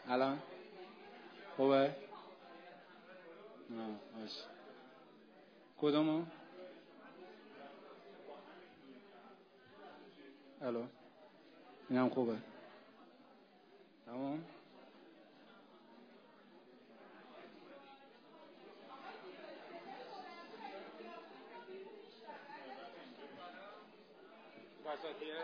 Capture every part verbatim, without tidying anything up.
الان خوبه؟ نه باش. کدومو؟ الو اینم خوبه. تمام. وسطیه.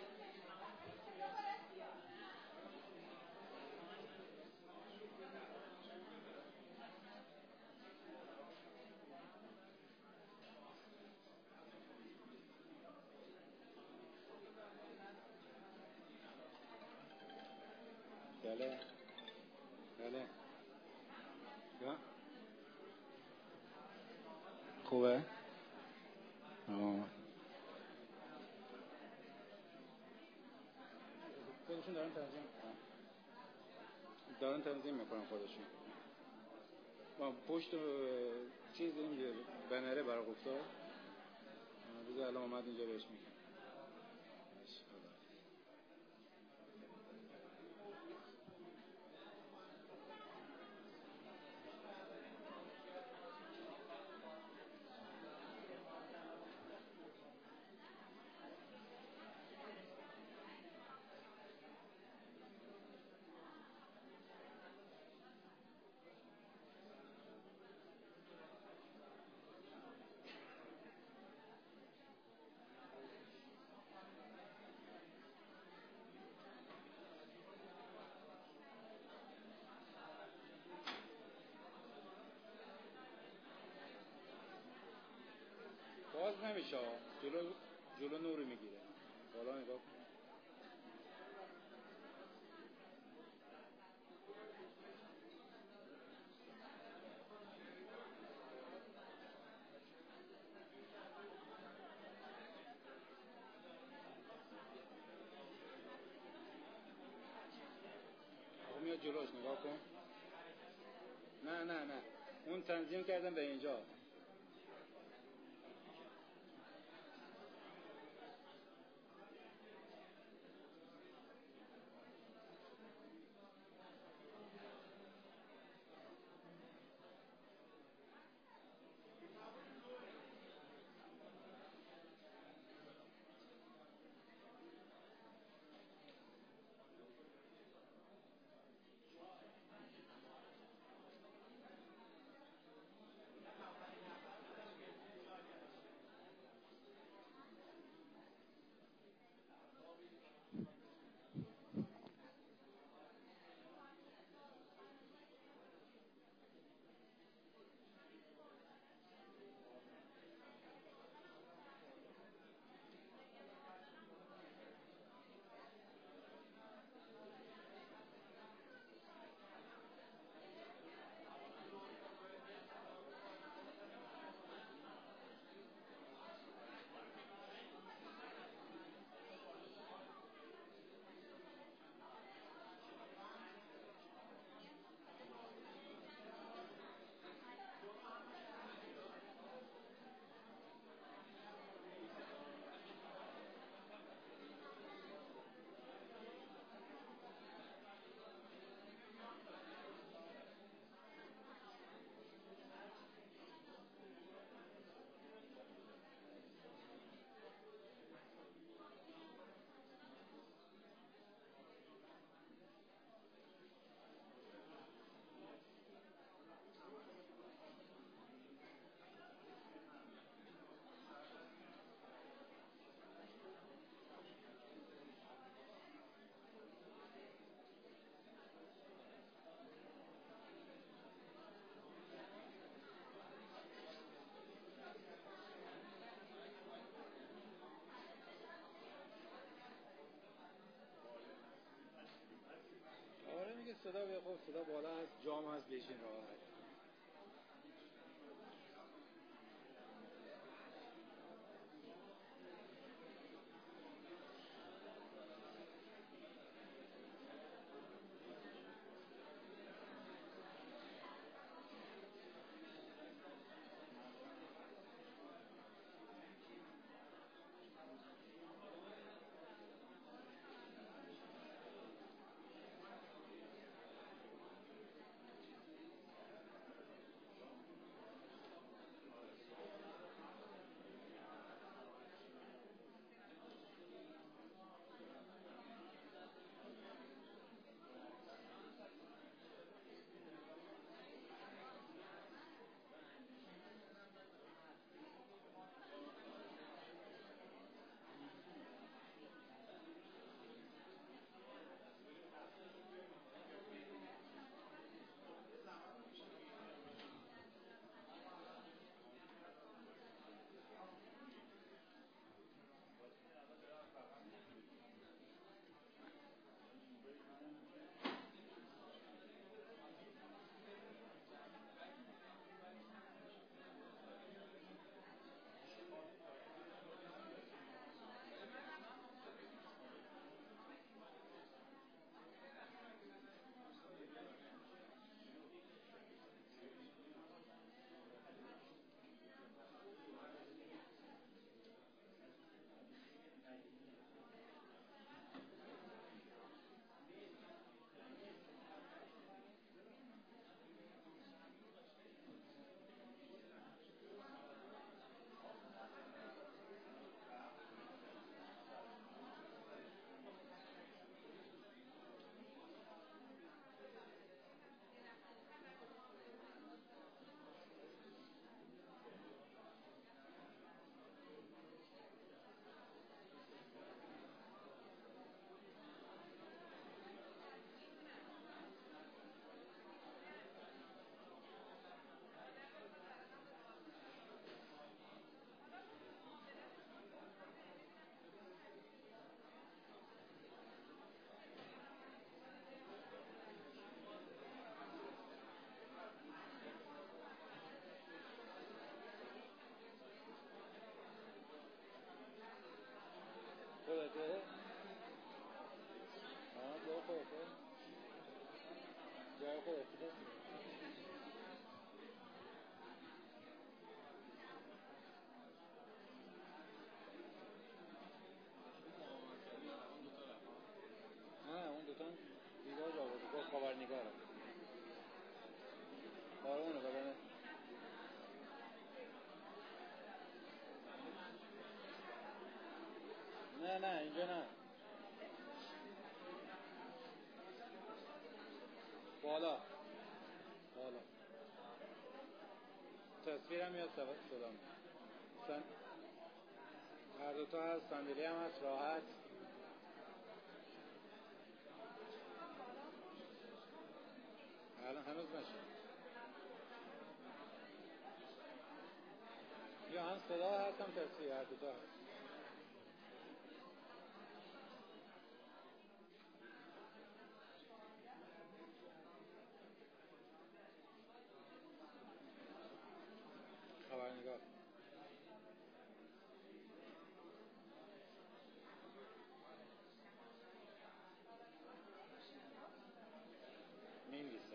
بله بله. یا خوبه؟ آه. خودشون دارن تنظیم دارن تنظیم میکنن خودشون. ما پشت چیز این بنره برای گفتار روز الان اومد اینجا بهش میگم. باز نمیشه، جلو جلو نوری میگیره. بالا نگاه کن. آقا میاد جلوش نگاه کن. نه نه نه اون تنظیم کردم به اینجا. صدا به خوب صدا بالا از جام هست بشین راحت. نه اینجا نه. بالا بالا تصویرم میاد صدام. سن... هر دوتا هست، صندلی هم هست راحت. الان هنوز نشد یا هم صدا هست هم تصویر، هر دوتا هست. خبرنگار می‌نویسه.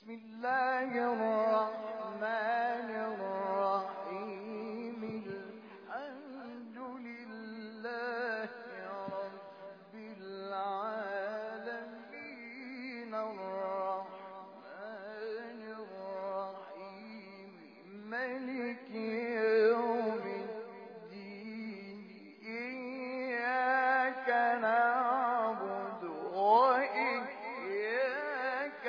بسم الله الرحمن الرحيم الحمد لله رب العالمين الرحمن الرحيم مالك يوم الدين إياك نعبد وإياك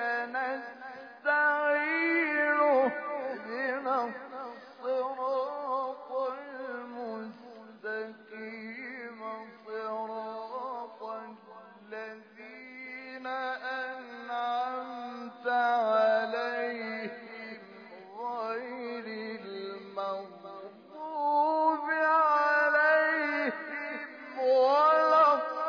نستعين اهدنا الصراط المستقيم صراط الذين أنعمت عليهم غير المغضوب عليهم ولا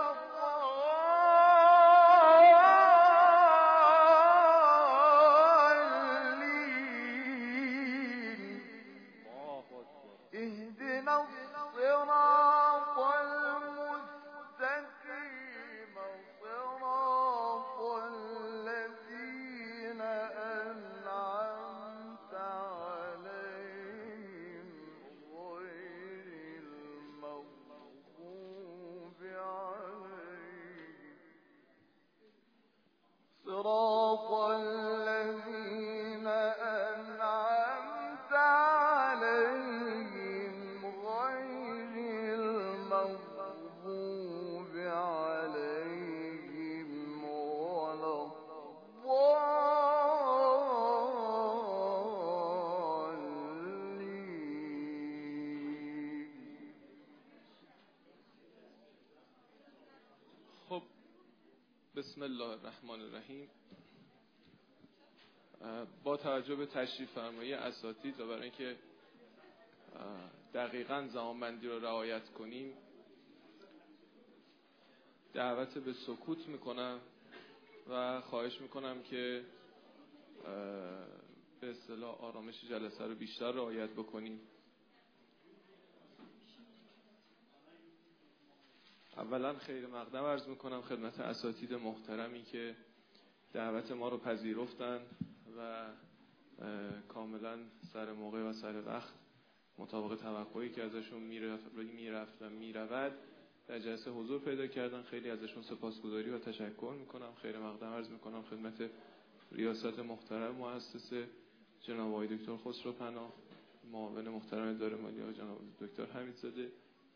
اهدنا الصراط المستقيم صراط الذين أنعمت عليهم غير المغضوب عليهم صراط الذين أنعمت عليهم غير المغضوب عليهم ولا الضالين. خب بسم الله الرحمن الرحیم. با توجه به تشریف فرمایی اساتید و برای اینکه دقیقاً زمانبندی رو رعایت کنیم دعوت به سکوت میکنم و خواهش میکنم که به اصطلاح آرامش جلسه رو بیشتر رعایت بکنیم. اولا خیر مقدم عرض میکنم خدمت اساتید محترمی که دعوت ما رو پذیرفتن و کاملا سر موقع و سر وقت مطابق توقعی که ازشون میرفت و میرود در جلسه حضور پیدا کردن. خیلی ازشون سپاسگزاری و تشکر میکنم. خیر مقدم عرض میکنم خدمت ریاست محترم مؤسسه جناب آقای دکتر خسرو پناه، معاون محترم اداره مالی جناب دکتر حمیدزاده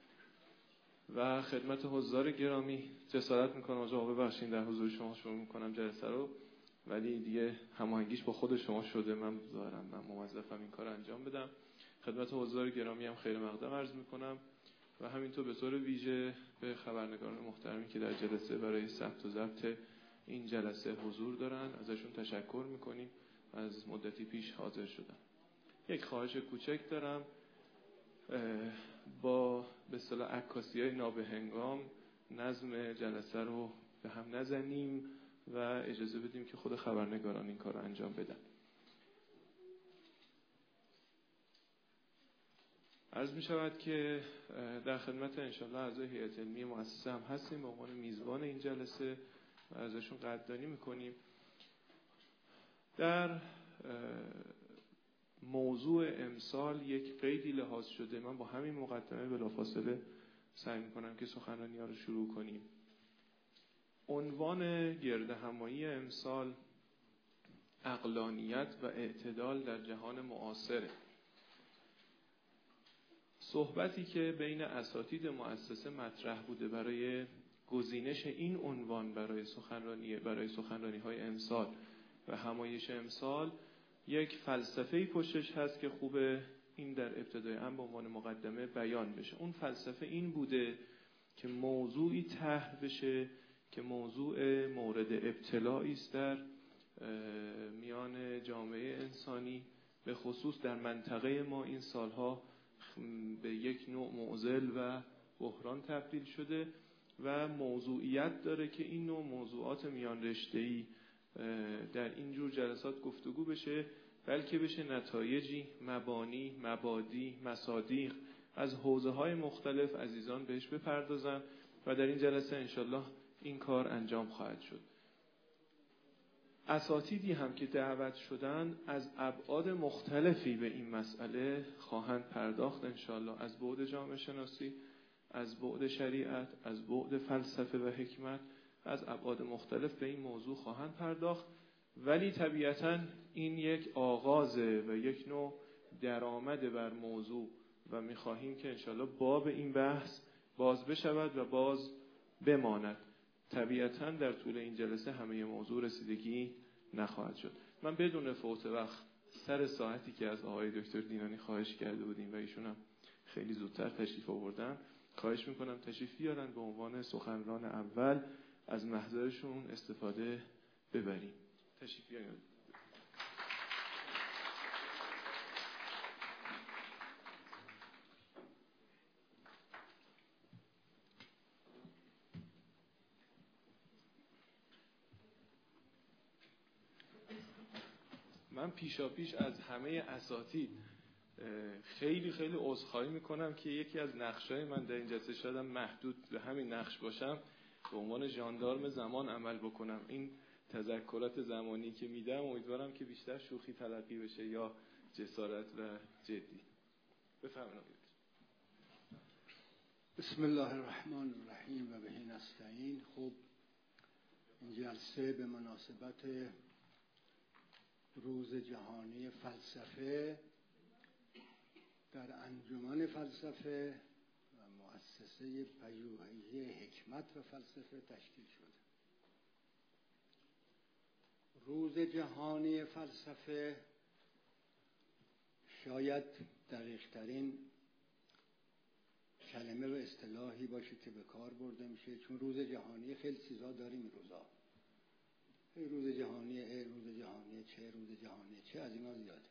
و خدمت حضار گرامی. جسارت میکنم آقا ببخشید در حضور شما شروع میکنم جلسه رو، ولی دیگه هماهنگیش با خود شما شده، من دارم من موظفم این کار انجام بدم. خدمت حضار گرامی هم خیر مقدم عرض میکنم و همینطور به طور ویژه به خبرنگاران محترمی که در جلسه برای ثبت و ضبط این جلسه حضور دارن ازشون تشکر میکنیم. از مدتی پیش حاضر شدن. یک خواهش کوچک دارم، با به اصطلاح عکاسی‌های نابهنگام نظم جلسه رو به هم نزنیم و اجازه بدیم که خود خبرنگاران این کار رو انجام بدن. عرض می شود که در خدمت انشالله اعضای هیئت علمی مؤسسه هم هستیم به عنوان میزبان این جلسه و ازشون قدردانی میکنیم. در موضوع امسال یک قیدی لحاظ شده. من با همین مقدمه بلافاصله سعی میکنم که سخنرانی ها رو شروع کنیم. عنوان گردهمایی امسال عقلانیت و اعتدال در جهان معاصره. صحبتی که بین اساتید مؤسسه مطرح بوده برای گزینش این عنوان برای سخنرانی برای سخنرانی های امسال و همایش امسال یک فلسفه‌ای پشتش هست که خوبه این در ابتدای هم به عنوان مقدمه بیان بشه. اون فلسفه این بوده که موضوعی طرح بشه که موضوع مورد ابتلاعی است در میان جامعه انسانی، به خصوص در منطقه ما این سالها به یک نوع معضل و بحران تبدیل شده و موضوعیت داره که این نوع موضوعات میان رشته‌ای در این جور جلسات گفتگو بشه، بلکه بشه نتایجی، مبانی، مبادی، مصادیق از حوزه‌های مختلف عزیزان بهش بپردازن و در این جلسه انشالله این کار انجام خواهد شد. اساتیدی هم که دعوت شدن از ابعاد مختلفی به این مسئله خواهند پرداخت انشاءالله، از بعد جامعه شناسی، از بعد شریعت، از بعد فلسفه و حکمت، از ابعاد مختلف به این موضوع خواهند پرداخت. ولی طبیعتاً این یک آغازه و یک نوع درآمد بر موضوع و می‌خواهیم که انشاءالله باب این بحث باز بشود و باز بماند. طبیعتاً در طول این جلسه همه موضوع رسیدگی نخواهد شد. من بدون فوت وقت سر ساعتی که از آقای دکتر دینانی خواهش کرده بودیم و ایشون هم خیلی زودتر تشریف آوردن، خواهش میکنم تشریف بیارن به عنوان سخنران اول، از محضرشون استفاده ببریم. تشریف بیارن. من پیشا پیش از همه اساتید خیلی خیلی عذرخواهی میکنم که یکی از نقشای من در این جلسه شدم محدود به همین نقش باشم، به عنوان ژاندارم زمان عمل بکنم. این تذکرات زمانی که میدم امیدوارم که بیشتر شوخی تلقی بشه یا جسارت و جدی. بفرمایید. بسم الله الرحمن الرحیم و به نستعین. خب این جلسه به مناسبت روز جهانی فلسفه در انجمن فلسفه و مؤسسه پژوهشی حکمت و فلسفه تشکیل شده. روز جهانی فلسفه شاید دقیق ترین کلمه و اصطلاحی باشه که به کار برده میشه، چون روز جهانی خیلی چیزا داریم این روزا. روز جهانی ای روز جهانی چه روز جهانی چه از اینا زیاده،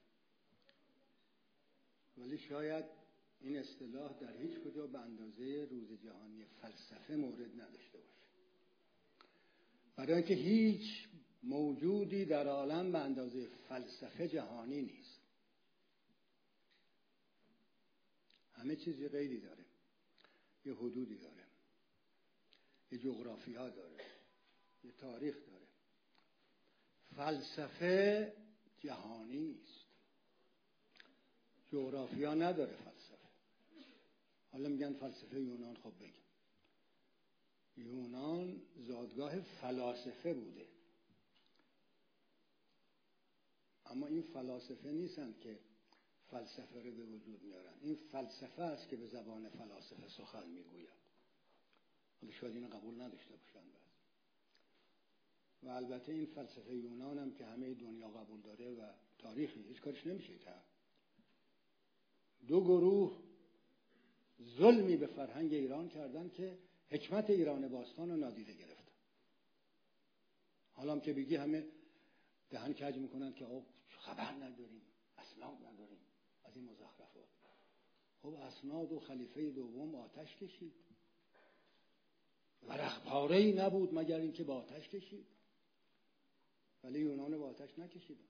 ولی شاید این اصطلاح در هیچ کجا به اندازه روز جهانی فلسفه مورد نداشته باشه، برای اینکه هیچ موجودی در عالم به اندازه فلسفه جهانی نیست. همه چیز یه قیدی داره، یه حدودی داره، یه جغرافیا داره، یه تاریخ داره. فلسفه جهانی نیست، جغرافیا نداره فلسفه. حالا میگن فلسفه یونان، خب بگیم یونان زادگاه فلاسفه بوده، اما این فلاسفه نیستن که فلسفه رو به وجود میارن. این فلسفه است که به زبان فلاسفه سخن میگوید. حالا شاید اینو قبول نداشته باشن بعد. و البته این فلسفه یونان هم که همه دنیا قبول داره و تاریخی، هیچ کارش نمیشه کرد. دو گروه ظلمی به فرهنگ ایران کردن که حکمت ایران باستان رو نادیده گرفتن. حالا هم که بگی همه دهن کج میکنن که آقا خبر نداریم، اسناد نداریم از این مزخرفات. خب اسناد و خلیفه دوم آتش کشید، ورق پاره‌ای نبود مگر اینکه با آتش کشید، ولی یونان با آتش نکشیدن.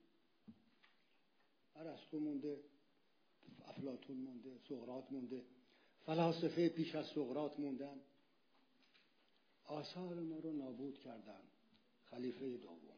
ارسطو مونده، افلاطون مونده، سقراط مونده، فلاسفه پیش از سقراط موندن، آثار ما رو نابود کردن. خلیفه دوم،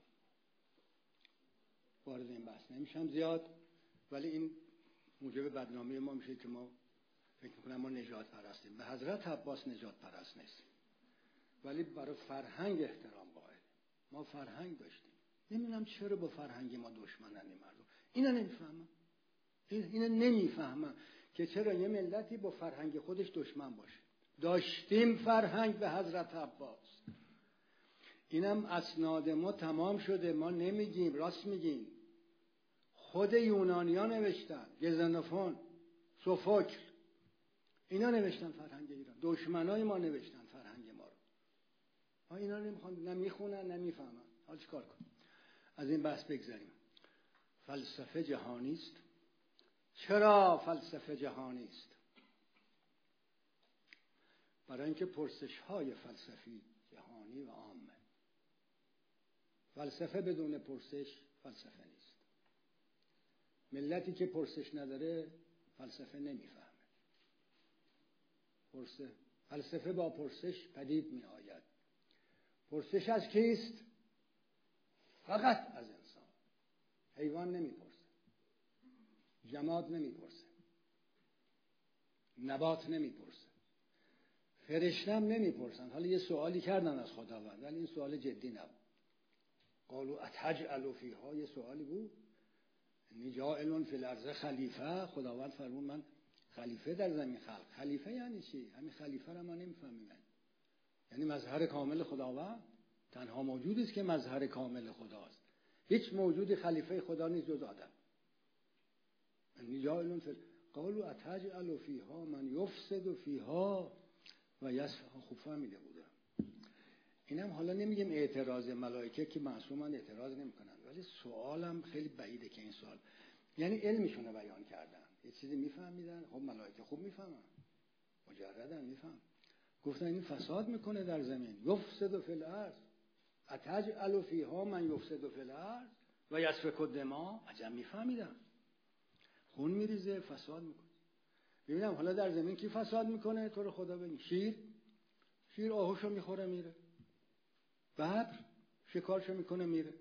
وارد این بحث نمیشم زیاد، ولی این موجب بدنامی ما میشه که ما فکر میکنم ما نجات پرستیم. به حضرت عباس نجات پرست نیستیم، ولی برای فرهنگ احترام قائل. ما فرهنگ داشتیم. نمیدونم چرا با فرهنگ ما دشمنن این مردم. اینا نمیفهمم. اینا نمیفهمم که چرا یه ملتی با فرهنگ خودش دشمن باشه. داشتیم فرهنگ به حضرت عباس. اینم اسناد ما تمام شده، ما نمیگیم، راست میگیم. خود یونانیا نوشتن، گزنوفون، سوفوکل، اینا نوشتن فرهنگ ایران. دشمنای ما نوشتن فرهنگ ما رو. ما اینا نمیخوان، نه میخونن نه میفهمن. حالا چیکار کنیم؟ از این بحث بگذریم. فلسفه جهانی است. چرا فلسفه جهانی است؟ برای اینکه پرسش‌های فلسفی جهانی و عامه. فلسفه بدون پرسش فلسفه نیست. ملتی که پرسش نداره فلسفه نمیفهمه. پرسه فلسفه با پرسش پدید می آید. پرسش از کیست؟ فقط از انسان. حیوان نمیپرسه، جماد نمیپرسه، نبات نمیپرسه، فرشته هم نمیپرسن. حالا یه سوالی کردن از خداوند ولی این سوال جدی نبود. قالوا اتجعل فیها، یه سوالی بود، انی جاعل فی الارض خلیفه. خداوند فرمود من خلیفه در زمین خلق. خلیفه یعنی چی؟ همین خلیفه رو ما نمیفهمیم. یعنی مظهر کامل خداوند، تنها موجودی است که مظهر کامل خداست. هیچ موجودی خلیفه خدا نیست جز آدم. انی جاعل فی قالوا اتجعل فیها من یفسد فیها و یسفک. خوب فهمیده بودم. اینم حالا نمیگیم اعتراض، ملائکه که معصومن اعتراض نمیکنن، ولی سوالم خیلی بعیده که این سوال، یعنی علمشون بیان کردن، یه چیزی میفهمیدن. خب ملائکه خوب میفهمن، مجردن میفهم. گفتن این فساد میکنه در زمین، یفسد فی الارض اتجعل فیها من یفسد فی الارض و یسفک الدماء. عجب میفهمیدن، خون میریزه، فساد میکنه. ببینم حالا در زمین کی فساد میکنه؟ تو رو خدا ببین. شیر شیر آهوشو میخوره میره، ببر شکارشو میکنه میره،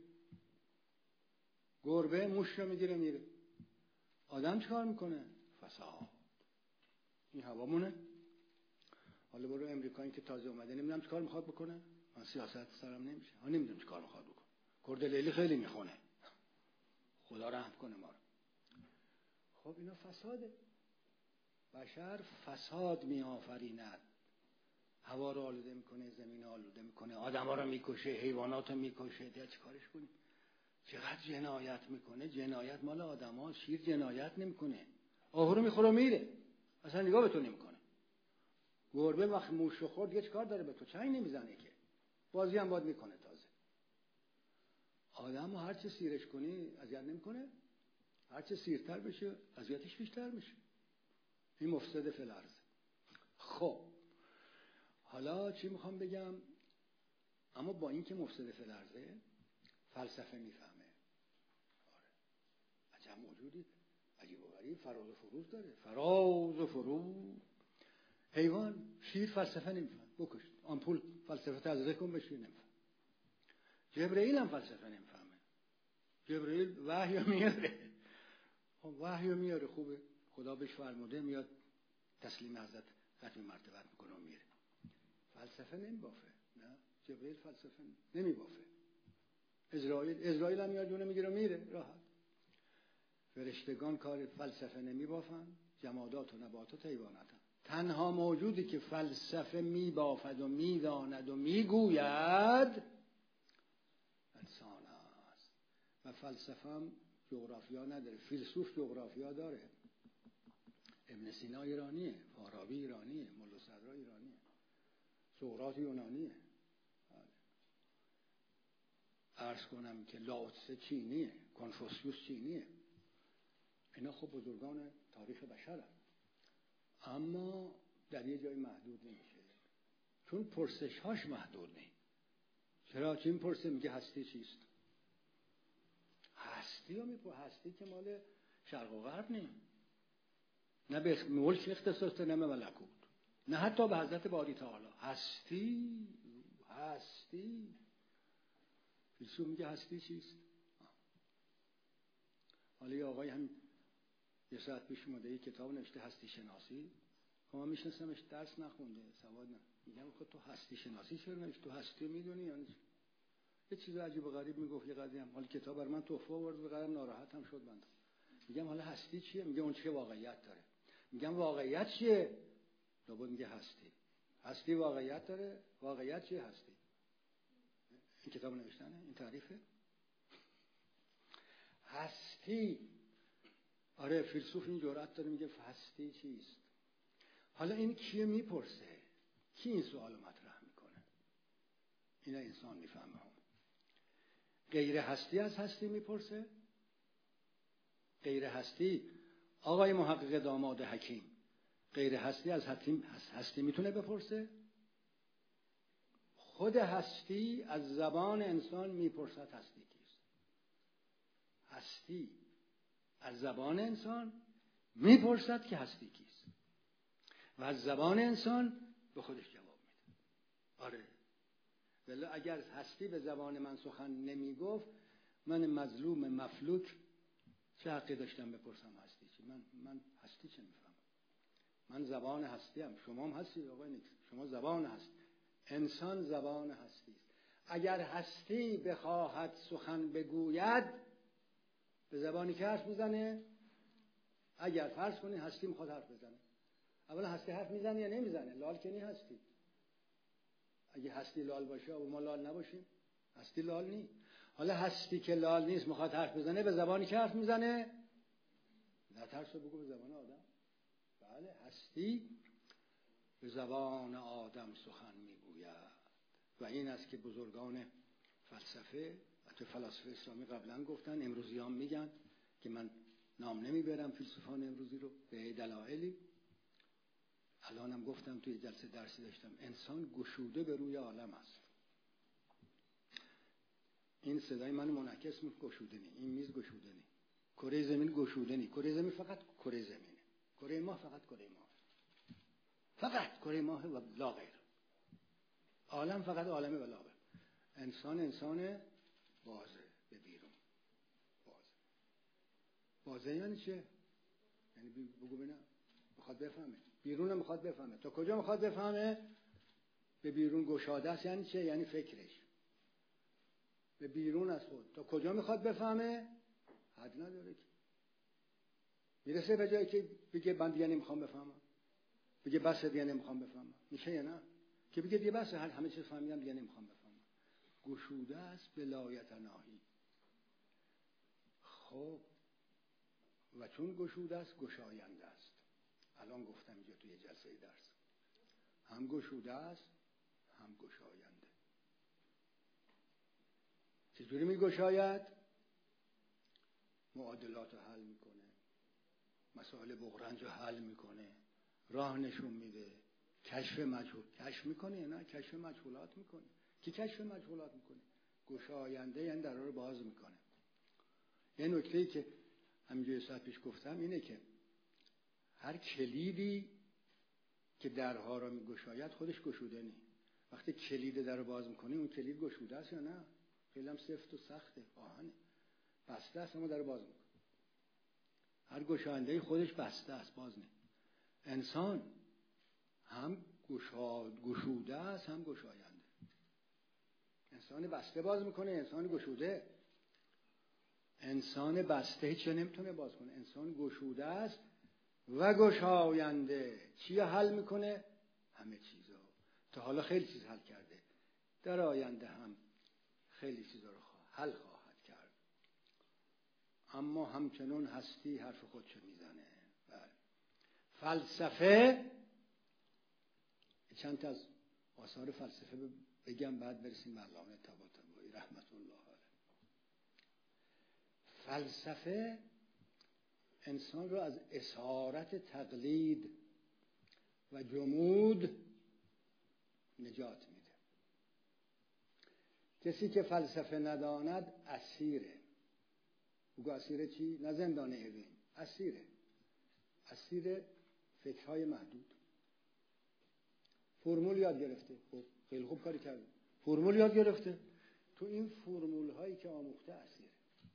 گربه موششو میگیره میره. آدم چیکار میکنه؟ فساد. این هوامونه. حالا برو امریکایی که تازه اومده نمیدونم چیکار میخواد بکنه. من سیاست سرم نمیشه، ها نمیدونم چیکار میخواد بکنه. کرد لیلی خیلی میخونه، خدا رحم کنه ما رو. خب اینا فساده. بشر فساد میآفریند، هوا رو آلوده میکنه، زمین رو آلوده میکنه، آدم ها رو میکشه، حیوانات رو میکشه. دیگه چیکارش کنیم؟ چقدر جنایت میکنه. جنایت مال آدم ها. شیر جنایت نمیکنه، آهو رو میخوره میره، اصلا نگاه به تو نمیکنه. گربه وقت موش خورد دیگه چیکار داره به تو؟ چنگ نمیزنه که، بازی هم باید میکنه. تازه آدم ها هر چه سیرش کنی اذیت نمیکنه، هر چه سیرتر بشه اذیتش بیشتر میشه. این مفسد فی الارض. خب حالا چی میخوام بگم؟ اما با این که مفسد فی الارض، فلسفه میفهمه. آره عجب موجودی، عجیب و غریب، فراز و فروز داره، فراز و فروز. حیوان، شیر فلسفه نمیفهم، بکش. آمپول فلسفه تزریق کن به شیر نمیفهم. جبرئیل هم فلسفه نمیفهمه. جبرئیل وحی میاره، خب وحی میاره، خوبه، خدا بهش فرموده، میاد تسلیم حضرت ختم مرتبت میکنه و میره. فلسفه نمیبافه. نه جبرئیل فلسفه نمیبافه. اسرائیل اسرائیل هم میاد جونه میگیره میره راحت. فرشتگان کار فلسفه نمیبافن، جمادات و نباتات حیوانات. تنها موجودی که فلسفه میبافد و میداند و میگوید انسان است. و فلسفه هم جغرافیا نداره. فیلسوف جغرافیا داره. ابن سینا ایرانیه، فارابی ایرانیه، ملا صدرا ایرانیه، سقراط یونانیه. عرض کنم که لاوتسه چینیه، کنفوسیوس چینیه. اینا خب بزرگان تاریخ بشر هست. اما در یه جای محدود نمیشه، چون پرسش هاش محدود نیست. چرا؟ چی میپرسه؟ میگه هستی چیست؟ هستی رو میپرسه. هستی که مال شرق و غرب نیست، نه به ملک اختصاص، نه به ملکوت، نه حتی به حضرت باری تعالی. هستی هستی فیلسوف میگه هستی چیست؟ حالا یه آقای هم یه ساعت پیش اومده یه کتاب نوشته هستی شناسی. ما میشناسمش، درس نخونده، سواد نه. میگم خود تو هستی شناسی چرا نوشتی؟ تو هستی میدونی یعنی یه چیز عجیب و غریب میگفت. یه قضیه هم حالا کتاب بر من تحفه آورد، به قدم ناراحت هم شد بنده. میگم حالا هستی چیه؟ میگه اون چیه واقعیت داره. میگم واقعیت چیه؟ لابد میگه هستی. هستی واقعیت داره. واقعیت چیه؟ هستی. این کتاب نوشتنه، این تعریفه هستی. آره فیلسوف این جرأت داره میگه هستی چیست. حالا این کیه میپرسه؟ کی این سوالو مطرح میکنه؟ اینا انسان میفهمه هم. غیر هستی از هستی میپرسه. غیر هستی، آقای محقق داماد حکیم، غیر هستی از هستی, هستی میتونه بپرسه؟ خود هستی از زبان انسان میپرسد هستی کیست. هستی از زبان انسان میپرسد که هستی کیست و از زبان انسان به خودش جواب میده. آره ولی اگر هستی به زبان من سخن نمیگفت من مظلوم مفلوک چه حقی داشتم بپرسم هستی چی؟ من من هستی چه میفهمم؟ من زبان هستی ام. شما هم هستی آقای نیکس، شما زبان هستی. انسان زبان هستی است. اگر هستی بخواهد سخن بگوید به زبانی که حرف میزنه. اگر فرض کنید هستی میخواد حرف بزنه، اولا هستی حرف میزنه یا نمیزنه؟ لال که نی هستی. اگه هستی لال باشه و ما لال نباشیم، هستی لال نی. حالا هستی که لال نیست میخواد حرف بزنه، به زبانی که حرف میزنه. نترس بگو به زبان آدم. بله، هستی به زبان آدم سخن میگوید و این است که بزرگان فلسفه حتی فلاسفه اسلامی قبلا گفتن، امروزیان میگن که من نام نمیبرم فیلسوفان امروزی رو به دلایلی. الانم گفتم توی جلسه درسی داشتم، انسان گشوده به روی عالم است. این صدای من منعکس می گشوده نی، این میز گشوده نی، کره زمین گشوده نی. کره زمین فقط کره زمینه، کره ماه فقط کره ماه، فقط کره ماه و لا غیر. عالم فقط عالمه و لا غیر. انسان انسان بازه به بیرون. بازه بازه یعنی چه؟ یعنی بگو ببینم، میخواد بفهمه. بیرون میخواد بفهمه. تا کجا میخواد بفهمه؟ به بیرون گشاده است. یعنی چه؟ یعنی فکرش به بیرون از خود. تا کجا میخواد بفهمه؟ حد نداره که. میرسه به جایی که بگه من دیگه نمیخوام بفهمم، بگه بس دیگه نمیخوام بفهمم. میشه یا نه؟ که بگه دیگه بس، هر همه چیز فهمیدم دیگه نمیخوام بفهمم. گشوده است بلایتناهی. خب و چون گشوده است گشاینده است. الان گفتم اینجا توی جلسه درس، هم گشوده است هم گشاینده. چجوری می گشاید؟ معادلات رو حل میکنه، مسائل بغرنج رو حل میکنه، راه نشون میده، کشف مجهول کشف میکنه. نه، کشف مجهولات میکنه. کی کشف مجهولات میکنه؟ گشاینده، یعنی درها رو باز میکنه. یه نکته‌ای که همینجوری ساعت پیش گفتم اینه که هر کلیدی که درها رو میگشاید خودش گشوده نی. وقتی کلید در رو باز میکنی اون کلید گشوده است یا نه؟ خیلی هم سفت و سخته، آهنه، بسته است، اما در رو باز میکنه. هر گشاینده خودش بسته است، باز نی. انسان هم گشاد گشوده است هم گشاینده. انسان بسته باز میکنه، انسان گشوده. انسان بسته چه نمیتونه باز کنه. انسان گشوده است و گشاینده. چی حل میکنه؟ همه چیزا. تا حالا خیلی چیز حل کرده، در آینده هم خیلی چیزا رو حل خواهد کرد. اما همچنان هستی حرف خودشو میزنه. بله. فلسفه، چند تا از آثار فلسفه بگم بعد برسیم به علامه طباطبایی رحمت الله علیه. فلسفه انسان رو از اسارت تقلید و جمود نجات میده. کسی که فلسفه نداند اسیره. بگو اسیره چی؟ نه زندان اوین، اسیره. اسیر فکرهای محدود. فرمول یاد گرفته، خب خیلی خوب کاری کرده، فرمول یاد گرفته، تو این فرمول هایی که آموخته اسیره.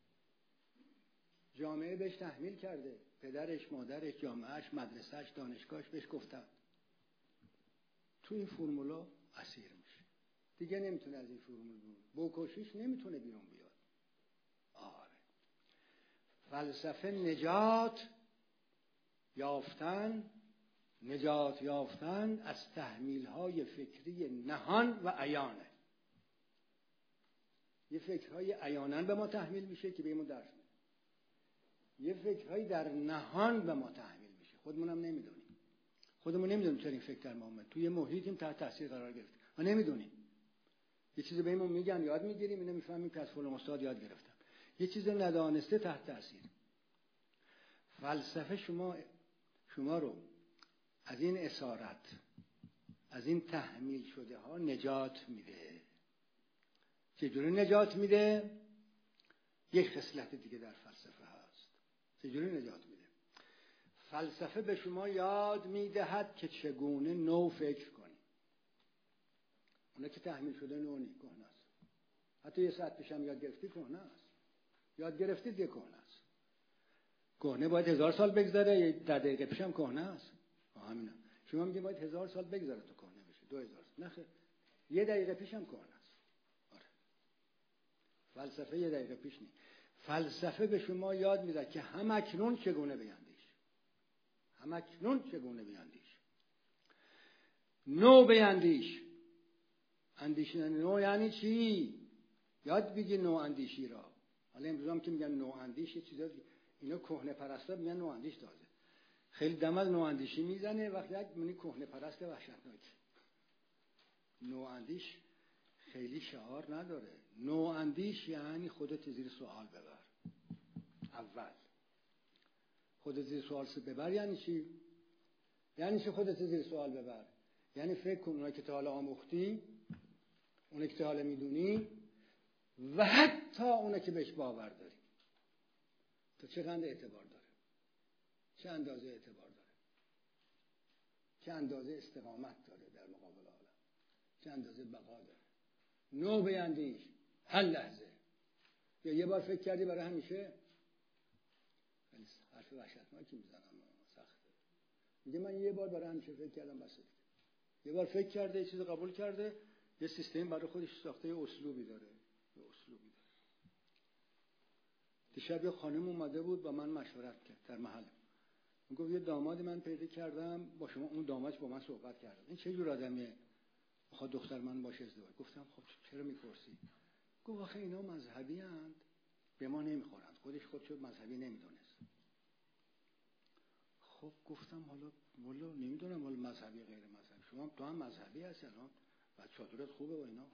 جامعه بهش تحمیل کرده، پدرش، مادرش، جامعهش، مدرسهش، دانشگاهش بهش گفتن، تو این فرمولا اسیر میشه. دیگه نمیتونه از این فرمول بیرون، بکشیش نمیتونه بیرون بیاد. آره. فلسفه نجات یافتن، نجات یافتن از تحمیل‌های فکری نهان و عیانه. یه فکرهای عیاناً به ما تحمیل میشه که به ما درس میده. یه فکرهایی در نهان به ما تحمیل میشه، خودمون هم نمیدونیم. خودمون نمیدونیم چرا این فکر در ما اومد. توی محیطیم تحت تاثیر قرار گرفتیم و نمیدونیم. یه چیزی بهمون میگن یاد میگیریم، اینو میفهمیم که از فلان استاد یاد گرفتم. یه چیز ندانسته تحت تاثیر. فلسفه شما شما رو از این اسارت، از این تحمیل شده ها نجات میده. چجوری نجات میده؟ یک خصلت دیگه در فلسفه هست. چجوری نجات میده؟ فلسفه به شما یاد میدهد که چگونه نو فکر کنی. اونه که تحمیل شده نو نیست، کهنه است. حتی یه ساعت پیشم یاد گرفتی کهنه است. یاد گرفتید یه کهنه است. کهنه باید هزار سال بگذره، در دقیقه پیش هم کهنه است. همینه. شما میگید باید هزار سال بگذره تا کهنه بشه، دو هزار سال. نه خیر، یه دقیقه پیش هم کهنه است. آره. فلسفه یه دقیقه پیش نیست. فلسفه به شما یاد میده که همکنون چگونه بیاندیش، همکنون چگونه بیاندیش، نو بیاندیش. اندیشیدن نو یعنی چی؟ یاد بگیر نو اندیشی را. حالا امروز هم که میگن نو اندیش، یه چیزا اینا کهنه پرستا میگن نو اندیش. تازه خیلی دم از نو اندیشی میزنه وقتی یک منی کهنه پرست وحشتناک. نو اندیش خیلی شعار نداره. نو اندیش یعنی خودت زیر سوال ببر. اول خودت زیر سوال ببر یعنی چی؟ یعنی چی خودت زیر سوال ببر؟ یعنی فکر کن اونایی که تا حالا آموختی، اونایی که تا حالا میدونی و حتی اونایی که بهش باور داری، تو چقدر اعتبار داره، چه اندازه اعتبار داره، چه اندازه استقامت داره در مقابل عالم، چه اندازه بقا داره. نو بیندیش هر لحظه. یا یه بار فکر کردی برای همیشه؟ خیلی حرف وحشتناکی میزنم، سخته. میگه من یه بار برای همیشه فکر کردم بس دیگه. یه بار فکر کرده، یه چیز قبول کرده، یه سیستم برای خودش ساخته، یه اسلوبی داره، یه اسلوبی داره. دیشب یه خانم اومده بود با من مشورت کرد در محل. میگفت یه داماد من پیدا کردم، با شما اون دامادش با من صحبت کرد. این چه جور آدمیه؟ میخواد دختر من باشه ازدواج. گفتم خب چرا میپرسی؟ گفت آخه اینا مذهبی اند، به ما نمیخورند. خودش خودشو مذهبی نمیدونست. خب گفتم حالا والا نمیدونم حالا مذهبی غیر مذهبی، شما تو هم مذهبی هستی الان، بعد چادرت خوبه و اینا.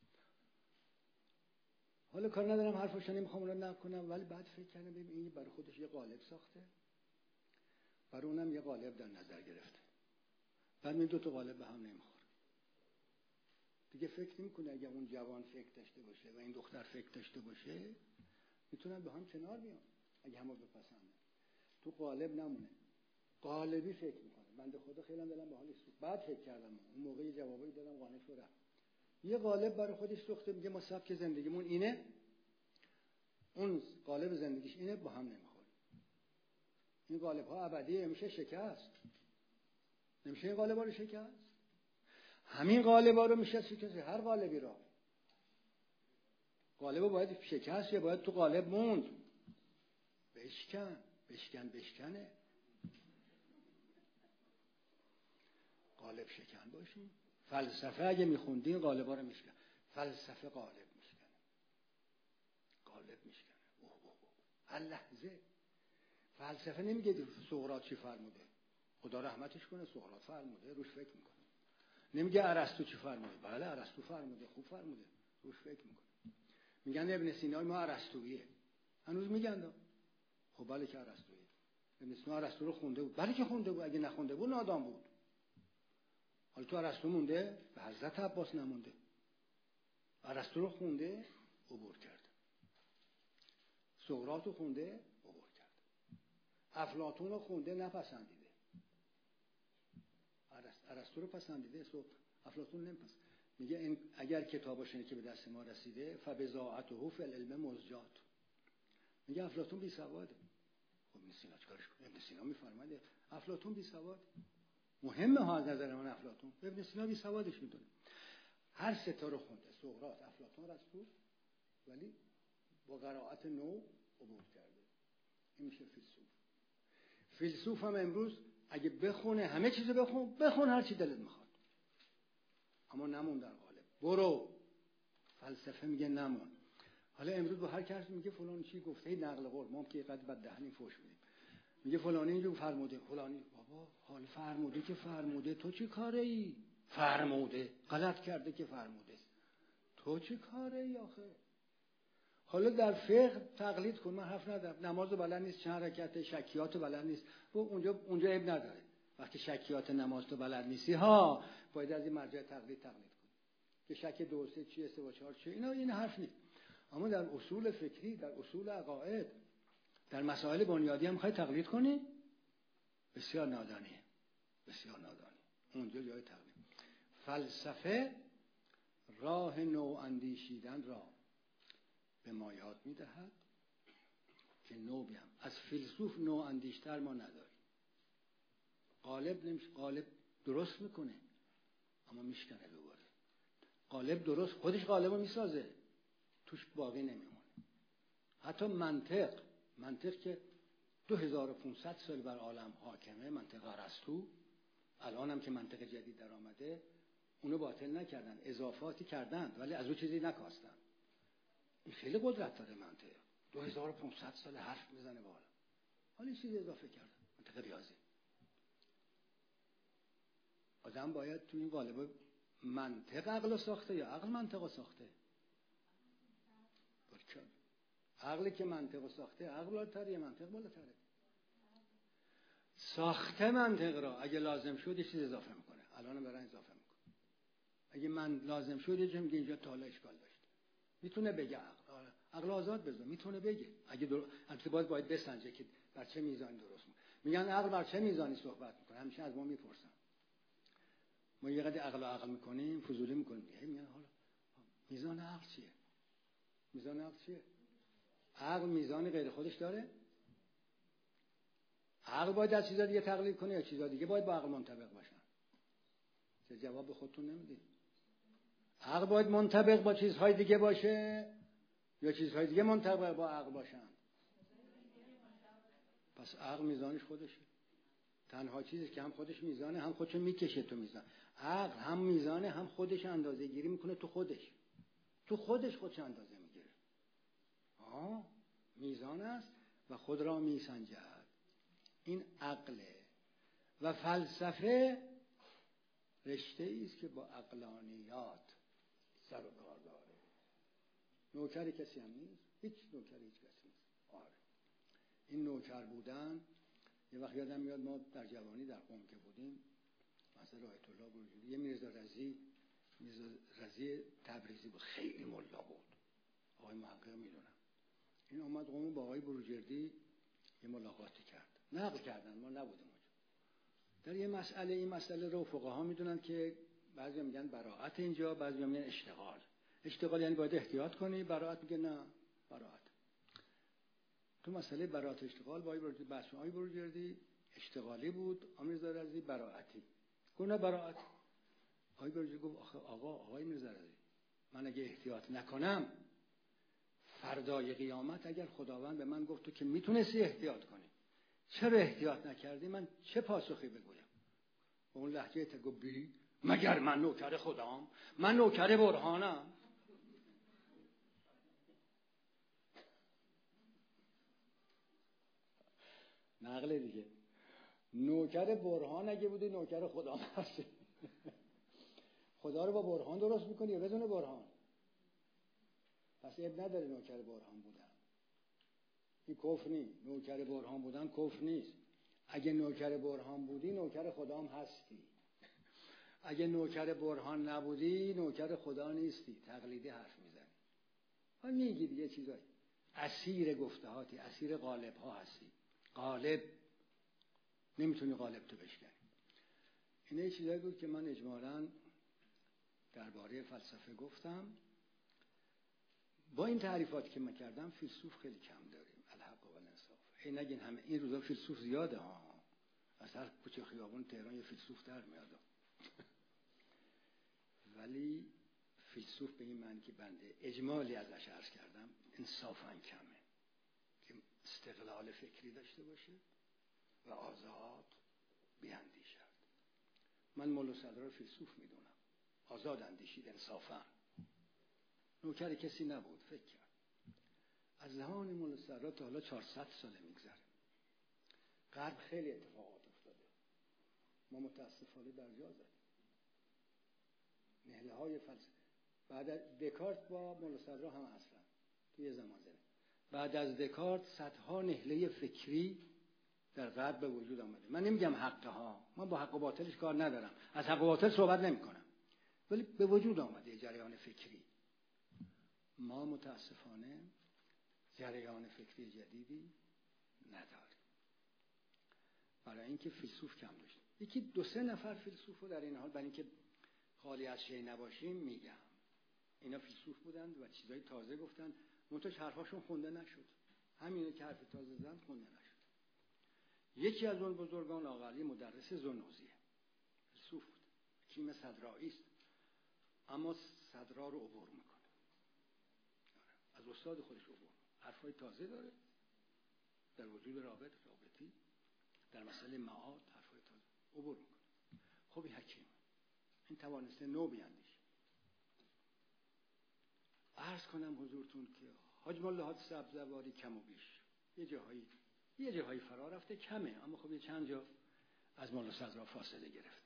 حالا کار ندارم حرفش نمیخوام رو نکنم، ولی بعد فکر کردم ببین این برای خودش یه قالب ساخته، برای اونم یه قالب در نظر گرفته، بعد این دو تا قالب به هم نمیخوره. دیگه فکر نمیکنه اگه اون جوان فکر داشته باشه و این دختر فکر داشته باشه میتونن به هم کنار بیان اگه همو بپسندن. تو قالب نمونه، قالبی فکر میکنه. بنده خدا خیلی هم دلم به حالش سوخت. بعد فکر کردم اون موقع جوابایی دادم قانع شدم. یه قالب برای خودش ساخته، میگه ما سبک زندگیمون اینه، اون قالب زندگیش اینه، با هم نمیخوره. این قالب ها ابدیه، میشه شکست. نمیشه این قالب ها رو شکست. همین قالب ها رو میشه شکست. هر قالبی را قالب باید شکست یا باید تو قالب موند. بشکن بشکن بشکنه، قالب شکن باشیم. فلسفه اگه میخوندین قالب ها رو میشکن. فلسفه قالب میشکنه، قالب میشکنه. اوه اوه اوه. هر لحظه. فلسفه نمیگه سقراط چی فرموده، خدا رحمتش کنه سقراط فرموده، روش فکر میکنه. نمیگه ارسطو چی فرموده، بله ارسطو فرموده، خوب فرموده، روش فکر میکنه. میگن ابن سینا ما ارسطویه، هنوز میگن خب بله که ارسطویه. ابن سینا ارسطو رو خونده بود، بله که خونده بود، اگه نخونده بود نادان بود. حالا تو ارسطو مونده، به حضرت عباس نمونده. ارسطو رو خونده، عبور کرد. سقراط رو خونده، عبور کرد. افلاطون رو خونده، نپسندیده. ارسطو رو پسندیده، افلاطون نمیپسند. میگه این اگر کتابش که به دست ما رسیده فبضاعته فی العلم مزجات. میگه افلاطون بی سواده. خب ابن سینا چیکارش کنه؟ ابن سینا میفرماده افلاطون بی سواد. مهمه ها از نظر من افلاطون. ابن سینا بی سوادش میدونه. هر سه تا رو خونده، سقراط، افلاطون، ارسطو، ولی با قرائت نو عبور کرده. این میشه فیلسوف. فیلسوف هم امروز اگه بخونه همه چیزو بخون، بخون هر چی دلت میخواد، اما نمون در قالب. برو. فلسفه میگه نمون. حالا امروز با هر کسی میگه فلان چی گفته، هی نقل قول، ما هم که قد بد دهنی فوش میدیم. میگه فلانی اینجور فرموده، فلانی. بابا حال فرموده که فرموده، تو چی کاره ای؟ فرموده غلط کرده که فرموده، تو چی کاره ای آخه؟ حالا در فقه تقلید کن، من حرف ندارم. نمازو بلد نیست، چند رکعت، شکیاتو بلد نیست، و اونجا اونجا عیب نداره. وقتی شکیات نماز تو بلد نیستی ها، باید از این مرجع تقلید تقلید کن که شک دو سه چیه، سه و چهار چیه، اینا این حرف نیست. اما در اصول فکری، در اصول عقاید، در مسائل بنیادی هم میخوای تقلید کنی، بسیار نادانیه، بسیار نادانی. اونجا جای تقلید. فلسفه راه نو اندیشیدن را به ما یاد میدهد که نو بیام. از فیلسوف نو اندیشتر ما نداریم. قالب نمیشه، قالب درست میکنه اما میشکنه دوباره. قالب درست خودش قالب رو میسازه، توش باقی نمیمونه. حتی منطق، منطق که دو هزار و پانصد سال بر عالم حاکمه، منطق ارسطو، الان هم که منطق جدید در آمده، اونو باطل نکردن، اضافاتی کردن ولی از اون چیزی نکاستن. این خیلی قدرت داره منطق، دو هزار و پانصد سال حرف میزنه بالا، حالا چیزی اضافه کردن، منطق ریاضی. آدم باید تو این قالب منطق عقل ساخته یا عقل منطق ساخته؟ برکن عقلی که منطق ساخته عقل بالاتره یا منطق بالاتره؟ ساخته منطق را اگه لازم شد یه چیز اضافه میکنه، الان برای اضافه میکنه. اگه من لازم شد یه چیز میگه اینجا تا حالا اشکال داشت، میتونه بگه عقل، عقل آزاد بذار، میتونه بگه. اگه در... البته باید بسنجه که بر چه میزانی درست میکنه. میگن عقل بر چه میزانی صحبت میکنه، همیشه از ما میپرسن. ما یه قدر عقل عقل میکنیم، فضولی میکنیم. میگن حالا میزان عقل چیه؟ میزان عقل چیه؟ عقل میزان غیر خودش داره؟ عقل باید از چیزا دیگه تقلید کنه یا چیزا دیگه باید با عقل منطبق باشن؟ چه جواب به خودتون نمیدید؟ عقل باید منطبق با چیزهای دیگه باشه یا چیزهای دیگه منطبق با عقل باشن؟ پس عقل میزانش خودشه. تنها چیزی که هم خودش میزانه هم خودشو میکشه تو میزان. عقل هم میزانه هم خودش اندازه گیری میکنه تو خودش. تو خودش خودش اندازه میگیره. آه میزان است و خود را میسنجد. این عقله. و فلسفه رشته ای است که با عقلانیات سر و کار داره. نوکر کسی هم نیست، هیچ نوکر هیچ کسی نیست. آره این نوکر بودن، یه وقت یادم میاد ما در جوانی در قم که بودیم، مثلا آیت الله بروجردی، یه میرزا رضی، میرزا رضی تبریزی بود، خیلی ملا بود، آقای محقق میدونم. این اومد قم با آقای بروجردی یه ملاقاتی کرد، نقل کردن، ما نبودیم اونجا. در یه مسئله، این مسئله رو فقها میدونن که بعضی میگن براءت اینجا، بعضی میگن اشتغال. اشتغال یعنی باید احتیاط کنی، براءت میگه نه براءت. تو مسئله براءت اشتغال با آقای بروجردی بحث، آقای بروجردی اشتغالی بود، میرزا رضی براءتی. گفت نه براءت. آقای بروجردی گفت آخه آقا آقای میرزا رضی، من اگه احتیاط نکنم فردای قیامت اگر خداوند به من گفت تو که میتونستی احتیاط کنی چرا احتیاط نکردی، من چه پاسخی بگویم؟ با اون لهجه تگوبی، مگر من نوکر خدام؟ من نوکر برهانم؟ نقل دیگه. نوکر برهان اگه بودی نوکر خدا هستی. خدا رو با برهان درست میکنی یا بدون برهان؟ پس عیب نداره نوکر برهان بودن. این کفر نیست. نوکر برهان بودن کفر نیست. اگه نوکر برهان بودی نوکر خدا هم هستی. اگه نوکر برهان نبودی نوکر خدا نیستی، تقلیدی حرف میزنی. ها میگی دیگه چیزایی. اسیر گفتهاتی، اسیر قالب ها هستی. قالب نمیتونی قالب تو بشکنی. اینه چیزایی بود که من اجمالاً درباره فلسفه گفتم. با این تعریفاتی که من کردم فیلسوف خیلی کم داریم، الحق و الانصاف. این نگین همه این روزا فیلسوف زیاده ها، از هر کوچه خیابون تهران یه فیلسوف در میاد. ولی فیلسوف به این معنی که بنده اجمالی ازش عرض کردم انصافاً کمه، که استقلال فکری داشته باشه و آزاد بیاندیشد. من مولا صدرا رو فیلسوف میدونم، آزاد اندیشید انصافاً، نوکر کسی نبود، فکر کرد. از زمان مولا صدرا تا حالا چهارصد ساله میگذره. غرب خیلی اتفاقات افتاده، ما متاسفانه در جا زدیم. نهله های فلسفه بعد از دکارت با مولا صدرا هم اصلا توی زمان زنه. بعد از دکارت صدها نهله فکری در غرب به وجود آمده. من نمیگم حق ها، من با حق و باطلش کار ندارم، از حق و باطل صحبت نمی کنم، ولی به وجود آمده جریان فکری. ما متاسفانه جریان فکری جدیدی نداریم، برای اینکه فیلسوف کم داشتیم. یکی دو سه نفر فیلسوف رو در این حال، برای اینکه خالی از شی نباشیم میگم، اینا فیلسوف بودند و چیزای تازه گفتن، منتها حرفاشون خونده نشد. همینه که حرف تازه زدن خونده نشد. یکی از اون بزرگان آقا علی مدرس ذوالنوزیه، فیلسوف بود، حکیم صدرایی است، اما صدرا رو عبور میکنه، از استاد خودش عبور، حرفای تازه داره در وجود رابط رابطی، در مسئله معاد حرفای تازه عبور میکنه. خب این حکیم این توانسته نو بیاندیشه. عرض کنم حضورتون که حاج ملا سبزواری کم و بیش یه جاهایی یه جاهایی فرا رفته، کمه، اما خب یه چند جا از مولا صدرا فاصله گرفته.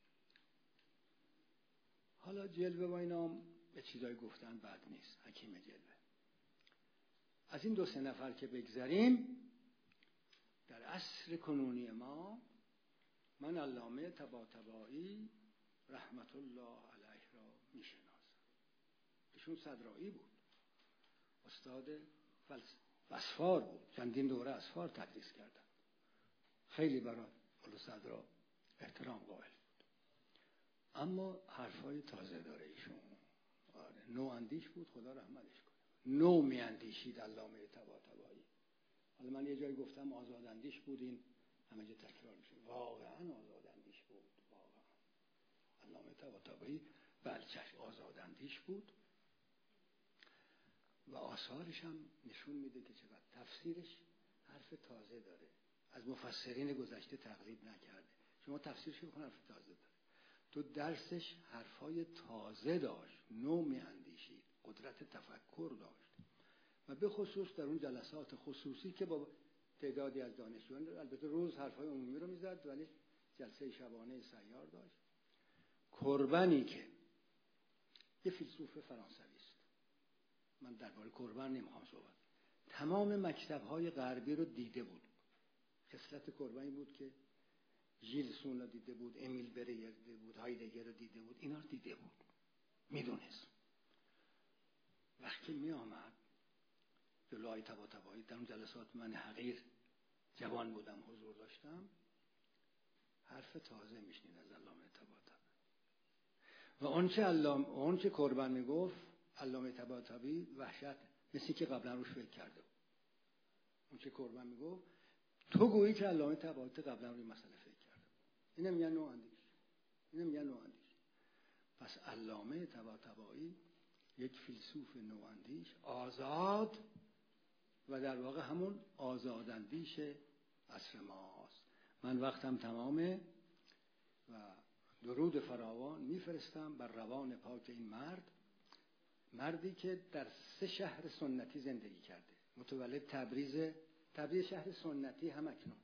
حالا جلوه و اینا به چیزایی گفتن بد نیست، حکیم جلوه. از این دو سه نفر که بگذریم، در عصر کنونی ما من علامه طباطبایی رحمت الله علیه را میشناسم. ایشون صدرایی بود، استاد اسفار بود، چندین دوره اسفار تدریس کردن، خیلی برای مولا صدرا احترام قائل بود، اما حرفای تازه داره ایشون. آره نو اندیش بود، خدا رحمتش کنه، نو می اندیشید علامه طباطبایی. حالا من یه جایی گفتم آزاد اندیش بود، این همه جا تکرار میشه، واقعا آزاد اندیش بود، واقعا علامه طباطبایی بلچش آزاد اندیش بود و آثارش هم نشون میده که چقدر تفسیرش حرف تازه داره، از مفسرین گذشته تقلید نکرده. شما تفسیرش بخون حرف تازه داره. تو درسش حرفای تازه داشت، نو می اندیشید، قدرت تفکر داشت و به خصوص در اون جلسات خصوصی که با تعدادی از دانشجویان، البته روز حرفای عمومی رو میزد ولی جلسه شبانه سیار داشت. کربنی که یه فیلسوف فرانسوی است، من درباره کربن نمیخوام صحبت، تمام مکتب‌های غربی رو دیده بود. خصلت کربنی بود که ژیل سون رو دیده بود، امیل بریر دیده بود، هایدگر رو دیده بود، اینا رو دیده بود، میدونست. وقتی می آمد جلوی طباطبایی در اون جلسات، من حقیر جوان بودم حضور داشتم، حرف تازه میشنید از علامه طباطبایی و آنچه علامه آنچه کربن میگفت علامه طباطبایی وحشت مثل که قبلا روش فکر کرده بود. آنچه کربن میگفت تو گویی که علامه طباطبایی قبلا روی مسئله فکر کرده. اینه میگن نو اندیش، اینه میگن نو اندیش. پس علامه طباطبایی یک فیلسوف نو اندیش، آزاد و در واقع همون آزاداندیش عصر ماست. من وقتم تمامه و درود فراوان میفرستم بر روان پاک این مرد، مردی که در سه شهر سنتی زندگی کرده، متولد تبریز، تبریز شهر سنتی هم اکنون،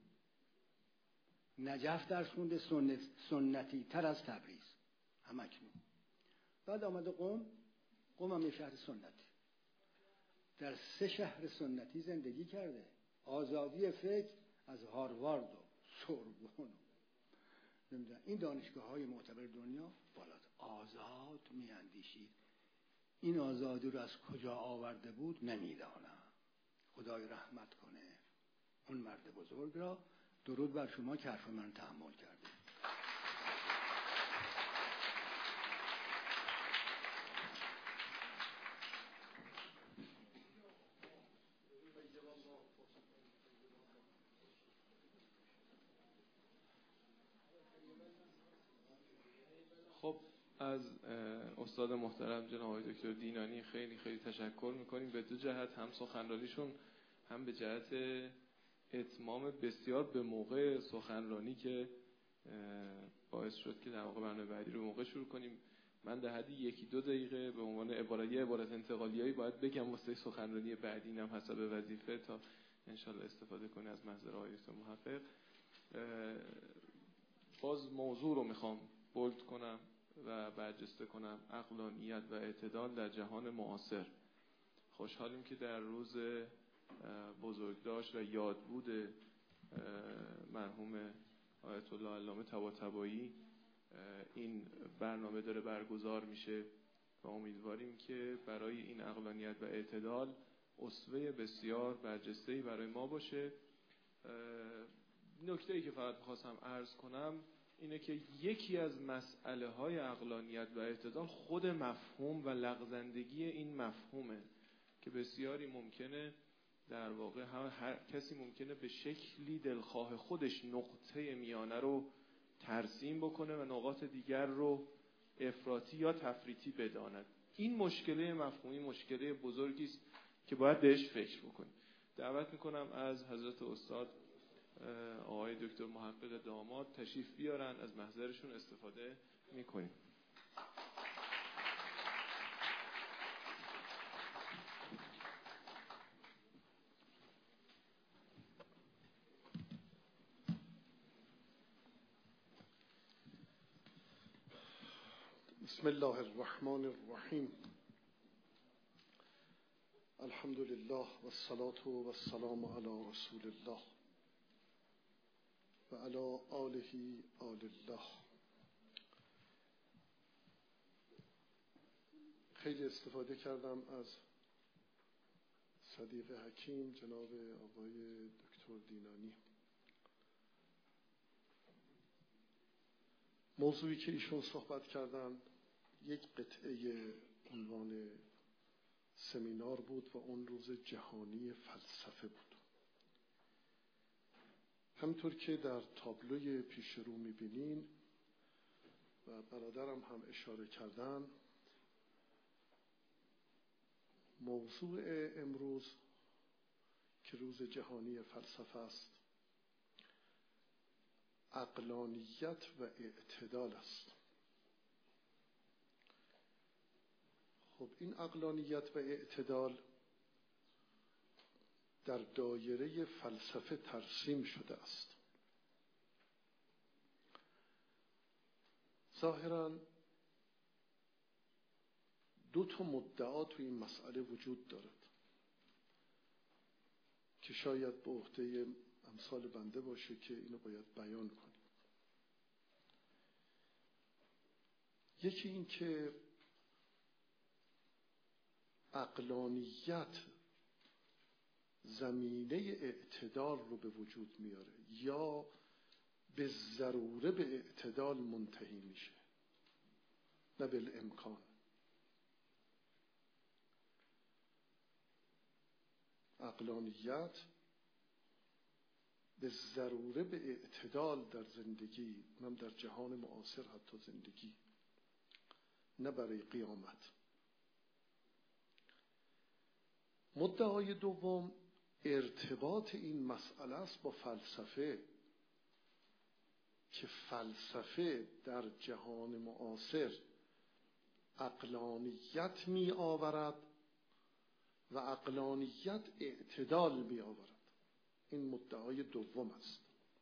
نجف درس خونده، سنت سنتی تر از تبریز هم اکنون، بعد آمده قم، قم هم یه شهر سنتی، در سه شهر سنتی زندگی کرده، آزادی فکر از هاروارد و سوربن، نمیدونم این دانشگاه های معتبر دنیا بالاد، آزاد می اندیشید. این آزادی رو از کجا آورده بود نمیدانم، خدای رحمت کنه اون مرد بزرگ را. درود بر شما که حرف من تحمل کردید. خب از استاد محترم جناب آقای دکتر دینانی خیلی خیلی تشکر میکنیم به دو جهت، هم سخنرانیشون هم به جهت اتمام بسیار به موقع سخنرانی که باعث شد که در واقع برنامه بعدی رو موقع شروع کنیم. من در حدی یکی دو دقیقه به عنوان عبارت یه عبارت انتقالیایی باید بگم واسه سخنرانی بعدی، اینم حسب وظیفه تا انشالله استفاده کنی از محضر آقای دکتر محقق. باز موضوع رو میخوام بولد کنم و برجسته کنم، عقلانیت و اعتدال در جهان معاصر. خوشحالیم که در روز بزرگداشت و یادبود مرحوم آیت الله علامه طباطبایی این برنامه داره برگزار میشه و امیدواریم که برای این عقلانیت و اعتدال اسوه بسیار برجسته‌ای برای ما باشه. نکته‌ای که فقط می‌خواستم عرض کنم اینه که یکی از مسئله های عقلانیت و اعتدال خود مفهوم و لغزندگی این مفهومه که بسیاری ممکنه در واقع هم هر کسی ممکنه به شکلی دلخواه خودش نقطه میانه رو ترسیم بکنه و نقاط دیگر رو افراطی یا تفریطی بداند. این مشکله مفهومی مشکله بزرگی است که باید بهش فکر بکنیم. دعوت میکنم از حضرت استاد آقای دکتر محقق داماد تشریف بیارن، از محضرشون استفاده میکنیم. بسم الله الرحمن الرحیم. الحمد لله والصلاة والسلام علی رسول الله و علی آله آل الله. خیلی استفاده کردم از صدیق حکیم جناب آقای دکتر دینانی. موضوعی که ایشون صحبت کردن یک قطعه عنوان سمینار بود و اون روز جهانی فلسفه بود. همطور که در تابلوی پیش رو میبینین و برادرم هم اشاره کردن، موضوع امروز که روز جهانی فلسفه است عقلانیت و اعتدال است. خب این عقلانیت و اعتدال در دایره فلسفه ترسیم شده است. ظاهراً دو تا مدعا تو این مسئله وجود دارد که شاید به عهده امثال بنده باشه که اینو باید بیان کنیم. یکی این که عقلانیت زمینه اعتدال رو به وجود میاره یا به ضروره به اعتدال منتهی میشه، نه بالامکان. عقلانیت به ضروره به اعتدال در زندگی، هم در جهان معاصر حتی زندگی، نه برای قیامت. مدعای دوم ارتباط این مسئله است با فلسفه، که فلسفه در جهان معاصر عقلانیت می آورد و عقلانیت اعتدال می آورد. این مدعای دوم است.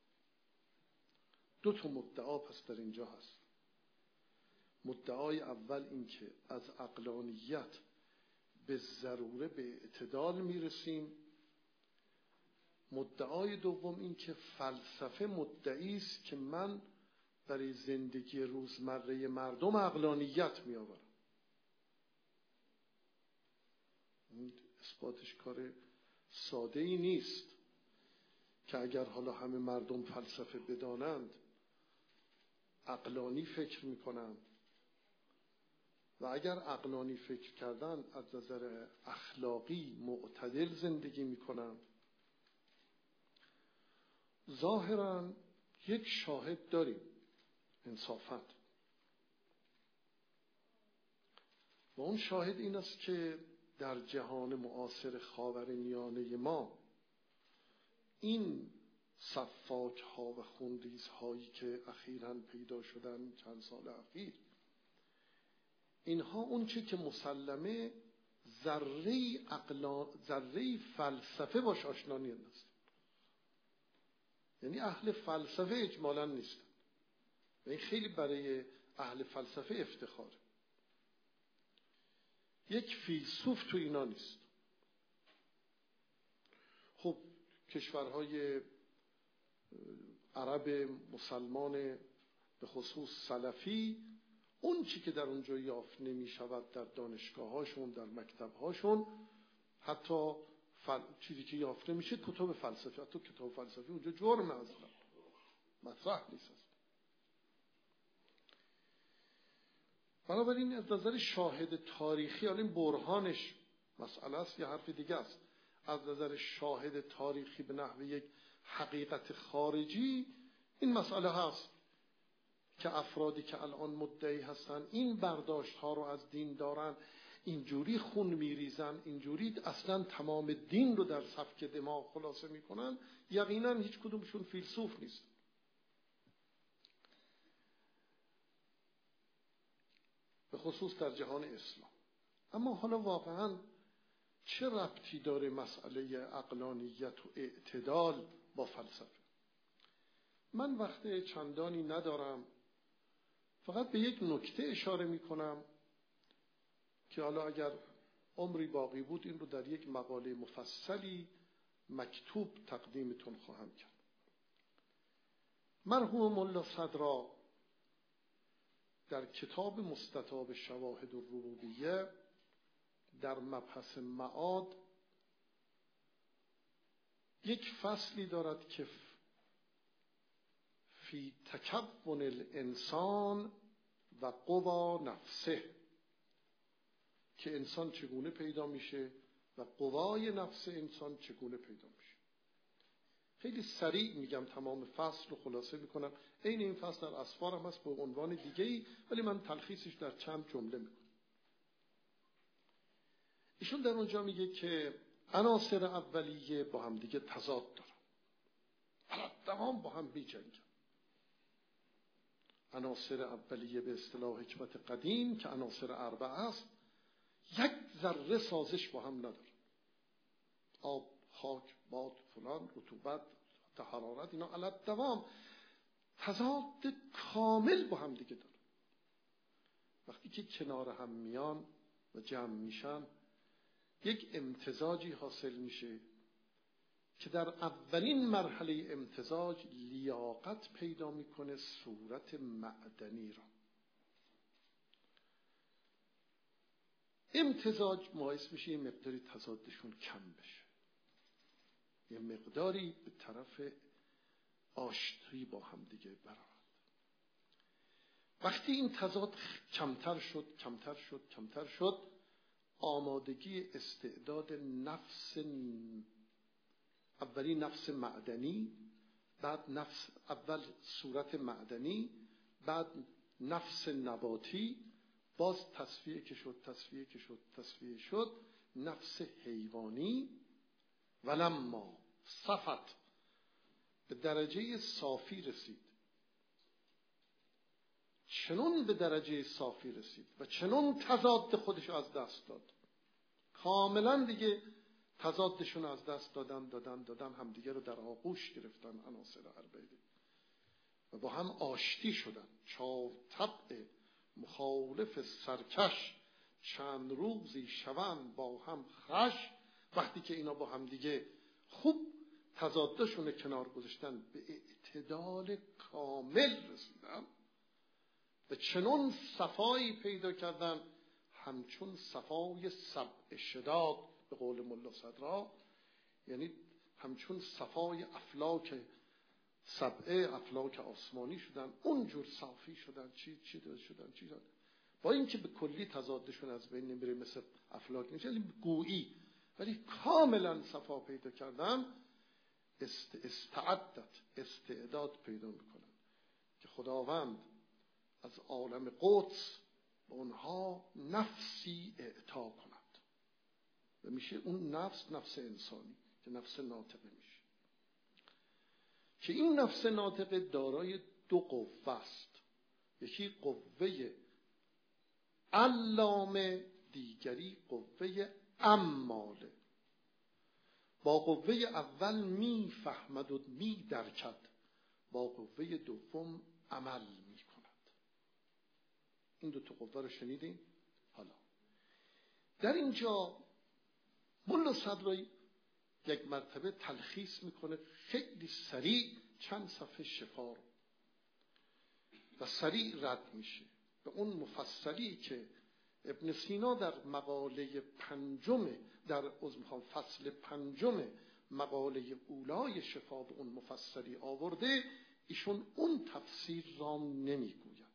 دو تا مدعا پس در اینجا هست. مدعای اول این که از عقلانیت به ضروره به اعتدال میرسیم. مدعای دوم این که فلسفه مدعی است که من برای زندگی روزمره مردم عقلانیت میآورم. اثباتش کار ساده ای نیست که اگر حالا همه مردم فلسفه بدانند، عقلانی فکر میکنند و اگر عقلانی فکر کردن از نظر اخلاقی معتدل زندگی میکنن، ظاهراً یک شاهد داریم انصافاً، و اون شاهد این است که در جهان معاصر خاورمیانه ما این صفاک ها و خونریز هایی که اخیراً پیدا شدن چند سال اخیر، اینها اون چی که مسلمه ذره عقلا ذره فلسفه باش آشنا نیست. یعنی اهل فلسفه اجمالاً نیستن و این خیلی برای اهل فلسفه افتخاره. یک فیلسوف تو اینا نیست. خب کشورهای عرب مسلمان به خصوص سلفی، اون چی که در اونجا یافت نمی شود در دانشگاه هاشون، در مکتب هاشون، حتی فل... چیزی که یافت نمیشه کتاب فلسفه، حتی کتاب فلسفه اونجا جرم اصلا مطرح نیست. بنابراین از نظر شاهد تاریخی، حالا این برهانش مسئله است، یه حرف دیگه است. از نظر شاهد تاریخی به نحو یک حقیقت خارجی این مسئله هست که افرادی که الان مدعی هستن این برداشت ها رو از دین دارن، اینجوری خون میریزن، اینجوری اصلا تمام دین رو در سفک دماغ خلاصه میکنن، یقینا هیچ کدومشون فیلسوف نیست. به خصوص در جهان اسلام. اما حالا واقعا چه ربطی داره مسئله عقلانیت و اعتدال با فلسفه؟ من وقت چندانی ندارم، فقط به یک نکته اشاره میکنم که حالا اگر عمری باقی بود این رو در یک مقاله مفصلی مکتوب تقدیمتون خواهم کرد. مرحوم ملا صدرا در کتاب مستطاب شواهد الربوبیه در مبحث معاد یک فصلی دارد که فی تکون الانسان و قوا نفسه، که انسان چگونه پیدا میشه و قوای نفس انسان چگونه پیدا میشه. خیلی سریع میگم، تمام فصل رو خلاصه میکنم. این این فصل در اسفار هم هست با عنوان دیگه‌ای، ولی من تلخیصش در چند جمله میکنم. ایشون در اونجا میگه که عناصر اولیه با هم دیگه تضاد دارن، حالا دوام با هم میجنگن. عناصر اولیه به اصطلاح حکمت قدیم که عناصر اربعه است، یک ذره سازش با هم ندارن. آب، خاک، باد، فلان، رطوبت، حرارت، اینا علی دوام تضاد کامل با هم دیگه دارن. وقتی که کنار هم میان و جمع میشن یک امتزاجی حاصل میشه که در اولین مرحله امتزاج لیاقت پیدا میکنه صورت معدنی را. امتزاج باعث میشه یه مقداری تضادشون کم بشه، یه مقداری به طرف آشتی با هم دیگه برآورد. وقتی این تضاد کمتر شد کمتر شد کمتر شد آمادگی استعداد نفس، اولی نفس معدنی، بعد نفس اول صورت معدنی، بعد نفس نباتی، باز تصفیه که شد تصفیه که شد تصفیه شد نفس حیوانی، ولما صفت به درجه صافی رسید، چنون به درجه صافی رسید و چنون تضاد خودش از دست داد، کاملا دیگه تضادشون از دست دادن دادن دادن همدیگه رو در آغوش گرفتن عناصر اربعه و با هم آشتی شدن. چار طبع مخالف سرکش چند روزی شوند با هم خش. وقتی که اینا با هم دیگه خوب تضادشون کنار گذاشتن به اعتدال کامل رسیدن و چنون صفایی پیدا کردن همچون صفای سبع شداد به قول ملا صدرا، یعنی همچون صفای افلاک سبعه، افلاک آسمانی شدن، اونجور صافی شدن. چی چی شدن چی شدن با اینکه به کلی تضادشون از بین نمیره مثل افلاک نیست، یعنی گویی، ولی کاملا صفا پیدا کردن. است استعدت استعداد پیدا میکنن که خداوند از عالم قدس به اونها نفسی اعطا کند و میشه اون نفس نفس انسانی که نفس ناطقه میشه، که این نفس ناطقه دارای دو قوه است، یکی قوه علامه، دیگری قوه عماله. با قوه اول میفهمد و میدرکد، با قوه دوم عمل میکند. این دو تا قوه رو شنیدین؟ حالا در اینجا ملا صدرایی یک مرتبه تلخیص میکنه خیلی سریع چند صفحه شفا رو و سریع رد میشه به اون مفصلی که ابن سینا در مقاله پنجم در عزمخان فصل پنجم مقاله اولای شفا به اون مفصلی آورده. ایشون اون تفسیر را نمیگوید،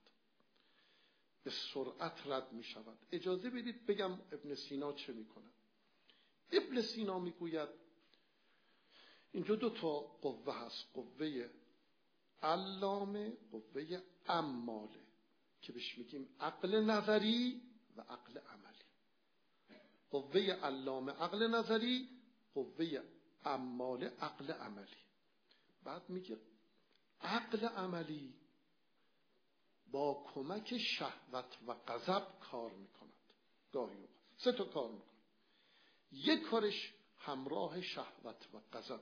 به سرعت رد می شود. اجازه بدید بگم ابن سینا چه می کند. ابن سینا میگوید اینجا دو تا قوه هست، قوه علامه، قوه عماله که بهش میگیم عقل نظری و عقل عملی. قوه علامه عقل نظری، قوه عماله عقل عملی. بعد میگه عقل عملی با کمک شهوت و غضب کار میکند. گاهی اوقات سه تا کار میکنه. یک کارش همراه شهوت و غضب.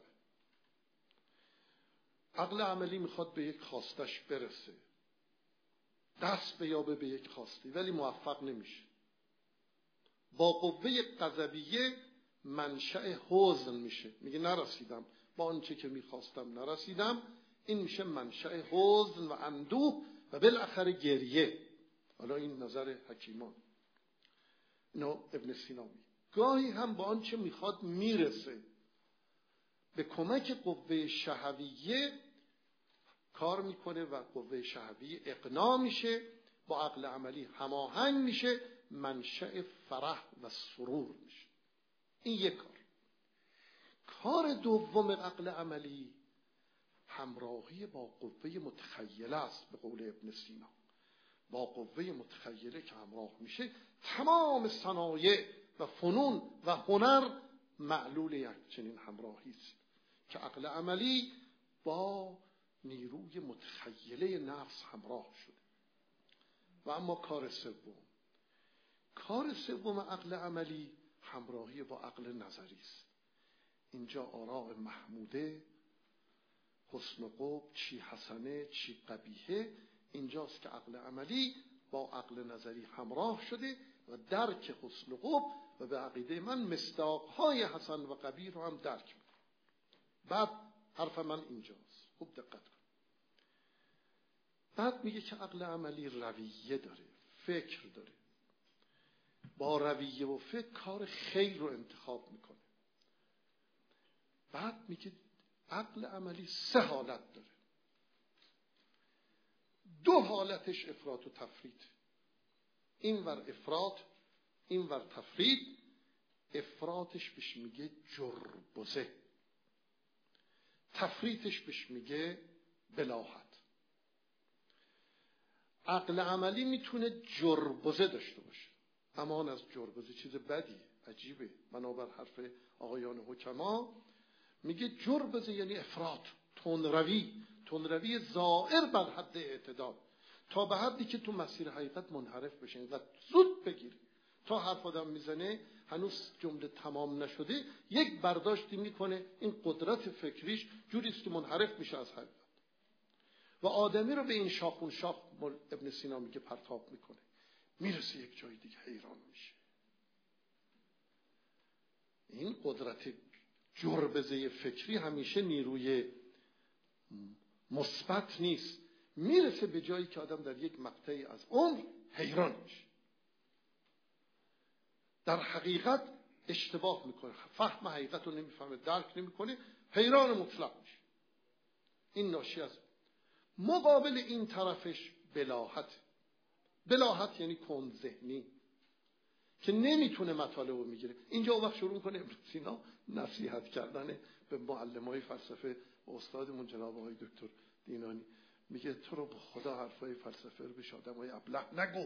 عقل عملی میخواد به یک خواستش برسه، دست بیابه به یک خواستی، ولی موفق نمیشه. با قوه غضبیه منشأ حزن میشه، میگه نرسیدم، با آنچه که میخواستم نرسیدم. این میشه منشأ حزن و اندوه و بالاخره گریه. حالا این نظر حکیمان، اینو ابن سینا میگه. گاهی هم با آنچه میخواد میرسه، به کمک قوه شهویه کار میکنه و قوه شهویه اقناع میشه، با عقل عملی هماهنگ میشه، منشأ فرح و سرور میشه. این یک کار. کار دوم عقل عملی همراهی با قوه متخیله است. به قول ابن سینا با قوه متخیله که همراه میشه، تمام صنایع و فنون و هنر معلول یک چنین همراهی است که عقل عملی با نیروی متخیله نفس همراه شده. و اما کار سوم، کار سوم عقل عملی همراهی با عقل نظری است. اینجا آراء محموده، حسن و قبح، چی حسنه چی قبیحه، اینجاست که عقل عملی با عقل نظری همراه شده و درک حسن و قبح و به عقیده من مصداقهای حسن و قبیح رو هم درک میکنه. بعد حرف من اینجاست، خوب دقت کن. بعد میگه که عقل عملی رویه داره، فکر داره. با رویه و فکر کار خیر رو انتخاب میکنه. بعد میگه عقل عملی سه حالت داره. دو حالتش افراط و تفرید. این ور افراط، این ور تفرید. افراطش بهش میگه جربزه، تفریطش بهش میگه بلاحت. عقل عملی میتونه جربزه داشته باشه. امان از جربزه، چیز بدیه، عجیبه. بنابر حرف آقایان حکما میگه جربزه یعنی افراط، تندروی، تندروی زائر بر حد اعتدال، تا به حدی که تو مسیر حقیقت منحرف بشه و زود بگیری. تا حرف آدم میزنه هنوز جمله تمام نشده، یک برداشتی میکنه، این قدرت فکریش جوریست که منحرف میشه از حقیقت و آدمی رو به این شاخون شاخ ابن سینا میگه پرتاب میکنه. میرسه یک جای دیگه حیران میشه. این قدرت جربزه فکری همیشه نیروی مثبت نیست. میرسه به جایی که آدم در یک مقطعی از عمر حیران میشه، در حقیقت اشتباه میکنه، فهم حقیقت رو نمیفهمه، درک نمیکنه، حیران مطلق میشه. این ناشی از مقابل این طرفش بلاحت. بلاحت یعنی کند ذهنی که نمیتونه مطالب رو میگیره. اینجا وقت شروع میکنه ابن سینا نصیحت کردن به معلمای فلسفه و استادمون جناب آقای دکتر دینانی. میگه تو رو به خدا حرفای فلسفه رو به آدمای ابله نگو،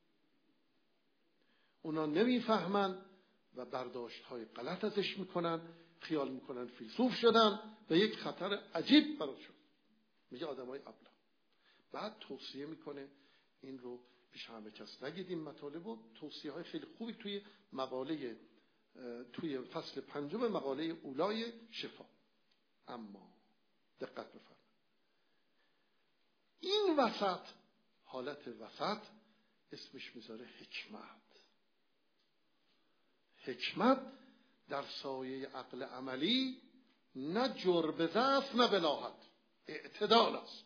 اونا نمیفهمن و برداشت های غلط ازش میکنن، خیال میکنن فیلسوف شدن و یک خطر عجیب برات شد. میگه آدمای ابله. بعد توصیه میکنه این رو پیش همه کس نگید. این مطالب و توصیه های خیلی خوبی توی مقاله توی فصل پنجم مقاله اولای شفا. اما دقت بفرمایید، این وسط، حالت وسط، اسمش میذاره حکمت. حکمت در سایه عقل عملی نه جربزه است نه بلاحت، اعتدال است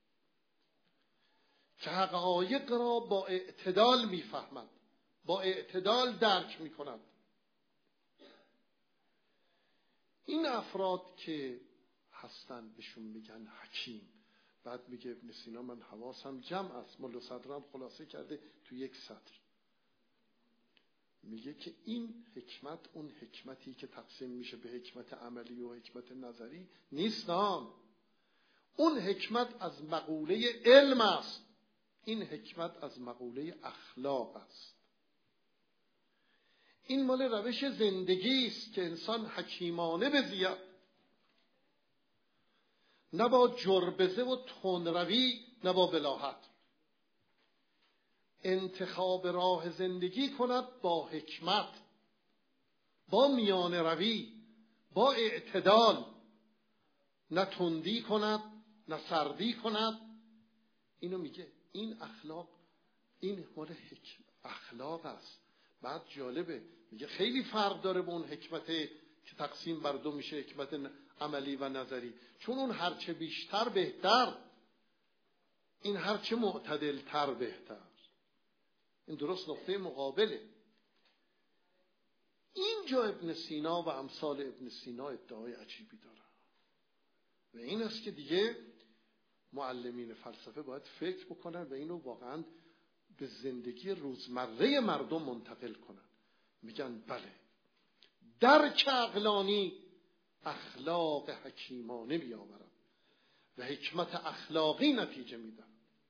که حقایق را با اعتدال میفهمند، با اعتدال درک میکنند. این افراد که هستن بهشون میگن حکیم. بعد میگه ابن سینا من حواسم جمع است، ملا صدرم خلاصه کرده تو یک سطر. میگه که این حکمت اون حکمتی که تقسیم میشه به حکمت عملی و حکمت نظری نیستان. اون حکمت از مقوله علم است، این حکمت از مقوله اخلاق است. این مال روش زندگی است که انسان حکیمانه بزید، نه با جربزه و تندروی، نه با بلاهت. انتخاب راه زندگی کند با حکمت، با میان روی، با اعتدال، نه تندی کند نه سردی کند. اینو میگه این اخلاق، این مال حکم اخلاق است. بعد جالبه میگه خیلی فرق داره با اون حکمت که تقسیم بر دو میشه، حکمت عملی و نظری، چون اون هرچه بیشتر بهتر، این هرچه معتدل تر بهتر. این درست نقطه مقابله. اینجا ابن سینا و امثال ابن سینا ادعای عجیبی داره و این است که دیگه معلمین فلسفه باید فکر بکنن و اینو واقعا به زندگی روزمره مردم منتقل کنن. میگن بله، درک عقلانی اخلاق حکیمانه بیاورد و حکمت اخلاقی نتیجه میدن.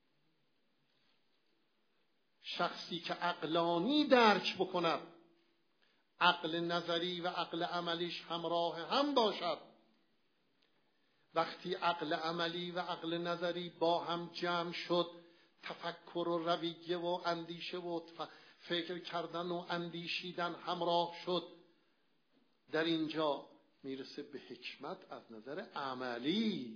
شخصی که عقلانی درک بکند، عقل نظری و عقل عملیش همراه هم باشد، وقتی عقل عملی و عقل نظری با هم جمع شد، تفکر و رویه و اندیشه و فکر کردن و اندیشیدن همراه شد، در اینجا میرسه به حکمت از نظر عملی،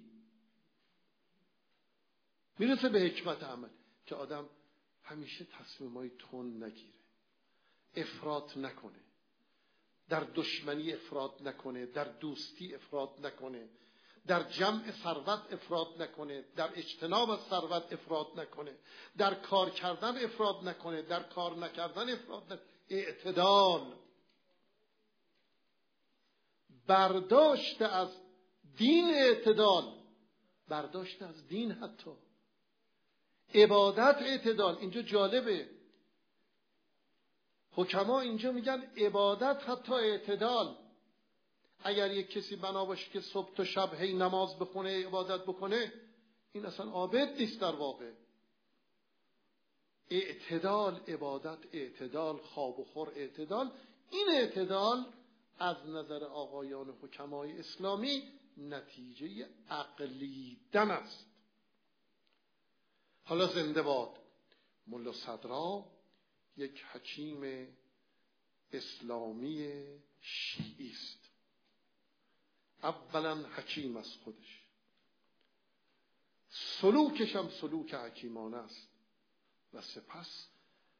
میرسه به حکمت عمل که آدم همیشه تصمیمای تند نگیره، افراط نکنه، در دشمنی افراط نکنه، در دوستی افراط نکنه، در جمع ثروت افراط نکنه، در اجتناب از ثروت افراط نکنه، در کار کردن افراط نکنه، در کار نکردن افراط نکنه. اعتدال، برداشت از دین، اعتدال، برداشت از دین، حتی عبادت اعتدال. اینجا جالبه، حکما اینجا میگن عبادت حتی اعتدال. اگر یک کسی بنا باشه که صبح تا شب هی نماز بخونه، عبادت بکنه، این اصلا عابد نیست در واقع. اعتدال، عبادت اعتدال، خواب و خور اعتدال. این اعتدال از نظر آقایان حکمای اسلامی نتیجه عقلیدن است. حالا زنده باد ملا صدرا، یک حکیم اسلامی شیعی است. اولا حکیم از خودش، سلوکش هم سلوک حکیمانه است و سپس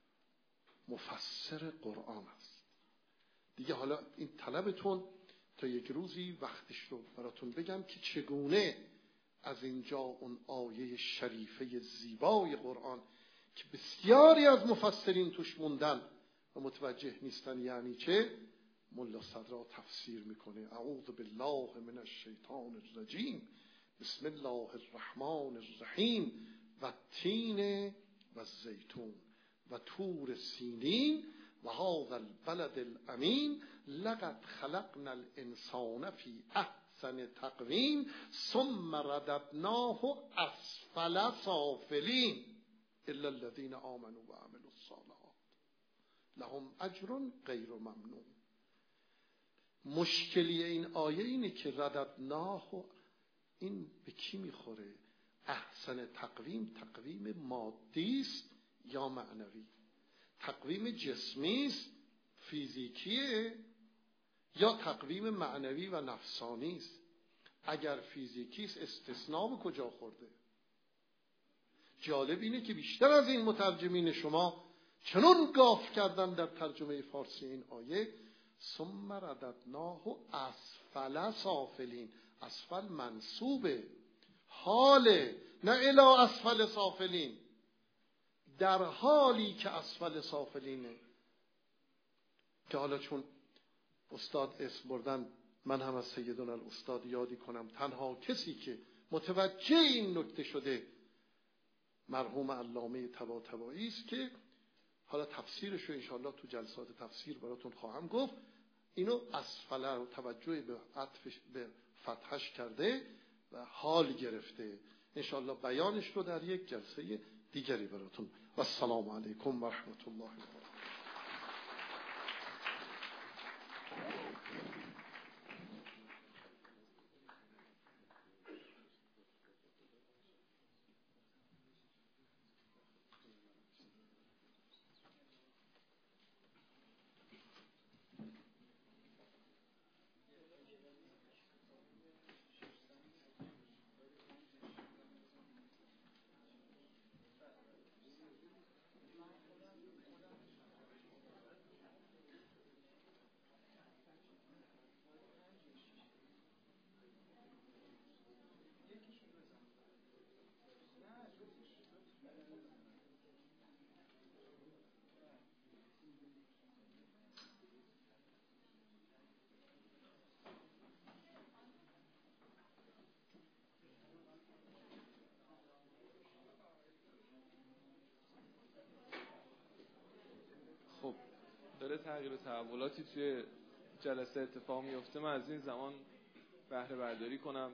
مفسر قرآن است. دیگه حالا این طلبتون تا یک روزی وقتش رو براتون بگم که چگونه از اینجا اون آیه شریفه زیبای قرآن که بسیاری از مفسرین توش موندن و متوجه نیستن یعنی چه، ملا صدرا تفسیر میکنه. اعوذ بالله من الشیطان الرجیم، بسم الله الرحمن الرحیم، و تین و الزیتون و طور سینین و هذا البلد الامین، لقد خلقنا الانسان فی احسن تقویم ثم رددناه اسفل سافلین الا الذین آمنوا و عملوا الصالحات لهم اجر غیر ممنون. مشکلی این آیه اینه که رددناه، این به کی میخوره؟ احسن تقویم تقویم مادی است یا معنوی؟ تقویم جسمی است، فیزیکیه، یا تقویم معنوی و نفسانی است؟ اگر فیزیکی است استثناء به کجا خورده؟ جالب اینه که بیشتر از این مترجمین شما چنون گاف کردن در ترجمه فارسی این آیه، ثم رددناه اسفل سافلین. اسفل منصوبه، حاله، نه الی اسفل سافلین، در حالی که اسفل سافلینه. که حالا چون استاد اسم بردن، من هم از سیدنا الاستاد یادی کنم، تنها کسی که متوجه این نکته شده مرحوم علامه طباطبایی است که حالا تفسیرش رو انشاءالله تو جلسات تفسیر براتون خواهم گفت. اینو اسفله رو توجه به عطفش به فتحش کرده و حال گرفته. انشاءالله بیانش رو در یک جلسه دیگری براتون. و السلام علیکم و رحمت الله و برکاته. داره تغییر و تحولاتی توی جلسه اتفاق میفته. من از این زمان بهره برداری کنم.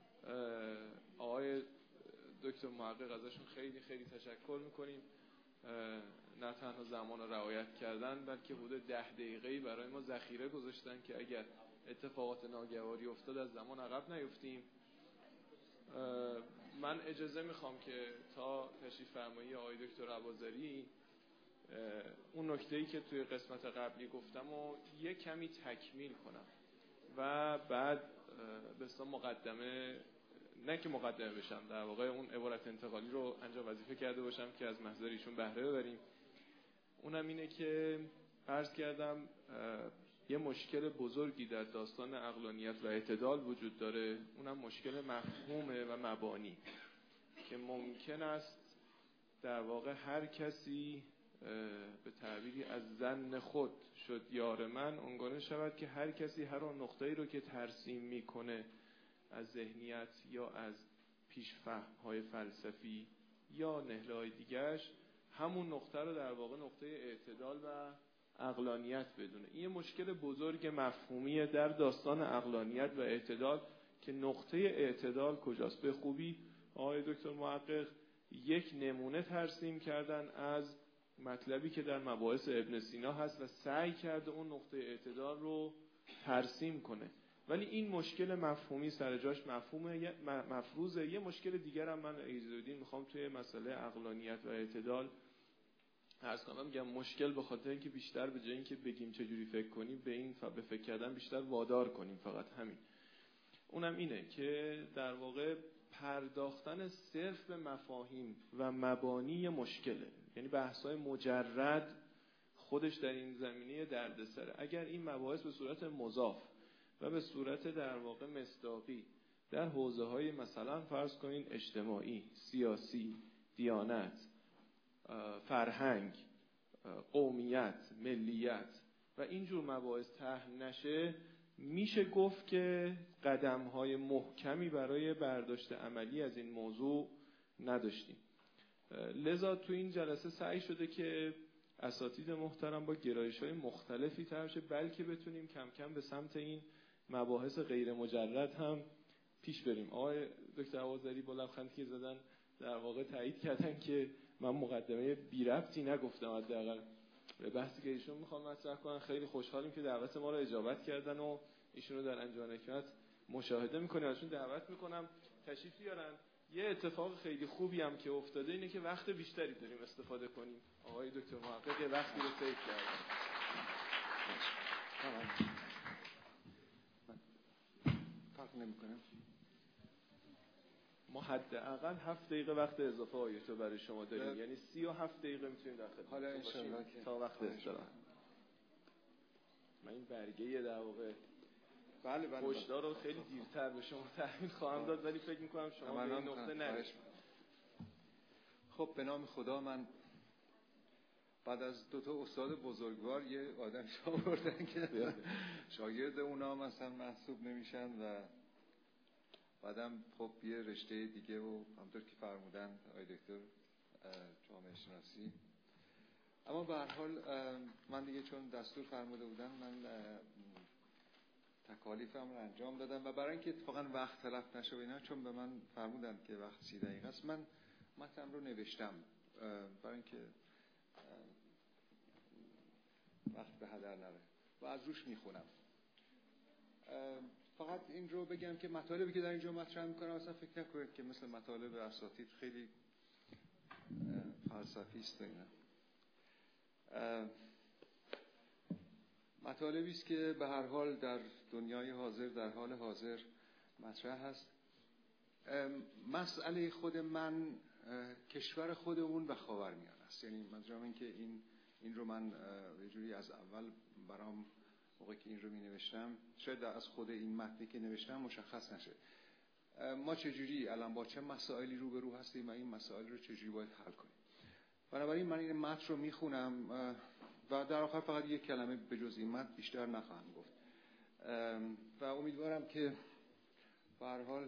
آقای دکتر محقق ازشون خیلی خیلی تشکر میکنیم. نه تنها زمان رو رعایت کردن بلکه حدود ده دقیقه‌ای برای ما ذخیره گذاشتن که اگر اتفاقات ناگواری افتاد از زمان عقب نیفتیم. من اجازه میخوام که تا تشریف فرمایی آقای دکتر ابوذری اون نکته‌ای که توی قسمت قبلی گفتم و یک کمی تکمیل کنم و بعد به اصطلاح مقدمه، نه که مقدمه بشم، در واقع اون عبارت انتقالی رو انجام وظیفه کرده باشم که از محضر ایشون بهره ببریم. اونم اینه که عرض کردم یه مشکل بزرگی در داستان عقلانیت و اعتدال وجود داره. اونم مشکل مفهومه و مبانی که ممکن است در واقع هر کسی به تعبیری از ظن خود شد یار من اونگونه شود که هر کسی هر اون نقطه‌ای رو که ترسیم میکنه از ذهنیت یا از پیشفهم‌های فلسفی یا نهله‌های دیگرش همون نقطه رو در واقع نقطه اعتدال و عقلانیت بدونه. این مشکل بزرگ مفهومی در داستان عقلانیت و اعتدال که نقطه اعتدال کجاست. به خوبی آقای دکتر محقق یک نمونه ترسیم کردن از مطلبی که در مباحث ابن سینا هست و سعی کرده اون نقطه اعتدال رو ترسیم کنه، ولی این مشکل مفهومی سر جاش مفهوم مفروضه. یه مشکل دیگر هم من ایزدین میخوام توی مسئله عقلانیت و اعتدال عرض کنم. میگم مشکل به خاطر اینکه بیشتر به جای اینکه بگیم چجوری فکر کنیم به این به فکر کردن بیشتر وادار کنیم، فقط همین. اونم اینه که در واقع پرداختن صرف به مفاهیم و مبانی مشکله، یعنی بحث‌های مجرد خودش در این زمینه دردسره. اگر این مباحث به صورت مضاف و به صورت در واقع مصداقی در حوزه‌های مثلا فرض کنین اجتماعی، سیاسی، دیانت، فرهنگ، قومیت، ملیت و اینجور مباحث طرح نشه، میشه گفت که قدم‌های محکمی برای برداشت عملی از این موضوع نداشتیم. لذا تو این جلسه سعی شده که اساتید محترم با گرایش‌های مختلفی طرح شه، بلکه بتونیم کم کم به سمت این مباحث غیر مجرد هم پیش بریم. آقای دکتر ابوذری با لبخندی که زدن در واقع تایید کردن که من مقدمه بی ربطی نگفتم. حداقل بحثی که ایشون میخوان مطرح کنن خیلی خوشحالیم که دعوت ما رو اجابت کردن و ایشون رو در انجمن حکمت مشاهده میکنیم. ازشون دعوت میکنم تشریف بیارن. یه اتفاق خیلی خوبی هم که افتاده اینه که وقت بیشتری داریم استفاده کنیم. آقای دکتر محقق وقتی رو سیو کردن. فرق نمیکنه. ما حداقل هفت دقیقه وقت اضافه آیتو برای شما داریم، یعنی سی و هفت دقیقه میتونیم در خدمت حالا انشالله که تا وقت استراحت. من این برگه در واقع بله بله پشتار رو خیلی دیرتر به شما تحویل خواهم داد، ولی فکر میکنم شما به این نقطه نرسید. خب به نام خدا، من بعد از دو تا استاد بزرگوار یه آدم آوردن که شاگرد اونا مثلا محسوب نمیشن و بعدم خب یه رشته دیگه و همونطور که فرمودن آقای دکتر جامعه شناسی اما به هر حال من دیگه چون دستور فرموده بودن من تکالیفم رو انجام دادم و برای اینکه اتفاقا وقت تلف نشه و اینا، چون به من فرمودن که وقت سی دقیقه است، من متن رو نوشتم برای اینکه وقت به هدر نره و از روش میخونم. فقط این رو بگم که مطالبی که در اینجا مطرح میکنم اصلا فکر نکنید که مثل مطالب اساتید خیلی فلسفی است. اینا مطالبی است که به هر حال در دنیای حاضر، در حال حاضر مطرح هست. مسئله خود من کشور خودمون و خاورمیانه است. یعنی منظورم این که این این رو من یه جوری از اول برام موقعی که این رو می نوشتم، شاید از خود این متنی که نوشتم مشخص نشه ما چجوری الان با چه مسائلی روبرو هستیم و این مسائل رو چجوری باید حل کنیم. بنابراین من این متن رو میخونم و در آخر فقط یک کلمه به جز این متن بیشتر نخواهم گفت و امیدوارم که به هر حال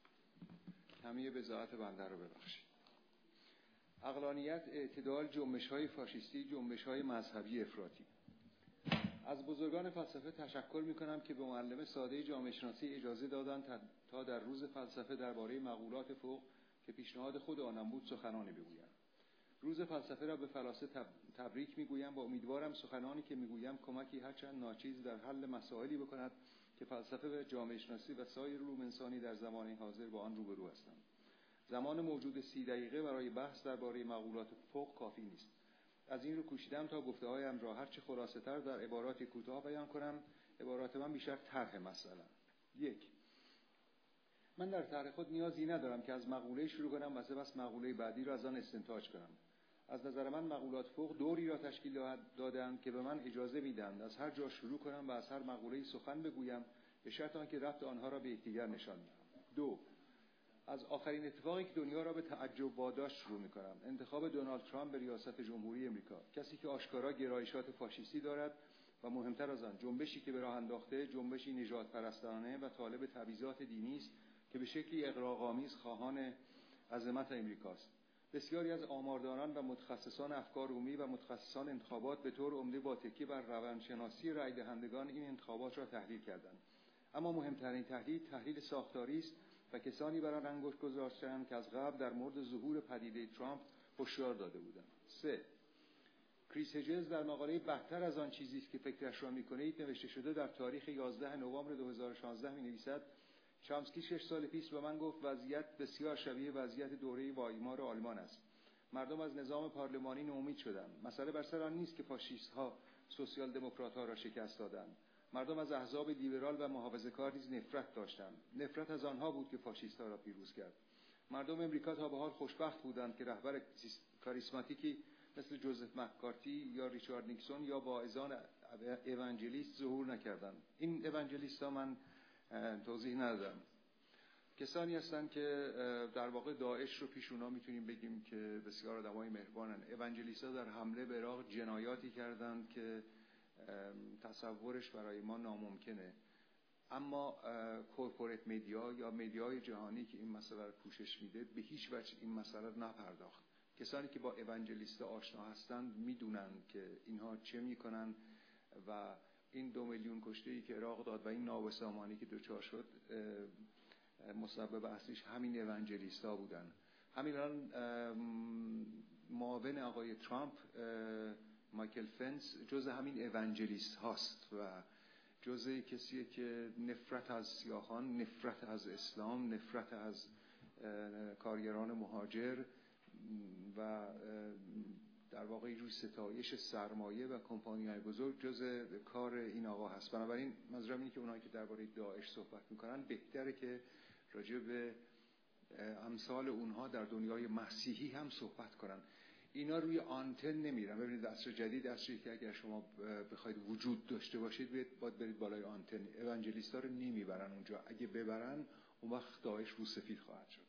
کمی بضاعت بنده رو ببخشید. عقلانیت، اعتدال، جنبش‌های فاشیستی، جنبش‌های مذهبی افراطی. از بزرگان فلسفه تشکر می‌کنم که به معلم ساده جامعه شناسی اجازه دادند تا در روز فلسفه درباره مقولات فوق که پیشنهاد خود آنم بود سخنانی بگویم. روز فلسفه را به فلاسفه تبریک می‌گویم و امیدوارم سخنانی که می‌گویم کمکی هرچند ناچیز در حل مسائلی بکند که فلسفه و جامعه شناسی و سایر علوم انسانی در زمان حاضر با آن روبرو هستند. زمان موجود سی دقیقه برای بحث درباره مقولات فوق کافی نیست. از این رو کوشیدم تا گفته‌هایم را هرچه خلاصه‌تر در عبارات کوتاه بیان کنم. عبارات من بیشتر طرح مثلا. یک، من در طرح خود نیازی ندارم که از مقوله شروع کنم و سپس مقوله بعدی را از آن استنتاج کنم. از نظر من مقولات فوق دوری را تشکیل دادند که به من اجازه میدهند از هر جا شروع کنم و از هر مقوله‌ای سخن بگویم به شرط آنکه ربط آنها را به یکدیگر نشان دهم. دو، از آخرین اتفاقی که دنیا را به تعجب واداشت شروع می‌کنم. انتخاب دونالد ترامپ به ریاست جمهوری امریکا. کسی که آشکارا گرایشات فاشیستی دارد و مهمتر از آن جنبشی که به راه انداخته جنبشی نژاد پرستانه و طالب تبعیضات دینی است که به شکلی اغراق‌آمیز خواهان عظمت امریکاست. بسیاری از آمارداران و متخصصان افکار عمومی و متخصصان انتخابات به طور عمده با تکیه بر روانشناسی رای دهندگان این انتخابات را تحلیل کردند. اما مهمترین تحلیل تحلیل ساختاری است و کسانی بر آن انگشت گذاشتند که از قبل در مورد ظهور پدیده ترامپ هشدار داده بودند. سه، کریس هجز در مقاله بدتر از آن چیزی است که فکرش را می‌کنید نوشته شده در تاریخ یازده نوامبر دو هزار و شانزده می‌نویسد: چامسکی شش سال پیش به من گفت وضعیت بسیار شبیه وضعیت دوره وایمار آلمان است. مردم از نظام پارلمانی ناامید شدند. مسئله بر سر آن نیست که فاشیست‌ها سوسیال دموکرات‌ها را شکست دادند. مردم از احزاب لیبرال و محافظه‌کار نیز نفرت داشتند. نفرت از آنها بود که فاشیست‌ها را پیروز کرد. مردم امریکا تا به حال خوشبخت بودند که رهبر کاریسماتیکی مثل جوزف مک‌کارتی یا ریچارد نیکسون یا واعظان اونجلیست ظهور نکردند. این اونجلیست‌ها من توضیح ندادم. کسانی هستند که در واقع داعش رو پیش اونا میتونیم بگیم که بسیار آدمای مهربانن. اونجلیست‌ها در حمله به عراق جنایاتی کردند که تصورش برای ما ناممکنه. اما کورپوریت مدیا یا مدیای جهانی که این مسئله رو پوشش میده به هیچ وجه این مسئله رو نپرداخت. کسانی که با اونجلیست آشنا هستند میدونن که اینها چه میکنن و این دو میلیون کشته‌ای که عراق داد و این نابسامانی که دچار شد مسبب اصلیش همین اونجلیست‌ها بودن. همین الان معاون آقای ترامپ مایکل فنس جز همین اونجلیست هاست و جز کسیه که نفرت از سیاهان، نفرت از اسلام، نفرت از کارگران مهاجر و در واقع یه جور ستایش سرمایه و کمپانی‌های بزرگ جز کار این آقا هست. بنابراین منظورم اینه که اونایی که درباره داعش صحبت میکنن بهتره که راجع به امثال اونها در دنیای مسیحی هم صحبت کنن. اینا روی آنتن نمیرن. ببینید عصر جدید عصری که اگر شما بخواید وجود داشته باشید باید برید بالای آنتن. اونجلیست‌ها رو نمیبرن اونجا. اگه ببرن اون وقت داعش رو سفید خواهد شد.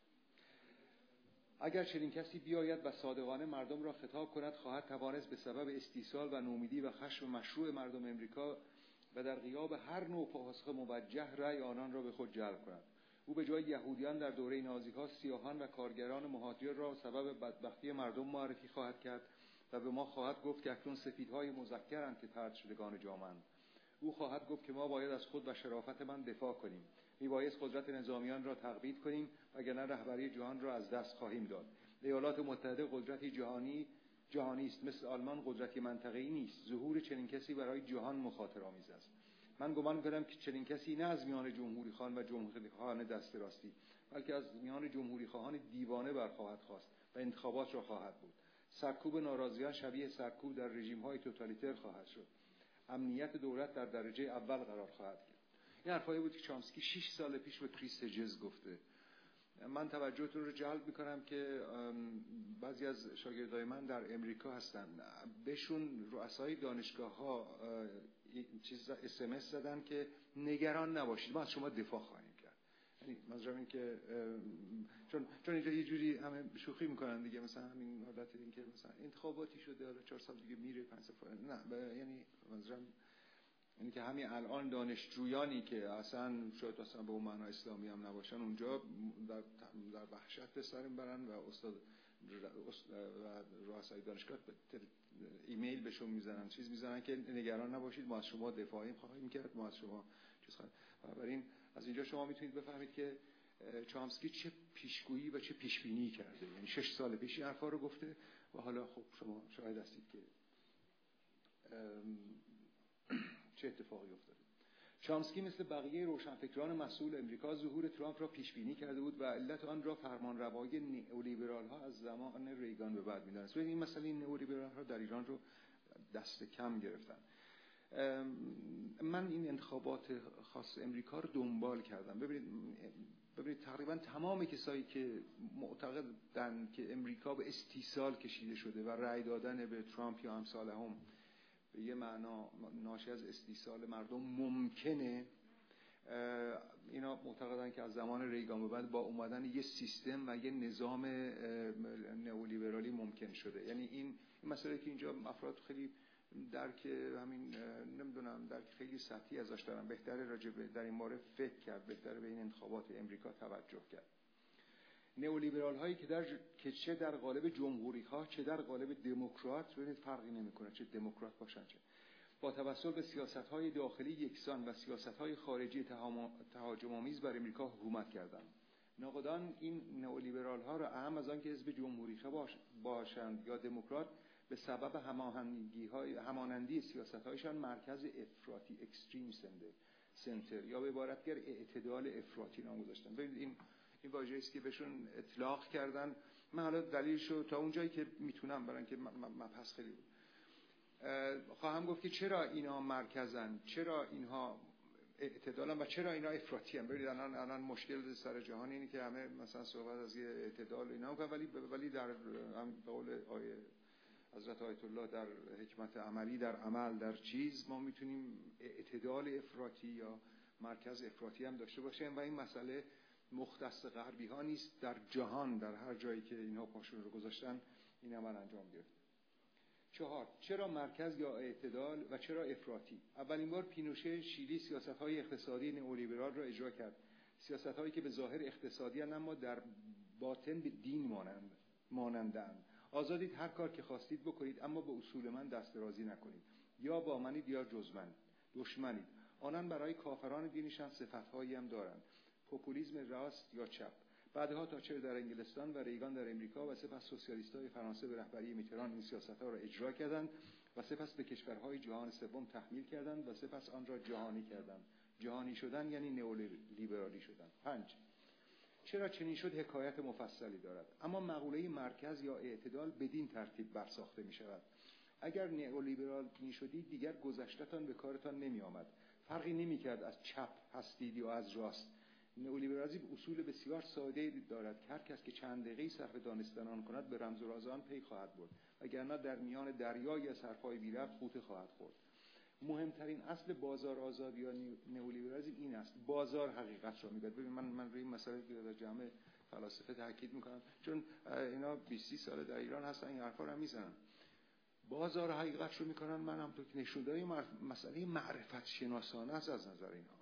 اگر چنین کسی بیاید و صادقانه مردم را خطاب کند خواهد توانست به سبب استیصال و نومیدی و خشم مشروع مردم امریکا و در غیاب هر نوع پاسخ موجه رأی آنان را به خود جلب کند. او به جای یهودیان در دوره نازی‌ها سیاهان و کارگران مهاجر را سبب بدبختی مردم معرفی خواهد کرد و به ما خواهد گفت که اکنون سفیدهای مذکرند که طرد شدگان جامند. او خواهد گفت که ما باید از خود و شرافت من دفاع کنیم. میبایست قدرت نظامیان را تقویت کنیم وگرنه رهبری جهان را از دست خواهیم داد. ایالات متحده قدرتی جهانی جهانی است، مثل آلمان قدرتی منطقه‌ای نیست. ظهور چنین کسی برای جهان مخاطر آمیز است. من گمان می‌کنم که چنین کسی نه از میان جمهوری خان و جمهوری خواهان دست راستی، بلکه از میان جمهوری خواهان دیوانه برخواهد خواست و انتخابات را خواهد بود. سرکوب ناراضیان شبیه سرکوب در رژیم‌های توتالیتر خواهد شد. امنیت دولت در درجه اول قرار خواهد گرفت. این حرفایی بود که چامسکی شش سال پیش به کریس هجز گفته. من توجهتون رو جلب میکنم که بعضی از شاگردای من در امریکا هستن، بهشون رؤسای دانشگاه‌ها چیز اس ام اس زدن که نگران نباشید، ما از شما دفاع خواهیم کرد. یعنی منظورم این که چون چون اینجا یه جوری همه شوخی میکنن دیگه، مثلا همین حالت این که مثلا انتخاباتی شده حالا چهار سال دیگه میره پنج سال نه، یعنی منظورم یعنی که همین الان دانشجویانی که اصلا شاید اصلا به اون معنی اسلامی هم نباشن اونجا در در وحشت به سر میبرن و استاد و رؤسای دانشگاه ایمیل بهشون میزنن، چیز میزنن که نگران نباشید ما از شما دفاعی خواهیم کرد، ما از شما چیز خواهیم. بنابراین از اینجا شما میتونید بفهمید که چامسکی چه پیشگویی و چه پیشبینی کرده. یعنی شش سال پیش این حرفا رو گفته و حالا خب شما شاهد هستید که چه اتفاقی افتاده. چامسکی مثل بقیه روشنفکران مسئول امریکا ظهور ترامپ را پیش بینی کرده بود و علت آن را فرمانروایی نئولیبرال ها از زمان ریگان به بعد می‌دانست. این مسئله نئولیبرال ها در ایران رو دست کم گرفتن. من این انتخابات خاص امریکا رو دنبال کردم. ببینید ببینید تقریبا تمام کسایی که معتقدن که امریکا به استیصال کشیده شده و رأی دادن به ترامپ یا امثالهم به یه معنا ناشی از استیصال مردم ممکنه، اینا معتقدن که از زمان ریگان به بعد با اومدن یه سیستم و یه نظام نئولیبرالی ممکن شده. یعنی این مسئله که اینجا افراد خیلی درک همین نمیدونم درک خیلی سطحی ازش دارن، بهتره راجع به در این مورد فکر کرد، بهتره به این انتخابات امریکا توجه کرد. نئولیبرال هایی که در که چه در قالب جمهوری ها چه در قالب دموکرات، ببینید فرقی نمیکنه چه دموکرات باشن چه، با توسل به سیاست های داخلی یکسان و سیاست های خارجی تهاجم آمیز بر امریکا حکومت کردند. ناقدان این نئولیبرال ها را اهم از آن که حزب جمهوری خواه باشند یا دموکرات به سبب هماهنگی های همانندی سیاست هایشان مرکز افراطی اکستریم سنتر یا به عبارت دیگر اعتدال افراطی نام گذاشتن. ببینید این این واژه‌ای است که بهشون اطلاق کردن. من حالا دلیلشو تا اونجایی که میتونم برای اینکه مبحث خیلی بود خواهم گفت که چرا اینا مرکزن، چرا اینها اعتدالن و چرا اینا افراطی ان. ببینید الان الان مشکل سر جهان اینه که همه مثلا صحبت از یه اعتدال اینا میکنن، ولی ولی در به قول آیه حضرت آیت الله در حکمت عملی در عمل در چیز ما میتونیم اعتدال افراطی یا مرکز افراطی هم داشته باشیم و این مسئله مختص غربی ها نیست، در جهان در هر جایی که اینها پاشون رو گذاشتن این عمل انجام گرفت. چهار، چرا مرکز یا اعتدال و چرا افراطی؟ اولین بار پینوشه شیلی سیاست‌های اقتصادی نئولیبرال را اجرا کرد، سیاست‌هایی که به ظاهر اقتصادی هستند اما در باطن به دین مانند مانندند. آزادید هر کار که خواستید بکنید اما به اصول من دست درازی نکنید، یا با منید یا جز من، دشمنید. آنان برای کافران دینشان صفت‌هایی هم دارند، پوپولیسم راست یا چپ. بعدها تاچر در انگلستان و ریگان در امریکا و سپس سوسیالیست‌های فرانسه به رهبری میتران این سیاست‌ها را اجرا کردند و سپس به کشورهای جهان سوم تحمیل کردند و سپس آن را جهانی کردند. جهانی شدن یعنی نئولیبرالی شدن. پنج، چرا چنین شد حکایت مفصلی دارد، اما مقوله مرکز یا اعتدال بدین ترتیب برساخته می شود. اگر نئولیبرال می شدید دیگر گذشته‌تان به کارتان نمی آمد، فرقی نمی کرد از چپ هستید یا از راست. نئولیبرالیسم اصول بسیار ساده دارد که هر کس که چند دقیقه صرف دانستن آن کند به رمز و راز آن پی خواهد برد، وگرنه در میان دریایی از حرفهای بی ربط غوطه خواهد خورد. مهمترین اصل بازار آزادی یا نئولیبرالیسم این است: بازار حقیقت را میگوید. ببین من من روی این مسئله که در جمع فلاسفه تاکید میکنم، چون اینا بیست سال در ایران هستن این حرفا رو میزنن. بازار حقیقت رو میکنن، من هم تو نشوندای مسئله معرفت شناسانه است از نظر اینها.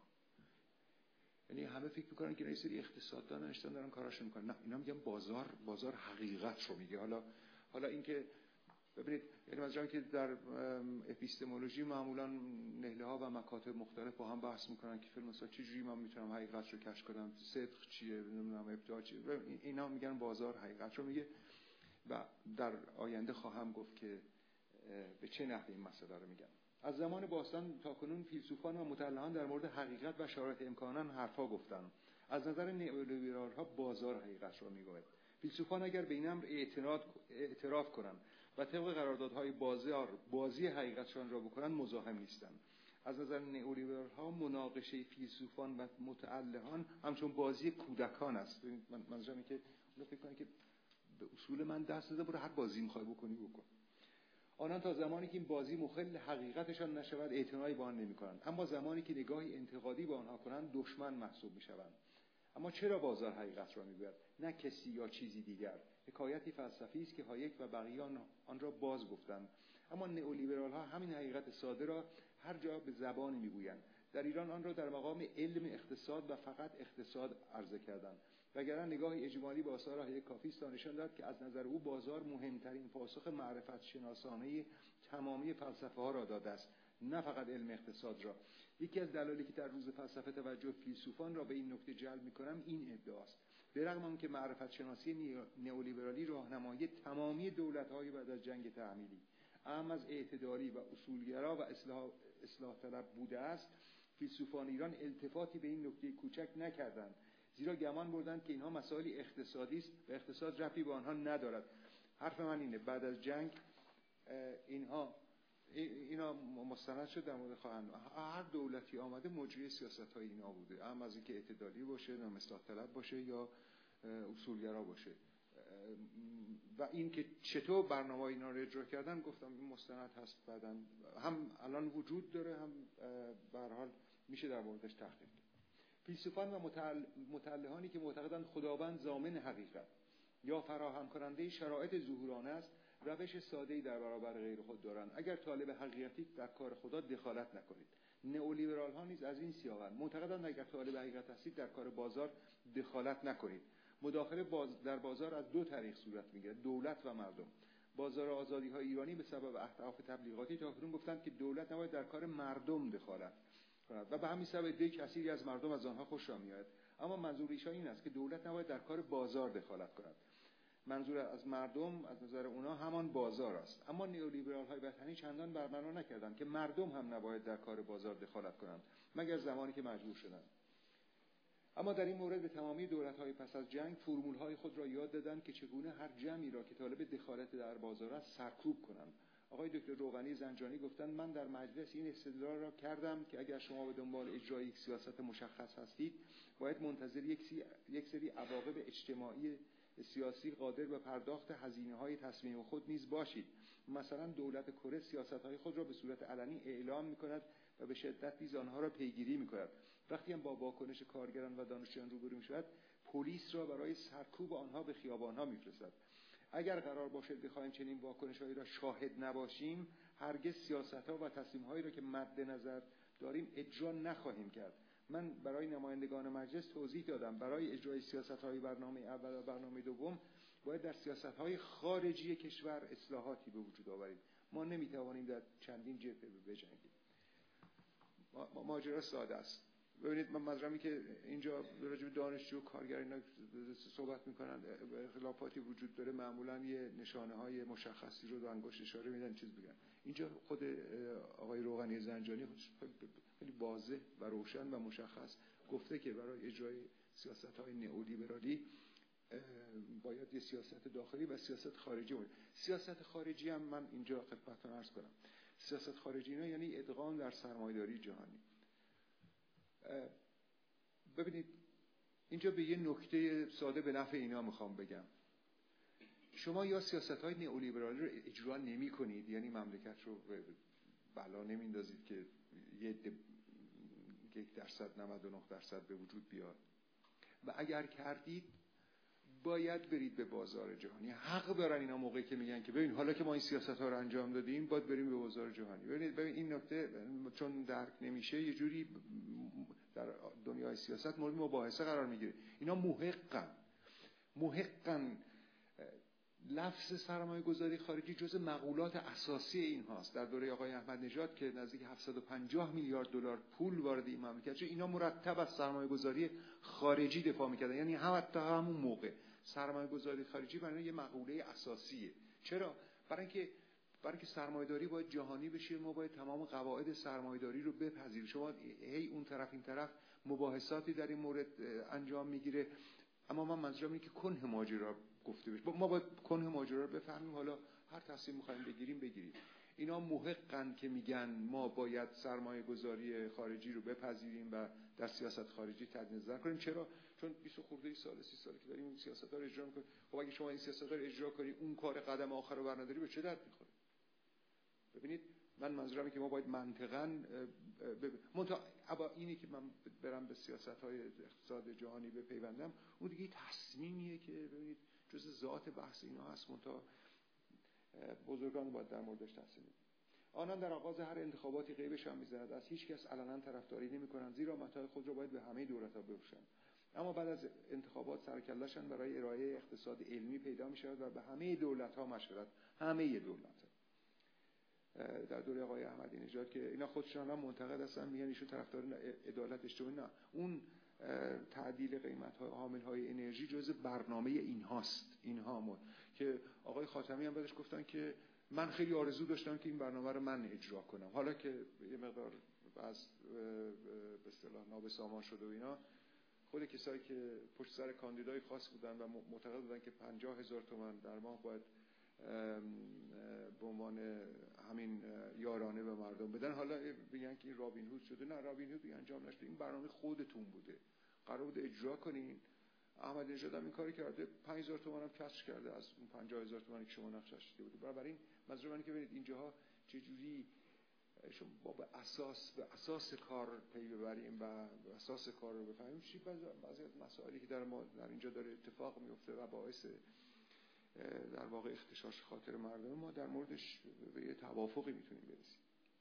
یعنی همه فکر میکنن که یه سری اقتصاددان نشستن دارن کاراشو میکنن، نه اینا میگن بازار بازار حقیقت رو میگه. حالا حالا اینکه ببینید یعنی مثلا که در اپیستمولوژی معمولا نهله ها و مکاتب مختلف با هم بحث میکنن که فیلم مثلا چه جوری من میتونم حقیقت رو کشف کنم، صدق چیه، نمیدونم ابداع چیه، اینا میگن بازار حقیقت رو میگه. و در آینده خواهم گفت که به چه نحوی این مسئله رو میگن. از زمان باستان تا کنون فیلسوفان و متعلقان در مورد حقیقت و شرایط امکانان حرفا گفتن. از نظر نئولیبرال‌ها بازار حقیقت رو میگه. فیلسوفان اگر به این امر اعتراف کنند و طبق قراردادهای بازار بازی حقیقتشان را بکنند مزاحم نیستند. از نظر نئولیبرال‌ها مناقشه فیلسوفان و متعلقان همچون بازی کودکان است. من منظورم اینه که اونا فکر کنن که به اصول من دست داده، برو هر بازی می‌خوای بکنی بکن. آنان تا زمانی که این بازی مخل حقیقتشان نشود اعتنایی به آن نمی‌کنند، اما زمانی که نگاهی انتقادی به آنها کنند دشمن محسوب می‌شوند. اما چرا بازار حقیقت را می‌گوید، نه کسی یا چیزی دیگر؟ حکایتی فلسفی است که هایک و بقیه آن را باز گفتند. اما نئولیبرال‌ها همین حقیقت ساده را هر جا به زبانی می‌گویند. در ایران آن را در مقام علم اقتصاد و فقط اقتصاد عرضه کردند. وگرنه نگاه اجمالی به آثار هایک کافی است تا نشان دهد که از نظر او بازار مهمترین پاسخ معرفت شناسانه تمامی فلسفه ها را داده است، نه فقط علم اقتصاد را. یکی از دلایلی که در روز فلسفه توجه فیلسوفان را به این نکته جلب می‌کنم این ادعاست. به رغم آنکه معرفت شناسی نئولیبرالی راهنمایی تمامی دولت‌های بعد از جنگ تحمیلی، اهم از اعتدالی و اصولگرا و اصلاح اصلاح طلب بوده است، فیلسوفان ایران التفاتی به این نکته کوچک نکردند، زیرا گمان بردند که اینها مسائل اقتصادی است و اقتصاد ربطی به آنها ندارد. حرف من اینه بعد از جنگ اینها اینا مستند شد در مورد خواهند هر دولتی آمده مجری سیاست‌های اینا بوده، هم از اینکه اعتدالی باشه، نه اصلاح طلب باشه یا اصولگرا باشه. و این که چطور برنامه اینا رو اجرا کردن گفتم این مستند هست، بعداً هم الان وجود داره، هم به هر حال میشه در موردش تحقیق کرد. فیلسوفان و متعلقانی که معتقدند خداوند ضامن حقیقت یا فراهم کننده شرایط ظهورانه است، روش ساده‌ای در برابر غیر خود دارند. اگر طالب حقیقتی در کار خدا دخالت نکنید. نئولیبرال ها نیز از این سیاقند. معتقدند اگر طالب حقیقت هستید در کار بازار دخالت نکنید. مداخله باز در بازار از دو طریق صورت میگیرد، دولت و مردم. بازار آزادی‌های ایرانی به سبب اهداف تبلیغاتی تا کنون گفتند که دولت نباید در کار مردم دخالت کند و به همین سبب عده کثیری از مردم از آنها خوششان میآید. اما منظور ایشان این است که دولت نباید در کار بازار دخالت کند. منظور از مردم از نظر اونا همان بازار است. اما نئولیبرال های وطنی چندان برملا نکردند که مردم هم نباید در کار بازار دخالت کنند مگر زمانی که مجبور شدند. اما در این مورد به تمامی دولت‌های پس از جنگ فرمول‌های خود را یاد دادند که چگونه هر جمعی را که طالب دخالت در بازار است سرکوب کنند. آقای دکتر روغنی زنجانی گفتند من در مجلس این استدلال را کردم که اگر شما به دنبال اجرای یک سیاست مشخص هستید باید منتظر یک, سی... یک سری عواقب اجتماعی سیاسی قادر به پرداخت هزینه‌های تصمیم خود نیز باشید. مثلا دولت کره سیاست‌های خود را به صورت علنی اعلام می‌کند و به شدت نیز آنها را پیگیری می‌کند. وقتی هم با واکنش کارگران و دانشجویان روبرو می‌شود، پلیس را برای سرکوب آنها به خیابان‌ها می‌فرستد. اگر قرار باشد بخواهیم چنین واکنش‌هایی را شاهد نباشیم، هرگز سیاست‌ها و تصمیم‌هایی را که مد نظر داریم اجرا نخواهیم کرد. من برای نمایندگان مجلس توضیح دادم برای اجرای سیاست‌های برنامه اول و برنامه دوم باید در سیاست‌های خارجی کشور اصلاحاتی به وجود آوریم. ما نمی‌توانیم در چندین جبهه بجنگیم. ماجرا ساده است. ببینید من منظورم که اینجا راجع به دانشجو و کارگر اینا صحبت می‌کنن، اختلافاتی وجود داره، معمولاً یه نشانه‌های مشخصی رو دو انگشت اشاره میدن چیز بگن. اینجا خود آقای روغنی زنجانی خیلی واضح و روشن و مشخص گفته که برای اجرای سیاست‌های نئولیبرالی باید یه سیاست داخلی و سیاست خارجی باشه. سیاست خارجی هم من اینجا خدمتتون عرض کنم. سیاست خارجی اینا یعنی ادغام در سرمایه‌داری جهانی. ببینید اینجا به یه نکته ساده به نفع اینا میخوام بگم. شما یا سیاست‌های نئولیبرالی رو اجرا نمی‌کنید، یعنی مملکت رو بلا نمیندازید که یه یک درصد نود و نه درصد به وجود بیاد و اگر کردید باید برید به بازار جهانی. حق دارن اینا موقعی که میگن که ببین حالا که ما این سیاست‌ها رو انجام دادیم باید بریم به بازار جهانی. ببینید ببین این نکته چون درک نمیشه یه جوری در دنیای سیاست مورد مباحثه قرار میگیره. اینا محقن محقن لفظ سرمایه گذاری خارجی جز مقولات اساسی این هاست. در دوره آقای احمد نژاد که نزدیک هفتصد و پنجاه میلیارد دلار پول وارد این مملکت شد، اینا مرتب از سرمایه گذاری خارجی دفاع میکردن. یعنی هم حتی همون موقع سرمایه گذاری خارجی برای یه مقوله اساسیه. چرا؟ برای اینکه برای اینکه سرمایه‌داری باید جهانی بشه، ما باید تمام قواعد سرمایه‌داری رو بپذیریم. شما هی اون طرف این طرف مباحثاتی در این مورد انجام میگیره، اما من منظورم اینه که کنه ماجرا گفته بشه. ما باید کنه ماجرا رو بفهمیم، حالا هر تصمیم می‌خوایم بگیریم بگیریم. اینا محقن که میگن ما باید سرمایه گذاری خارجی رو بپذیریم و در سیاست خارجی تدوین نظر کنیم. چرا؟ چون بیست خورده سال سی ساله که داریم این سیاست‌ها رو اجرا می‌کنیم. خب اگه شما این سیاست‌ها رو اجرا کنی اون کار قدم آخر رو برنداری، به چه درد می‌خوره؟ ببینید من منظورم اینه که ما باید منطقاً منتها ابا اینی که من برم به سیاست‌های اقتصاد جهانی بپیوندم، اون دیگه تصمیمیه که ببینید جز ذات بحث اینا هست. منتها بزرگان باید در موردش تصمیم بگیرن. آنان در آغاز هر انتخاباتی غیبش هم می‌زنند، از هیچ کس علنا طرفداری نمی‌کنند، زیرا متاع خود را باید به همه دولت‌ها بفروشند. اما بعد از انتخابات سرکله‌شان برای ارائه اقتصاد علمی پیدا می‌شود و به همه دولت‌ها مشورت، همه دولت‌ها. در دوره آقای احمدی نژاد که اینا خودشون هم منتقد هستن، میگن ایشون طرفدار عدالت اجتماعی، نه، اون تعدیل قیمت‌های حامل‌های انرژی جزء برنامه اینهاست. اینها ما که آقای خاتمی هم بعدش گفتن که من خیلی آرزو داشتم که این برنامه رو من اجرا کنم، حالا که یه مقدار از به اصطلاح نابسامان شده و اینا، خود کسایی که پشت سر کاندیدای خاص بودن و معتقد بودن که پنجاه هزار تومان در ماه باید به عنوان همین یارانه به مردم بدن، حالا بگن که این رابین هود شده. نه، رابین هود انجام نشده، این برنامه خودتون بوده، قرار بود اجرا کنین. احمد نژاد هم این کاری کرده، پنج هزار تومان هم کسر کرده از اون پنجاه هزار تومانی که شما نقشش دیده بودید. برای این منظور من اینه که ببینید اینجاها چجوری شما با به اساس به اساس کار پی ببریم و به اساس کار رو بفهمیم. چی بعضی از مسائلی که در ما در اینجا داره اتفاق میفته و باعث در واقع اختشاش خاطر مردم، ما در موردش به یه توافقی میتونیم برسیم.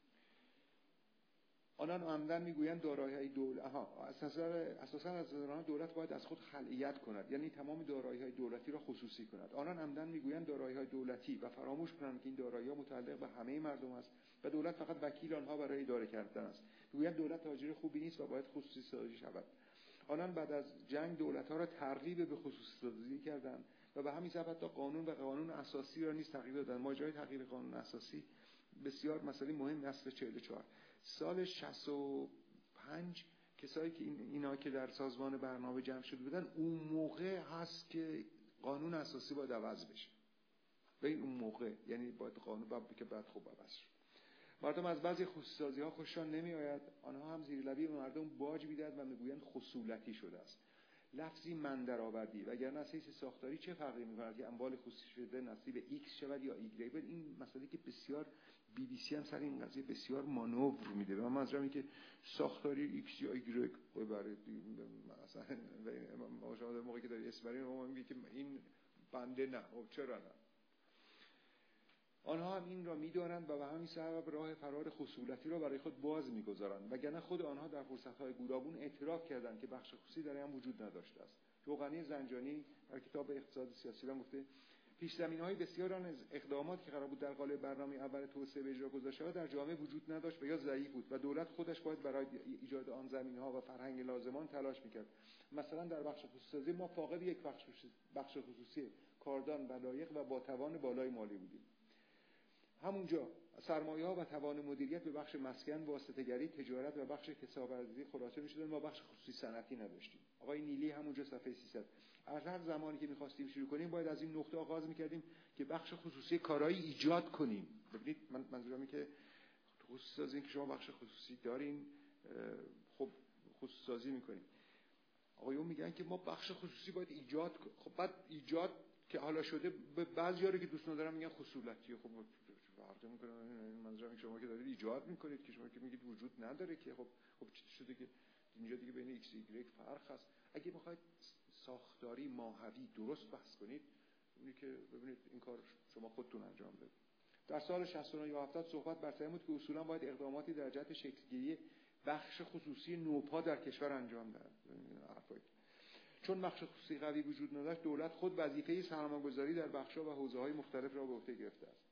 آنان عمدن میگویند دارایی‌های دولت ها اساساً اساساً از آنها دولت باید از خود خلعیت کند، یعنی تمام دارایی‌های دولتی را خصوصی کند. آنان عمدن میگویند دارایی‌های دولتی و فراموش کنند که این دارایی‌ها متعلق به همه مردم است و دولت فقط وکیل آنها برای اداره کردن است. میگویند دولت تاجر خوبی نیست و باید خصوصی سازی شود. آنان بعد از جنگ دولت‌ها را ترغیب به خصوصی سازی کردند و به همین سبب تا قانون و قانون اساسی را نیز تغییر دادند. ماجرای تغییر قانون اساسی بسیار مسئله مهم نسل چهل و چهار. سال شصت و پنج کسایی که این اینا که در سازمان برنامه جمع شده بودن، اون موقع هست که قانون اساسی باید عوض بشه. به این اون موقع یعنی باید قانون باید که بعد خوب عوض شه. مردم از بعضی خصوصی‌سازی‌ها خوششان نمی‌آید. آنها هم زیر لبی به مردم باج می‌دهند و می‌گویند خصولتی شده است. لفظی من درآوردی وگرنه از حیث ساختاری چه فرقی می‌کند که اموال خصوصی شده نصیب ایکس شود یا ایگرگ. این مسئله که بسیار بی بی سی هم سر این قضیه بسیار مانور میده. من منظورم اینه که ساختاری ایکس یا ایگرگ ببرید مثلا ما شما در موقعی که داری اسم برین ما میگه که این بنده نه، خب چرا نه؟ آنها هم این را می‌دانند و به همین سبب راه فرار خصولتی را برای خود باز می‌گذارند، وگرنه خود آنها در فرصت‌های گوناگون اعتراف کردند که بخش خصوصی در آن وجود نداشته است. روغنی زنجانی در کتاب اقتصاد سیاسی هم گفته پیش‌زمینه‌های بسیار آن اقدامات که قرار بود در قالب برنامه اول توسعه به اجرا گذاشته شود در جامعه وجود نداشت و یا ضعیف بود و دولت خودش باید برای ایجاد آن زمینه‌ها و فرهنگ لازمان تلاش می‌کرد. مثلا در بخش خصوصی ما فاقد یک بخش بخش خصوصی کاردان و لایق و با توان بالای مالی بودیم. همونجا سرمایه‌ها و توان مدیریت به بخش مسکن، واسطه‌گری، تجارت و بخش کساورزی خلاصه می‌شدن. ما بخش خصوصی صنعتی نداشتیم. آقای نیلی همونجا صفحه سیصد. از هر زمانی که می‌خواستیم شروع کنیم باید از این نقطه آغاز می‌کردیم که بخش خصوصی کارایی ایجاد کنیم. ببینید من منظورم اینه که خصوصی سازی که شما بخش خصوصی دارین، خب خصوصی سازی می‌کنیم. آقایون میگن که ما بخش خصوصی باید ایجاد کنیم. خب بعد ایجاد که حالا شده به بعضی‌ها که دوست ندارم میگن خصولتیه. خب فرق می‌کنه. منظورم شما که دارید ایجاد می‌کنید که شما که میگید وجود نداره که خب خب چی شده که اینجا دیگه بین ایکس و ایگرگ فرق هست. اگه می‌خواید ساختاری ماهوی درست بحث کنید اونی که ببینید این کار شما خودتون انجام بدید. در سال شصت و نه یا هفتاد صحبت بر سر بود که اصولاً باید اقداماتی در جهت شکل‌گیری بخش خصوصی نوپا در کشور انجام دهد. چون بخش خصوصی قوی وجود نداشت، دولت خود وظیفه سرمایه‌گذاری در بخش‌ها و حوزه‌های مختلف را به عهده گرفته است.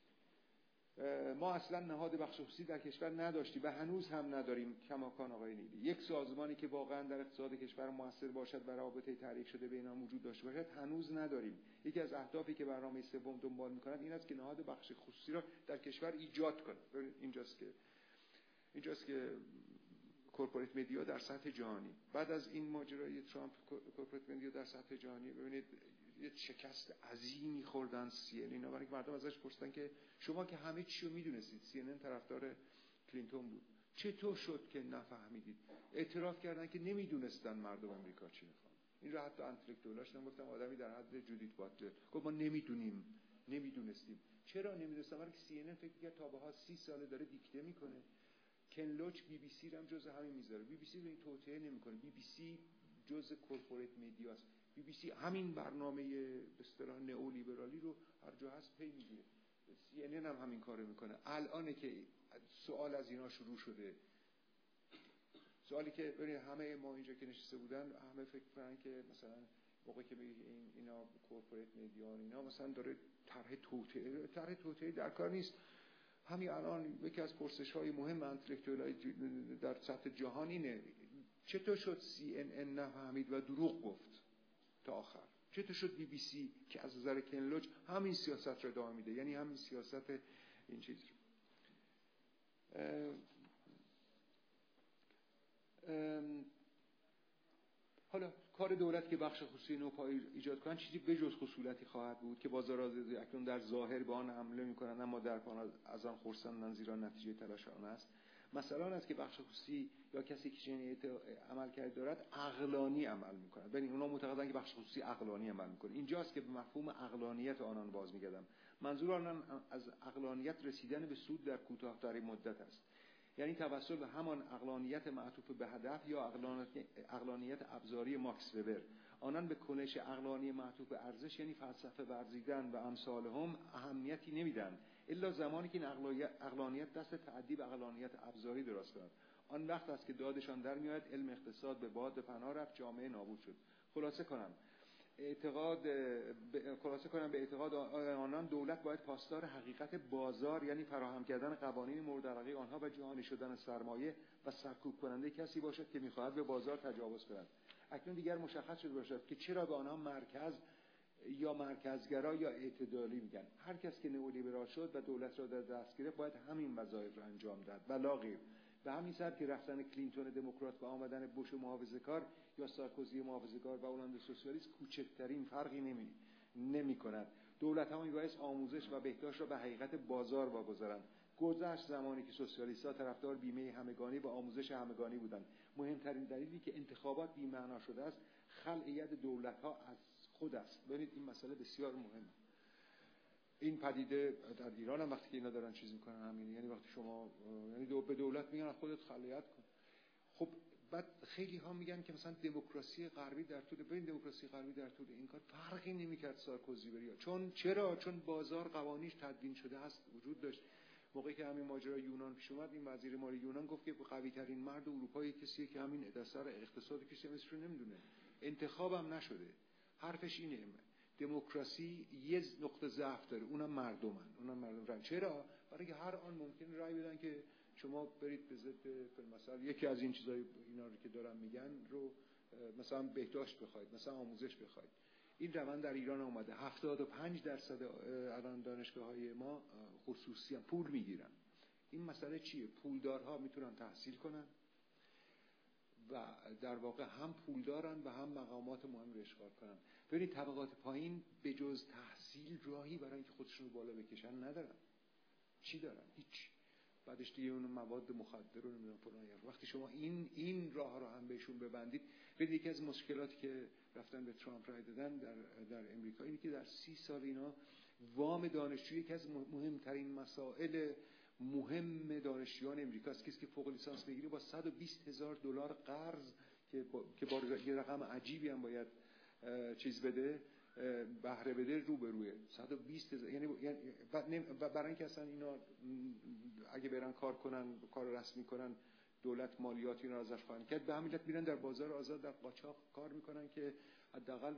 ما اصلا نهاد بخش خصوصی در کشور نداشتیم و هنوز هم نداریم. کماکان آقای نیلی، یک سازمانی که واقعا در اقتصاد کشور موثر باشد و رابطه تعریف شده بین آنها وجود داشته باشد هنوز نداریم. یکی از اهدافی که برنامه سوم دنبال می‌کند این است که نهاد بخش خصوصی را در کشور ایجاد کنه. اینجاست که اینجاست که کورپوریت مدیا در سطح جهانی، بعد از این ماجرای ترامپ کورپوریت مدیا در سطح جهانی، ببینید یه شکست عظیمی خوردن سی ان اینا، برای اینکه مردم ازش پرسیدن که شما که همه چی رو میدونستید، سی ان ان طرفدار کلینتون بود، چطور شد که نفهمیدید؟ اعتراف کردن که نمیدونستن مردم آمریکا چی میخوان. این رو حتی انتلکتولاش نگفتم، آدمی در حد جودیت باتلر گفت ما نمیدونیم، نمیدونستیم. چرا نمیدونستم؟ برای که سی ان ان فکر کرد تا بها سی ساله داره دیکته میکنه. کن لوچ بی بی سی رو هم جزء همین میذاره. بی بی سی رو این توطئه نمیکنه. بی بی سی جزء کورپوریت مدیا است. بی بی سی همین برنامه به اصطلاح نئولیبرالی رو هر جا هست پی میگیره. سی ان ان هم همین کارو میکنه. الانه که سوال از اینا شروع شده. سوالی که ببینید همه ما اینجا که نشسته بودن همه فکر می‌کنن که مثلا موقعی که بگید این اینا کورپوریت مدیا اینا مثلا داره طرح توطئه، طرح توطئه در کار نیست. همین الان یکی از پرسش‌های مهم انتلکتوالای در سطح جهان اینه چطور شد سی ان ان نفهمید و دروغ گفت تا آخر؟ چطور شد بی بی سی که از نظر کن لوچ همین سیاست رو ادامه میده، یعنی همین سیاست این چیز رو ام ام حالا کار دولت که بخش خصوصی نوپایی ایجاد کنن چیزی بجز خصولتی خواهد بود که بازار آزادی اکنون در ظاهر به آن حمله میکنن اما در پایان از آن خرسندن، زیرا نتیجه تلاش آن است. مثلا است که بخش خصوصی یا کسی که چنین عمل کرد دارد عقلانی عمل میکنه. ببین اونا معتقدن که بخش خصوصی عقلانی عمل میکنه. اینجاست که به مفهوم عقلانیت آنان باز میگردم. منظور آنان از عقلانیت رسیدن به سود در کوتاه‌ترین مدت است، یعنی توسل به همان عقلانیت معطوف به هدف یا عقلانیت ابزاری ماکس وبر. آنان به کنش عقلانی معطوف به ارزش یعنی فلسفه ورزیدن و امثال هم اهمیتی نمیدن الا زمانی که این عقلانیت دست تعدی به عقلانیت ابزاری دراز کند. آن وقت است که دادشان در میاد علم اقتصاد به باد پناه رفت، جامعه نابود شد. خلاصه کنم اعتقاد ب... خلاصه کنم به اعتقاد آنان دولت باید پاسدار حقیقت بازار یعنی فراهم کردن قوانین مورد علاقه آنها و جهانی شدن سرمایه و سرکوب کننده کسی باشد که می‌خواهد به بازار تجاوز کند. اکنون دیگر مشخص شده باشد که چرا به آنها مرکز یا مرکزگرا یا اعتدالی میگن. هر کس که نئولیبرال شد و دولت را در دست گرفت باید همین وظایف را انجام داد و لا غیر. به همین سبب که رفتن کلینتون دموکرات و آمدن بوش محافظه‌کار یا سارکوزی محافظه‌کار و هلند سوسیالیست کوچکترین فرقی نمی نمی‌کند. دولت‌ها میبایست آموزش و بهداشت را به حقیقت بازار واگذارند. گذشت زمانی که سوسیالیست‌ها طرفدار بیمه همگانی و آموزش همگانی بودند. مهمترین دلیلی که انتخابات بی‌معنا شده است خلع ید دولت‌ها از خود است. ببینید این مسئله بسیار مهمه. این پدیده در ایران هم وقتی که اینا دارن چیز میکنن همینه، یعنی وقتی شما یعنی دو به دولت میگن خودت خلعیت کن. خب بعد خیلی ها میگن که مثلا دموکراسی غربی در طول ببین دموکراسی غربی در طول این کار فرقی نمیکرد سارکوزی بریا. چون چرا؟ چون بازار قوانینش تدوین شده است، وجود داشت. موقعی که همین ماجرا یونان پیش اومد این وزیر مالی یونان گفت که قوی ترین مرد اروپایی کسیه که همین دستور اقتصاد کسی مثل رو نمیدونه. انتخابم نشده. حرفش اینه دموکراسی یه نقطه ضعف داره، اونم مردمن، اونم مردم. چرا؟ برای که هر آن ممکن رأی بدن که شما برید به ضد مثلا یکی از این چیزای اینا رو که دارن میگن رو مثلا بهداشت بخواید، مثلا آموزش بخواید. این روند در ایران اومده. هفتاد و پنج درصد الان دانشگاه‌های ما خصوصی هم پول میگیرن. این مسئله چیه؟ پولدارها میتونن تحصیل کنن و در واقع هم پول دارن و هم مقامات مهم رو اشغال کنن. ببینید طبقات پایین به جز تحصیل راهی برای اینکه خودشون رو بالا بکشن ندارن. چی دارن؟ هیچ. بعدش دیگه اون مواد مخدر رو نمیدونم فلان. وقتی شما این این راه رو هم بهشون ببندید، ببینید یکی از مشکلاتی که رفتن به ترامپ رای دادن در در امریکا اینه که در سی سال اینا وام دانشجویی یکی از مهمترین مسائل مهم دانشجویان امریکاست. کسی که فوق لیسانس بگیره با صد و بیست هزار دلار قرض که با که با یه رقم عجیبی هم باید چیز بده، بهره بده، رو به روی صد و بیست هزار. یعنی برای اینکه اصلا اینا اگه برن کار کنن، کار رسمی کنن، دولت مالیاتی رو ازش خواهند کرد، به همین علت میرن در بازار آزاد در قاچاق کار میکنن که حداقل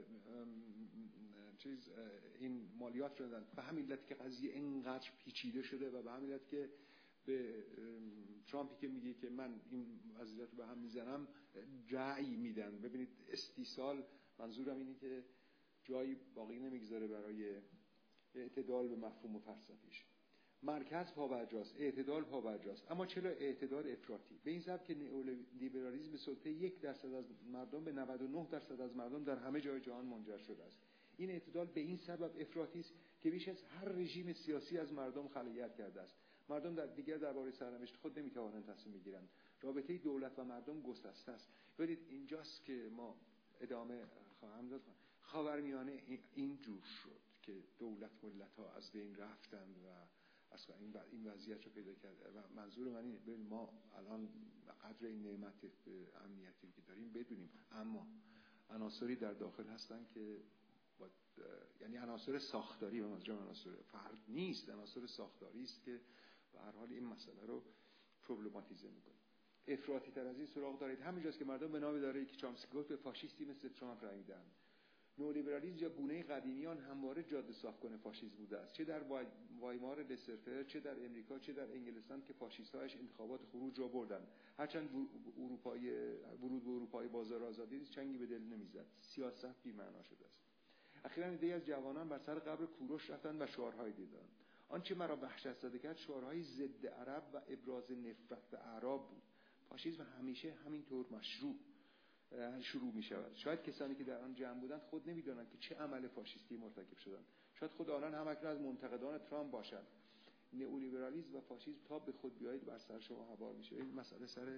چیز این مالیات رو دادن. به همین علت که قضیه اینقدر پیچیده شده و به همین علت که به ترامپی که میگه که من این وضعیت رو به هم میزنم رأی میدن. ببینید استیصال، منظورم اینه که جایی باقی نمیگذاره برای اعتدال به مفهوم و فلسفیش. مرکز پابرجاست، اعتدال پابرجاست، اما چرا اعتدال افراطی؟ به این سبب که نئولیبرالیسم به سلطه یک درصد از مردم به نود و نه درصد از مردم در همه جای جهان منجر شده است. این اعتدال به این سبب افراطی است که بیش از هر رژیم سیاسی از مردم خلایت کرده است. مردم در دیگر درباره سرنوشت خود نمیتوانند تصمیم بگیرند. رابطه دولت و مردم گسسته است. ببینید اینجاست که ما ادامه خواهم داد. خاورمیانه این جور شد که دولت ملت‌ها از بین رفتند و اصلا این این وضعیت رو پیدا کرده. و منظور من اینه ببین ما الان قدر این نعمت امنیتی که داریم بدونیم، اما عناصری در داخل هستن که با یعنی عناصر ساختاری، و منظورم عناصر فرد نیست، عناصر ساختاری است که به هر حال این مسئله رو پروبلماتیزه میکنه. افراطی تر از این سراغ دارید همینجاست که مردم به نام اداره که چامسکی گفت به فاشیستی مثل ترامپ رای میدن. نئولیبرالیسم یا گونه قدیمیان همواره جاده صاف کنه فاشیسم بوده است، چه در وایمار لسرفر، چه در امریکا، چه در انگلستان که فاشیست‌هاش انتخابات خروج را بردن. هرچند اروپای ورود به اروپای بازار آزادی چنگی به دل نمیزد. سیاست بی‌معنا شده است. اخیراً عده‌ای از جوانان بر سر قبر کوروش رفتند و شعارهایی دیدند. آنچه مرا وحشت زده کرد شعارهای ضد عرب و ابراز نفرت به اعراب بود. فاشیسم همیشه همینطور مشروع شروع می شود. شاید کسانی که در آن جمع بودند خود نمی‌دانند که چه عمل فاشیستی مرتکب شدند. شاید خود آنان هم اکنون از منتقدان ترامپ باشند. نئولیبرالیسم و فاشیسم تا به خود بیایید بر سر شما هوار میشه. این مسئله سر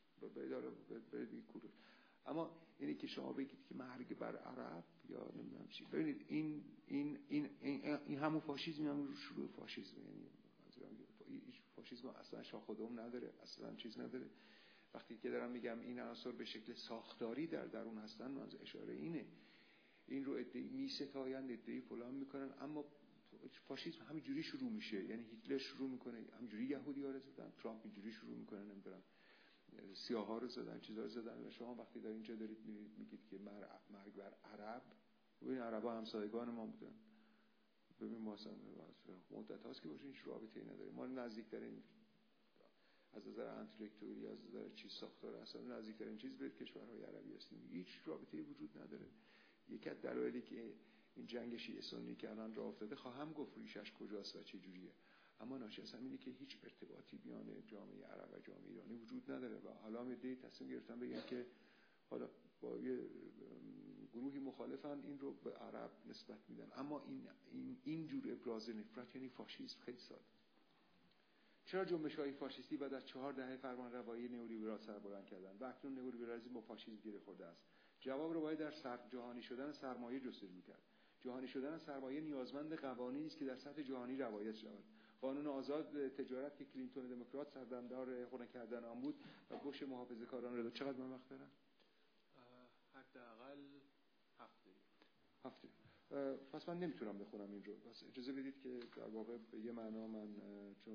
به کوروش. اما اینی که شما بگید که مرگ بر عرب یا نمیدونم چی، ببینید این این این این, این همون فاشیسم، همون شروع فاشیسم. یعنی فاشیسم اصلا شاخ و دم نداره، اصلا چیز نداره. وقتی که دارم میگم این عناصر به شکل ساختاری در درون هستن، من اشاره اینه این رو ادعی میستایند، ادعی فلان میکنن، اما فاشیسم همینجوری شروع میشه. یعنی هیتلر شروع میکنه همینجوری یهودی‌ها رو زدن، ترامپ اینجوری شروع میکنه نمیدونم سیاها رو زدن، چیزا رو زدن. و شما وقتی در اینجا دارید میرید میگید که مرگ بر عرب، و این عربا همسایگان ما بودن. ببین ما اصلا مدت هاست که باشین هیچ رابطه‌ای نداریم. ما نزدیکترین از نظر انتلکتوری، از نظر چیز ساختار اصلا نزدیکترین چیز به کشورهای عربی هستیم. هیچ رابطه‌ای وجود نداره. یکی از دلایلی که این جنگ شیعه سنی که الان راه افتاده خواهم گفت ریشش کجاست و چه جوریه، اما ناشی از همینه که هیچ ارتباطی میان جامعه عرب و جامعه ایرانی وجود نداره. و حالا میده تصمیم گرفتن بگن که حالا با یه گروهی مخالفن این رو به عرب نسبت میدن، اما این این این جور ابراز نفرت یعنی فاشیسم. خیلی ساده. چرا جنبش‌های فاشیستی بعد از چهار دهه فرمانروایی نئولیبرال سر بلند کردند و اکنون نئولیبرالیسم با فاشیسم گره خورده است؟ جواب رو باید در سر جهانی شدن سرمایه جستجو کرد. جهانی شدن سرمایه نیازمند قوانینی است که در سطح جهانی رعایت شود. قانون آزاد تجارت که کلینتون دموکرات سردمدار خونه کردن آن بود و بوش محافظه‌کاران رو. چقدر من وقت دارم؟ حداقل هفته. هفته. پس من نمیتونم بخونم این رو. پس اجازه بدید که در واقع به یه معنا من چون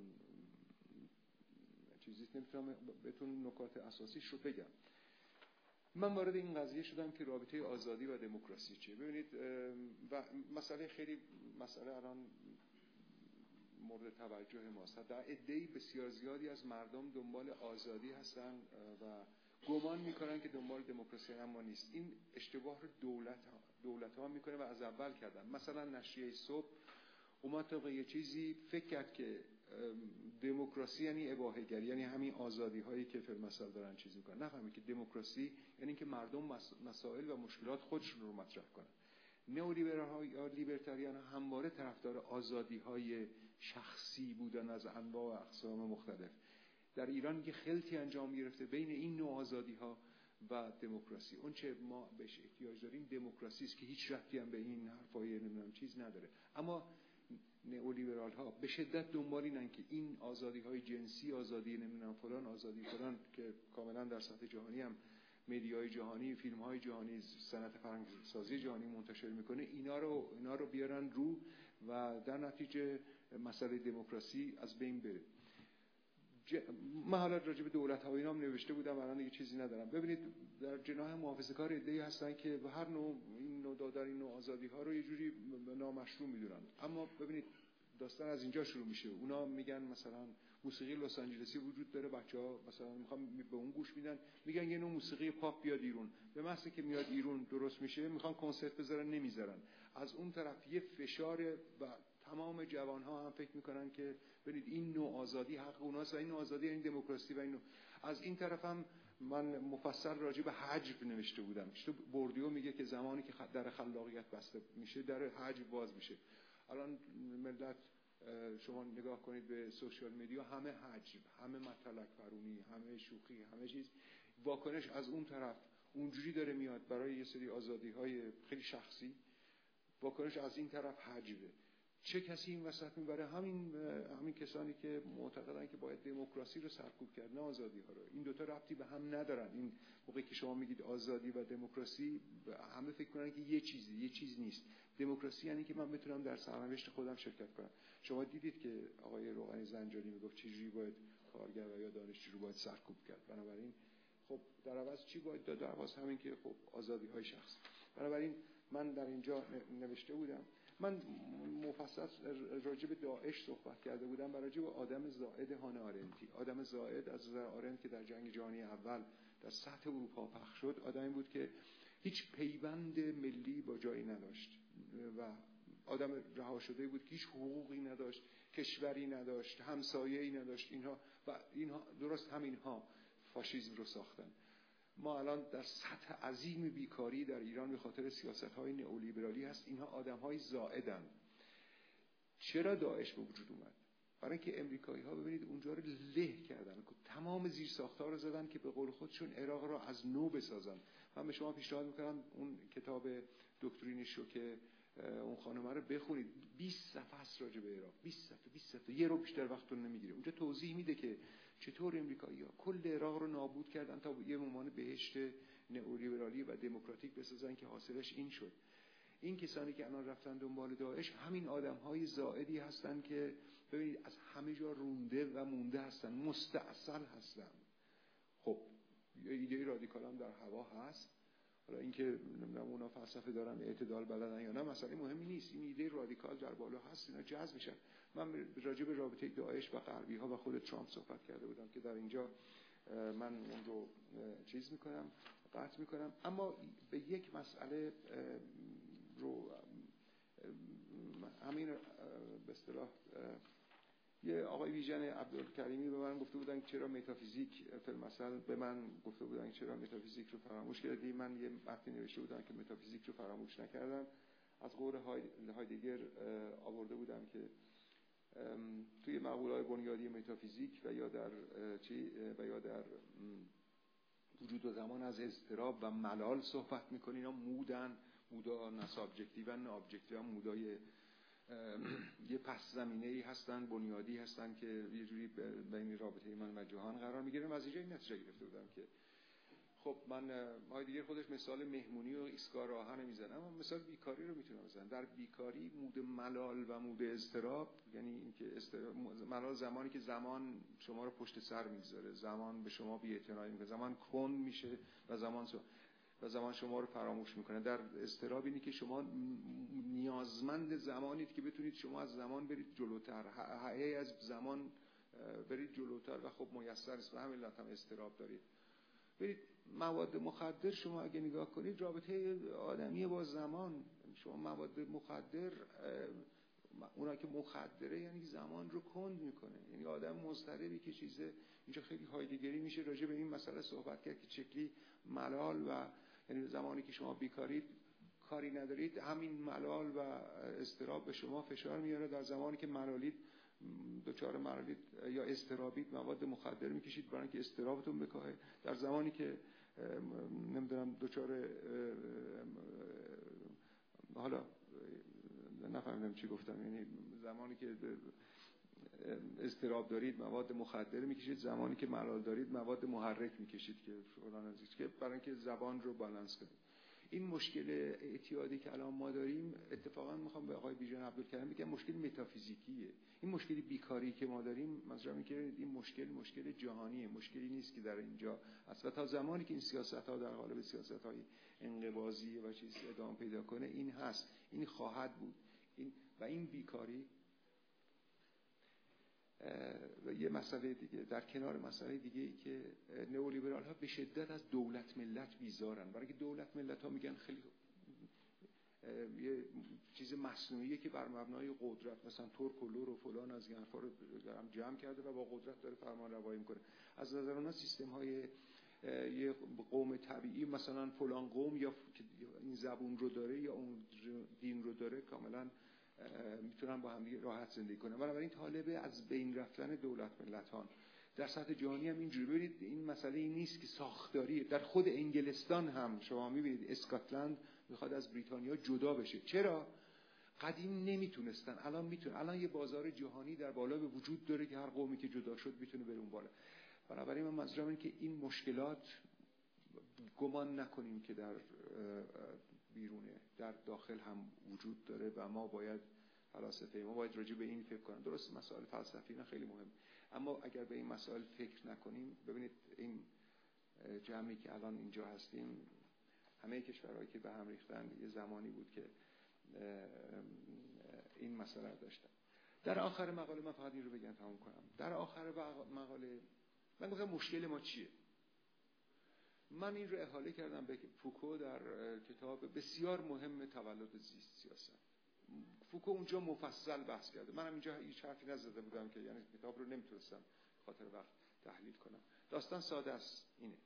چیزی نمیتونم بهتون نکات اساسیش رو بگم. من وارد این قضیه شدم که رابطه آزادی و دموکراسی چیه. ببینید و مسئله خیلی مسئله الان مورد توجه ماست. در عده‌ای بسیار زیادی از مردم دنبال آزادی هستن و گمان میکنن که دنبال دموکراسی اما نیست. این اشتباه رو دولت ها دولت ها میکنه و از اول کردن. مثلا نشریه صبح اومد طبق یه چیزی فکر کرد که دموکراسی یعنی اباحه‌گری، یعنی همین آزادی هایی که فیلم مثلا دارن چیز میکنن. نفهمید که دموکراسی یعنی که مردم مسائل و مشکلات خودشون رو مطرح کنن. نئولیبرال ها یا لیبرتاریان همواره طرفدار آزادی های شخصی بودن از انواع و اقسام مختلف. در ایران یه خلطی انجام گرفته بین این نوع آزادی ها و دموکراسی. اون چه ما بهش احتیاج داریم دموکراسی است که هیچ ربطی هم به این حرفای نمیدونم چیز نداره. اما نئولیبرال ها به شدت دنبال اینن که این آزادی های جنسی، آزادی نمیدونم فلان، آزادی فلان که کاملا در سطح جهانی هم مدیای جهانی، فیلم های جهانی، صنعت فرهنگسازی جهانی منتشر میکنه، اینا رو اینا رو بیارن رو و در نتیجه مسئله دموکراسی از بین بره. ج... من حالا راجع به دولت‌ها و اینا هم نوشته بودم، الان دیگه چیزی ندارم. ببینید در جناح محافظه‌کار عده‌ای هستن که به هر نوع این نوع دادن این نوع آزادی‌ها رو یه جوری نامشروع می‌دونن. اما ببینید داستان از اینجا شروع میشه. اونا میگن مثلا موسیقی لس آنجلسی وجود داره، بچه‌ها مثلا میخوان به اون گوش میدن، میگن یه نوع موسیقی پاپ بیاد ایران. به محض که میاد ایران درست میشه، میخوان کنسرت بذارن نمیذارن. از اون طرف یه فشار و تمام جوان‌ها هم فکر میکنن که ببینید این نوع آزادی حق اوناست و این نوع آزادی این دموکراسی و این نوع. از این طرف هم من مفصل راجع به حجب نوشته بودم. تو بوردیو میگه که زمانی که در خلاقیت بسته میشه در حجب باز میشه. الان ملت شما نگاه کنید به سوشال میدیا، همه حجب، همه مطلق پرونی، همه شوخی، همه چیز. واکنش از اون طرف اونجوری داره میاد برای یه سری آزادی‌های خیلی شخصی، واکنش از این طرف حجبه. چه کسی این وسط میبره؟ همین همین کسانی که معتقدن که باید دموکراسی رو سرکوب کرد، نه آزادی ها رو. این دوتا ربطی به هم ندارن. این موقعی که شما میگید آزادی و دموکراسی، همه فکر کنن که یه چیزی، یه چیز نیست. دموکراسی یعنی که من بتونم در سرنوشت خودم شرکت کنم. شما دیدید که آقای روغنی زنجانی میگفت چجوری باید کارگر و یا دانشجو رو باید سرکوب کرد. بنابراین خب در عوض چی باید داد؟ در عوض همین که خب آزادی های شخص. بنابراین من در اینجا نوشته بودم، من مفصل راجع به داعش صحبت کرده بودم و راجع به آدم زائد هانه آرنتی. آدم زائد از نظر آرنت که در جنگ جهانی اول در سطح اروپا پخش شد، آدمی بود که هیچ پیوند ملی با جایی نداشت و آدم رها شده بود که هیچ حقوقی نداشت، کشوری نداشت، همسایه‌ای نداشت. اینها و اینها درست همینها فاشیسم رو ساختن. ما الان در سطح عظیم بیکاری در ایران به خاطر سیاست‌های نئولیبرالی هست. اینها آدم‌های زائدن. چرا داعش به وجود اومد؟ برای اینکه امریکایی‌ها ببینید اونجا رو له کردن، تمام زیرساخت‌ها رو زدن که به قول خودشون عراق رو از نو بسازن. من به شما پیشنهاد می‌کنم اون کتاب دکترین شوکه اون خانم رو بخونید. بیست صفحه است راجع به عراق. بیست صفحه بیست صفحه یه رو بیشتر وقتتون نمیگیره. اونجا توضیح میده که چطور امریکایی‌ها کل عراق رو نابود کردن تا یه عنوان بهشت نئولیبرالی و دموکراتیک بسازن که حاصلش این شد. این کسانی که الان رفتن دنبال داعش همین آدم‌های زائدی هستن که ببینید از همه جا رونده و مونده هستن، مستعصل هستن. خب یه ایده رادیکال هم در هوا هست. حالا اینکه نمیدونم اونا فلسفه دارن، اعتدال بلدن یا نه، مسئله مهمی نیست. این ایده رادیکال در بالا هست، اینا جذب میشن. من راجع به رابطه داعش و غربی ها و خود ترامپ صحبت کرده بودم که در اینجا من اون رو چیز میکنم، قطع میکنم. اما به یک مسئله رو همین به اصطلاح یه آقای ویژن عبدالکریمی به من گفته بودن که چرا متافیزیک مثلا به من گفته بودن که چرا متافیزیک رو فراموش کردی. من یه متن نوشته بودم که متافیزیک رو فراموش نکردم. از قول هایدگر آورده بودم که توی مقوله‌های بنیادی متافیزیک و یا در چی و یا در وجود و زمان از اضطراب و ملال صحبت می‌کنه. اینا مودن، مودا نه سابجکتیو نه ابجکتیو، مودای یه پس زمینه‌ای هستن، بنیادی هستن که یه جوری بین رابطه من و جهان قرار می‌گیرن. از اینجا این نتیجه گرفته بودم که خب من هایدگر خودش مثال مهمونی و ایستگاه راهن میزنه، اما مثال بیکاری رو میتونم بزنم. در بیکاری مود ملال و مود اضطراب، یعنی اینکه ملال زمانی که زمان شما رو پشت سر میگذاره، زمان به شما بی‌اعتنایی میکنه، زمان کند میشه و زمان و زمان شما رو فراموش میکنه. در اضطراب اینی که شما نیازمند زمانید که بتونید شما از زمان برید جلوتر، هی از زمان برید جلوتر و خب میسر است. به همین علت هم اضطراب دارید. برید مواد مخدر، شما اگه نگاه کنید رابطه آدمی با زمان، شما مواد مخدر، اونا که مخدره یعنی زمان رو کند میکنه، یعنی آدم مضطربی که چیزه. اینجا خیلی هایدگری میشه راجع به این مسئله صحبت کرد که چکلی ملال و یعنی زمانی که شما بیکارید، کاری ندارید، همین ملال و اضطراب به شما فشار میاره. در زمانی که ملالید، دوچار ملالید یا اضطرابید، مواد مخدر میکشید برای اینکه اضطرابتون بکاهه. در زمانی که نمیدونم دوچار حالا نفهمیدم چی گفتم، یعنی زمانی که اضطراب دارید مواد مخدر میکشید، زمانی که ملال دارید مواد محرک میکشید که فلان از که برای اینکه زبان رو بالانس کنید. این مشکل اعتیادی که الان ما داریم، اتفاقا میخوام به آقای بیژن عبدالکریم بگم مشکل متافیزیکیه. این مشکل بیکاری که ما داریم، منظورم اینه که این مشکل مشکل جهانیه، مشکلی نیست که در اینجا است. و تا زمانی که این سیاست‌ها در قالب سیاست‌های انقباضی و چیز ادامه پیدا کنه، این هست، این خواهد بود. این و این بیکاری و یه مسئله دیگه در کنار مسئله دیگه ای که نئولیبرال ها به شدت از دولت ملت بیزارن، برای که دولت ملت ها میگن خیلی یه چیز مصنوعیه که بر مبنای قدرت، مثلا ترک و لور و فلان از این حرفا رو هم جمع کرده و با قدرت داره فرمان روایی میکنه. از نظر اونا سیستم های یه قوم طبیعی، مثلا فلان قوم یا این زبون رو داره یا اون دین رو داره، کاملا میتونن با هم راحت زندگی کنن. بنابراین طالبه از بین رفتن دولت ملتان در سطح جهانی هم اینجوری. ببینید این مسئله این نیست که ساختاری، در خود انگلستان هم شما میبینید اسکاتلند میخواد از بریتانیا جدا بشه. چرا؟ قدیم نمیتونستن، الان میتونن. الان یه بازار جهانی در بالا به وجود داره که هر قومی که جدا شد میتونه بره اون بالا. بنابراین من منظورم اینه که این مشکلات گمان نکنیم که در بیرونه، در داخل هم وجود داره و ما باید فلاسفه ما باید راجع به این فکر کنیم. درست مسائل فلسفی اینا خیلی مهم، اما اگر به این مسائل فکر نکنیم، ببینید این جمعی که الان اینجا هستیم، همه کشورهایی که به هم ریختن یه زمانی بود که این مسئله رو داشتن. در آخر مقاله من فقط این رو بگم تموم کنم. در آخر مقاله من گفتم مشکل ما چیه. من این رو احاله کردم به فوکو در کتاب بسیار مهم تولد زیست سیاست. فوکو اونجا مفصل بحث کرده. منم اینجا هیچ حرفی نزده بودم که یعنی کتاب رو نمیتونستم خاطر وقت تحلیل کنم. داستان ساده است، اینه: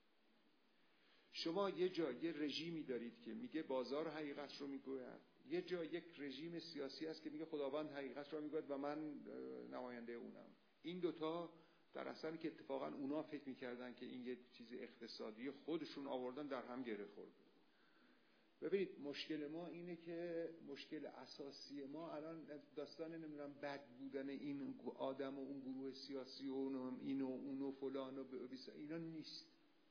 شما یه جا یه رژیمی دارید که میگه بازار حقیقت رو میگوید، یه جا یک رژیم سیاسی است که میگه خداوند حقیقت رو میگوید و من نماینده اونم. این دوتا در اصل که اتفاقا اونا فکر میکردن که این یه چیز اقتصادی خودشون آوردن، در هم گره خورد. ببینید مشکل ما اینه که مشکل اساسی ما الان داستان نمیدونم بد بودن این آدم و اون گروه سیاسی و اون اینو اونو فلان و اینا نیست.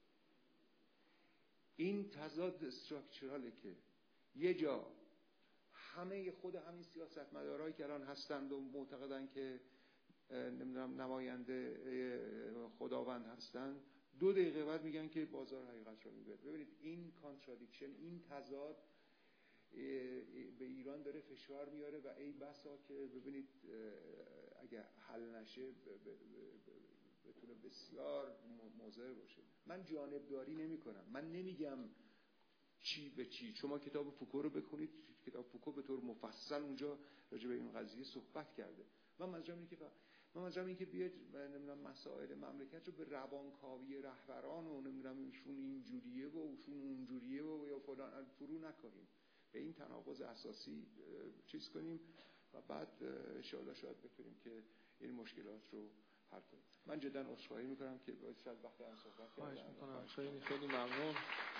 این تضاد استراکچراله که یه جا همه خود همین سیاستمدارایی که الان هستند و معتقدن که نمیدونم نماینده خداوند هستن، دو دقیقه بعد میگن که بازار حقیقت رو میگه. ببینید این کانترادیکشن، این تضاد به ایران داره فشار میاره و ای بسا که ببینید اگه حل نشه بتونه بسیار مضر باشه. من جانبداری نمی کنم، من نمیگم چی به چی. شما کتاب فوکو رو بخونید، کتاب فوکو به طور مفصل اونجا راجع به این قضیه صحبت کرده. من منظورم اینه که من منظورم اینه که بیاید نمیدونم مسائل مملکت رو به روانکاوی رهبران و نمیدونم ایشون اینجوریه و ایشون اونجوریه و یا فلان فرو نکنیم، به این تناقض اساسی چیز کنیم و بعد ان شاءالله شاید بتونیم که این مشکلات رو حل کنیم. من جدا عذرخواهی میکنم که شاید وقت از صحبت خواهش میکنم. خیلی خیلی ممنون.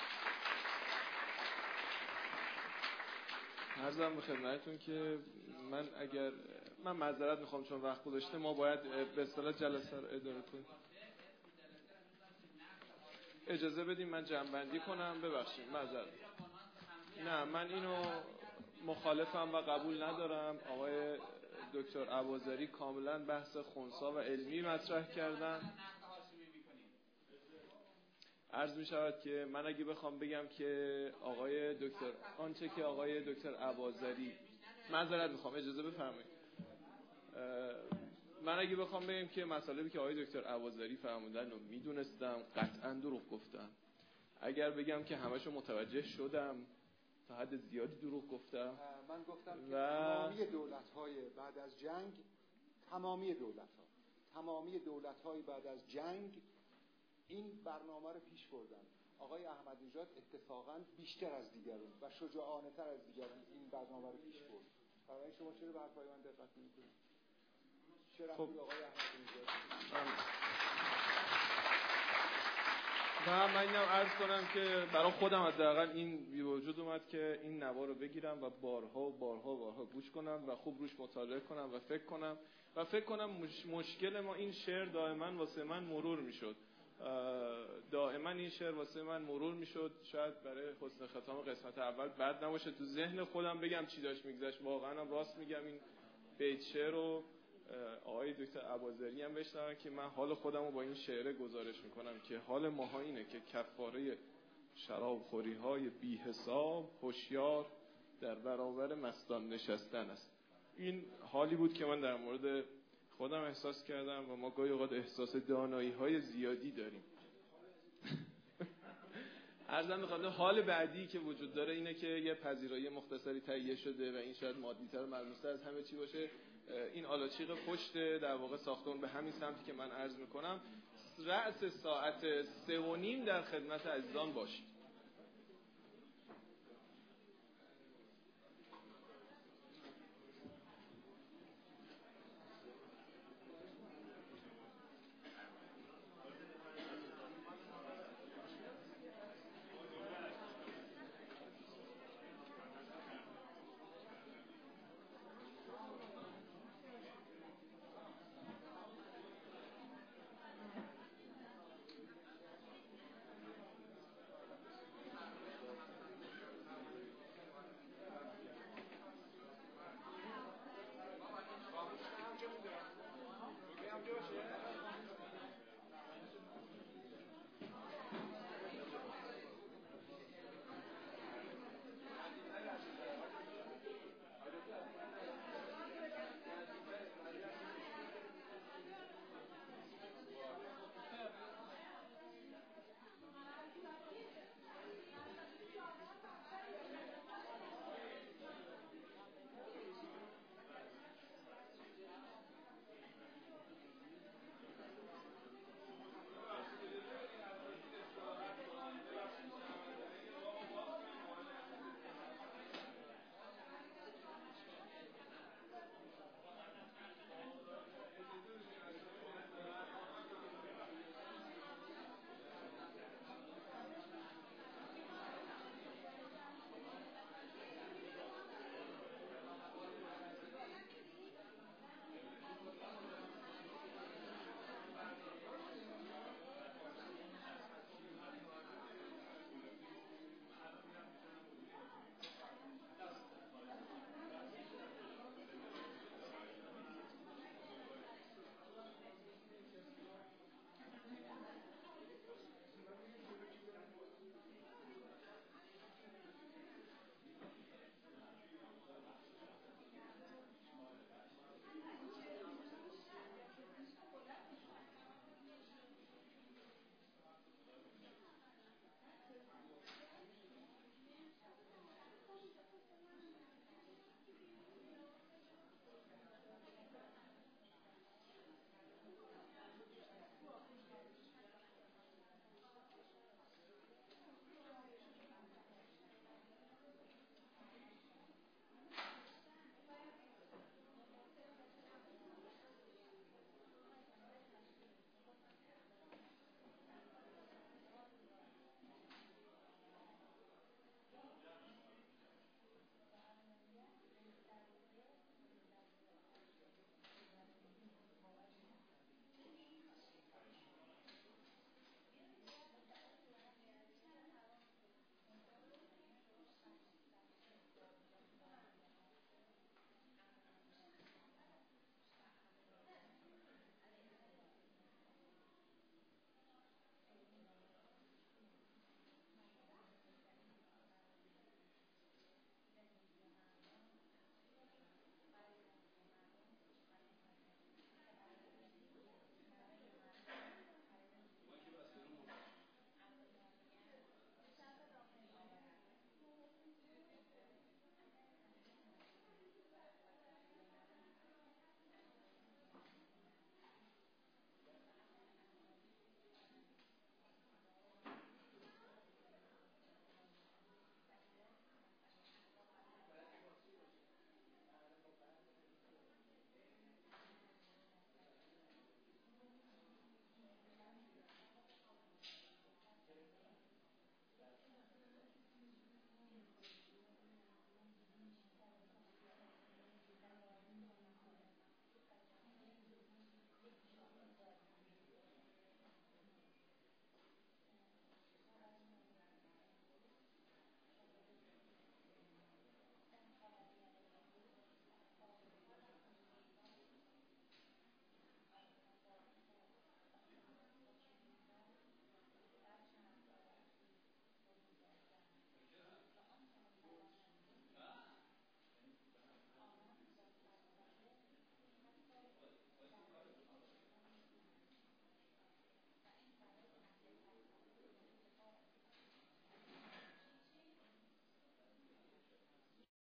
عرضم به خدمتتون که من اگر من معذرت میخوام چون وقت گذاشته، ما باید به اصطلاح جلسه رو اداره کنیم. اجازه بدیم من جمع‌بندی کنم. ببخشید معذرت. نه من اینو مخالفم و قبول ندارم. آقای دکتر ابوذری کاملا بحث خنثی و علمی مطرح کردن. عرض می شود که من اگه بخوام بگم که آقای دکتر آنچه که آقای دکتر ابوذری، معذرت میخوام اجازه بفرمایید، من اگه بخوام بگم که مسئله که آقای دکتر ابوذری فرمودن رو میدونستم، قطعا دروغ گفتم. اگر بگم که همشو متوجه شدم، تا حد زیادی دروغ گفتم. من گفتم و... که تمامی دولت‌های بعد از جنگ، تمامی دولت‌ها تمامی دولت‌های بعد از جنگ این برنامه رو پیش بردن. آقای احمدی نژاد اتفاقاً بیشتر از دیگران و شجاعانه‌تر از دیگران این برنامه رو پیش برد. برای شما چرا به حرفای من دقت نمی‌کنید؟ چرا خب آقای احمدی نژاد و من اینم عرض کنم که برای خودم حداقل این بی وجود اومد که این نوا رو بگیرم و بارها و بارها و بارها گوش کنم و خوب روش مطالعه کنم و فکر کنم و فکر کنم مش... مشکل ما این شعر دائما واسه من مرور میشد. دائما این شعر واسه من مرور میشد. شاید برای حسن ختام قسمت اول بد نباشه تو ذهن خودم بگم چی داشت میگذشت. واقعا هم راست میگم این بیت شعر رو آقای دکتر اباظری هم بشنون که من حال خودم رو با این شعر گزارش میکنم که حال ماها اینه که کفاره شراب خوری های بی حساب هوشیار در برابر مستان نشستن است. این حالی بود که من در مورد خودم احساس کردم و ما گاهی اوقات احساس دانایی های زیادی داریم. عرضم می‌خوام حال بعدی که وجود داره اینه که یه پذیرایی مختصری تهیه شده و این شاید مادی‌تر و ملموس‌تر از همه چی باشه. این آلاچیق پشت در واقع ساختمون به همین سمتی که من عرض میکنم رأس ساعت سه و نیم در خدمت عزیزان باشید.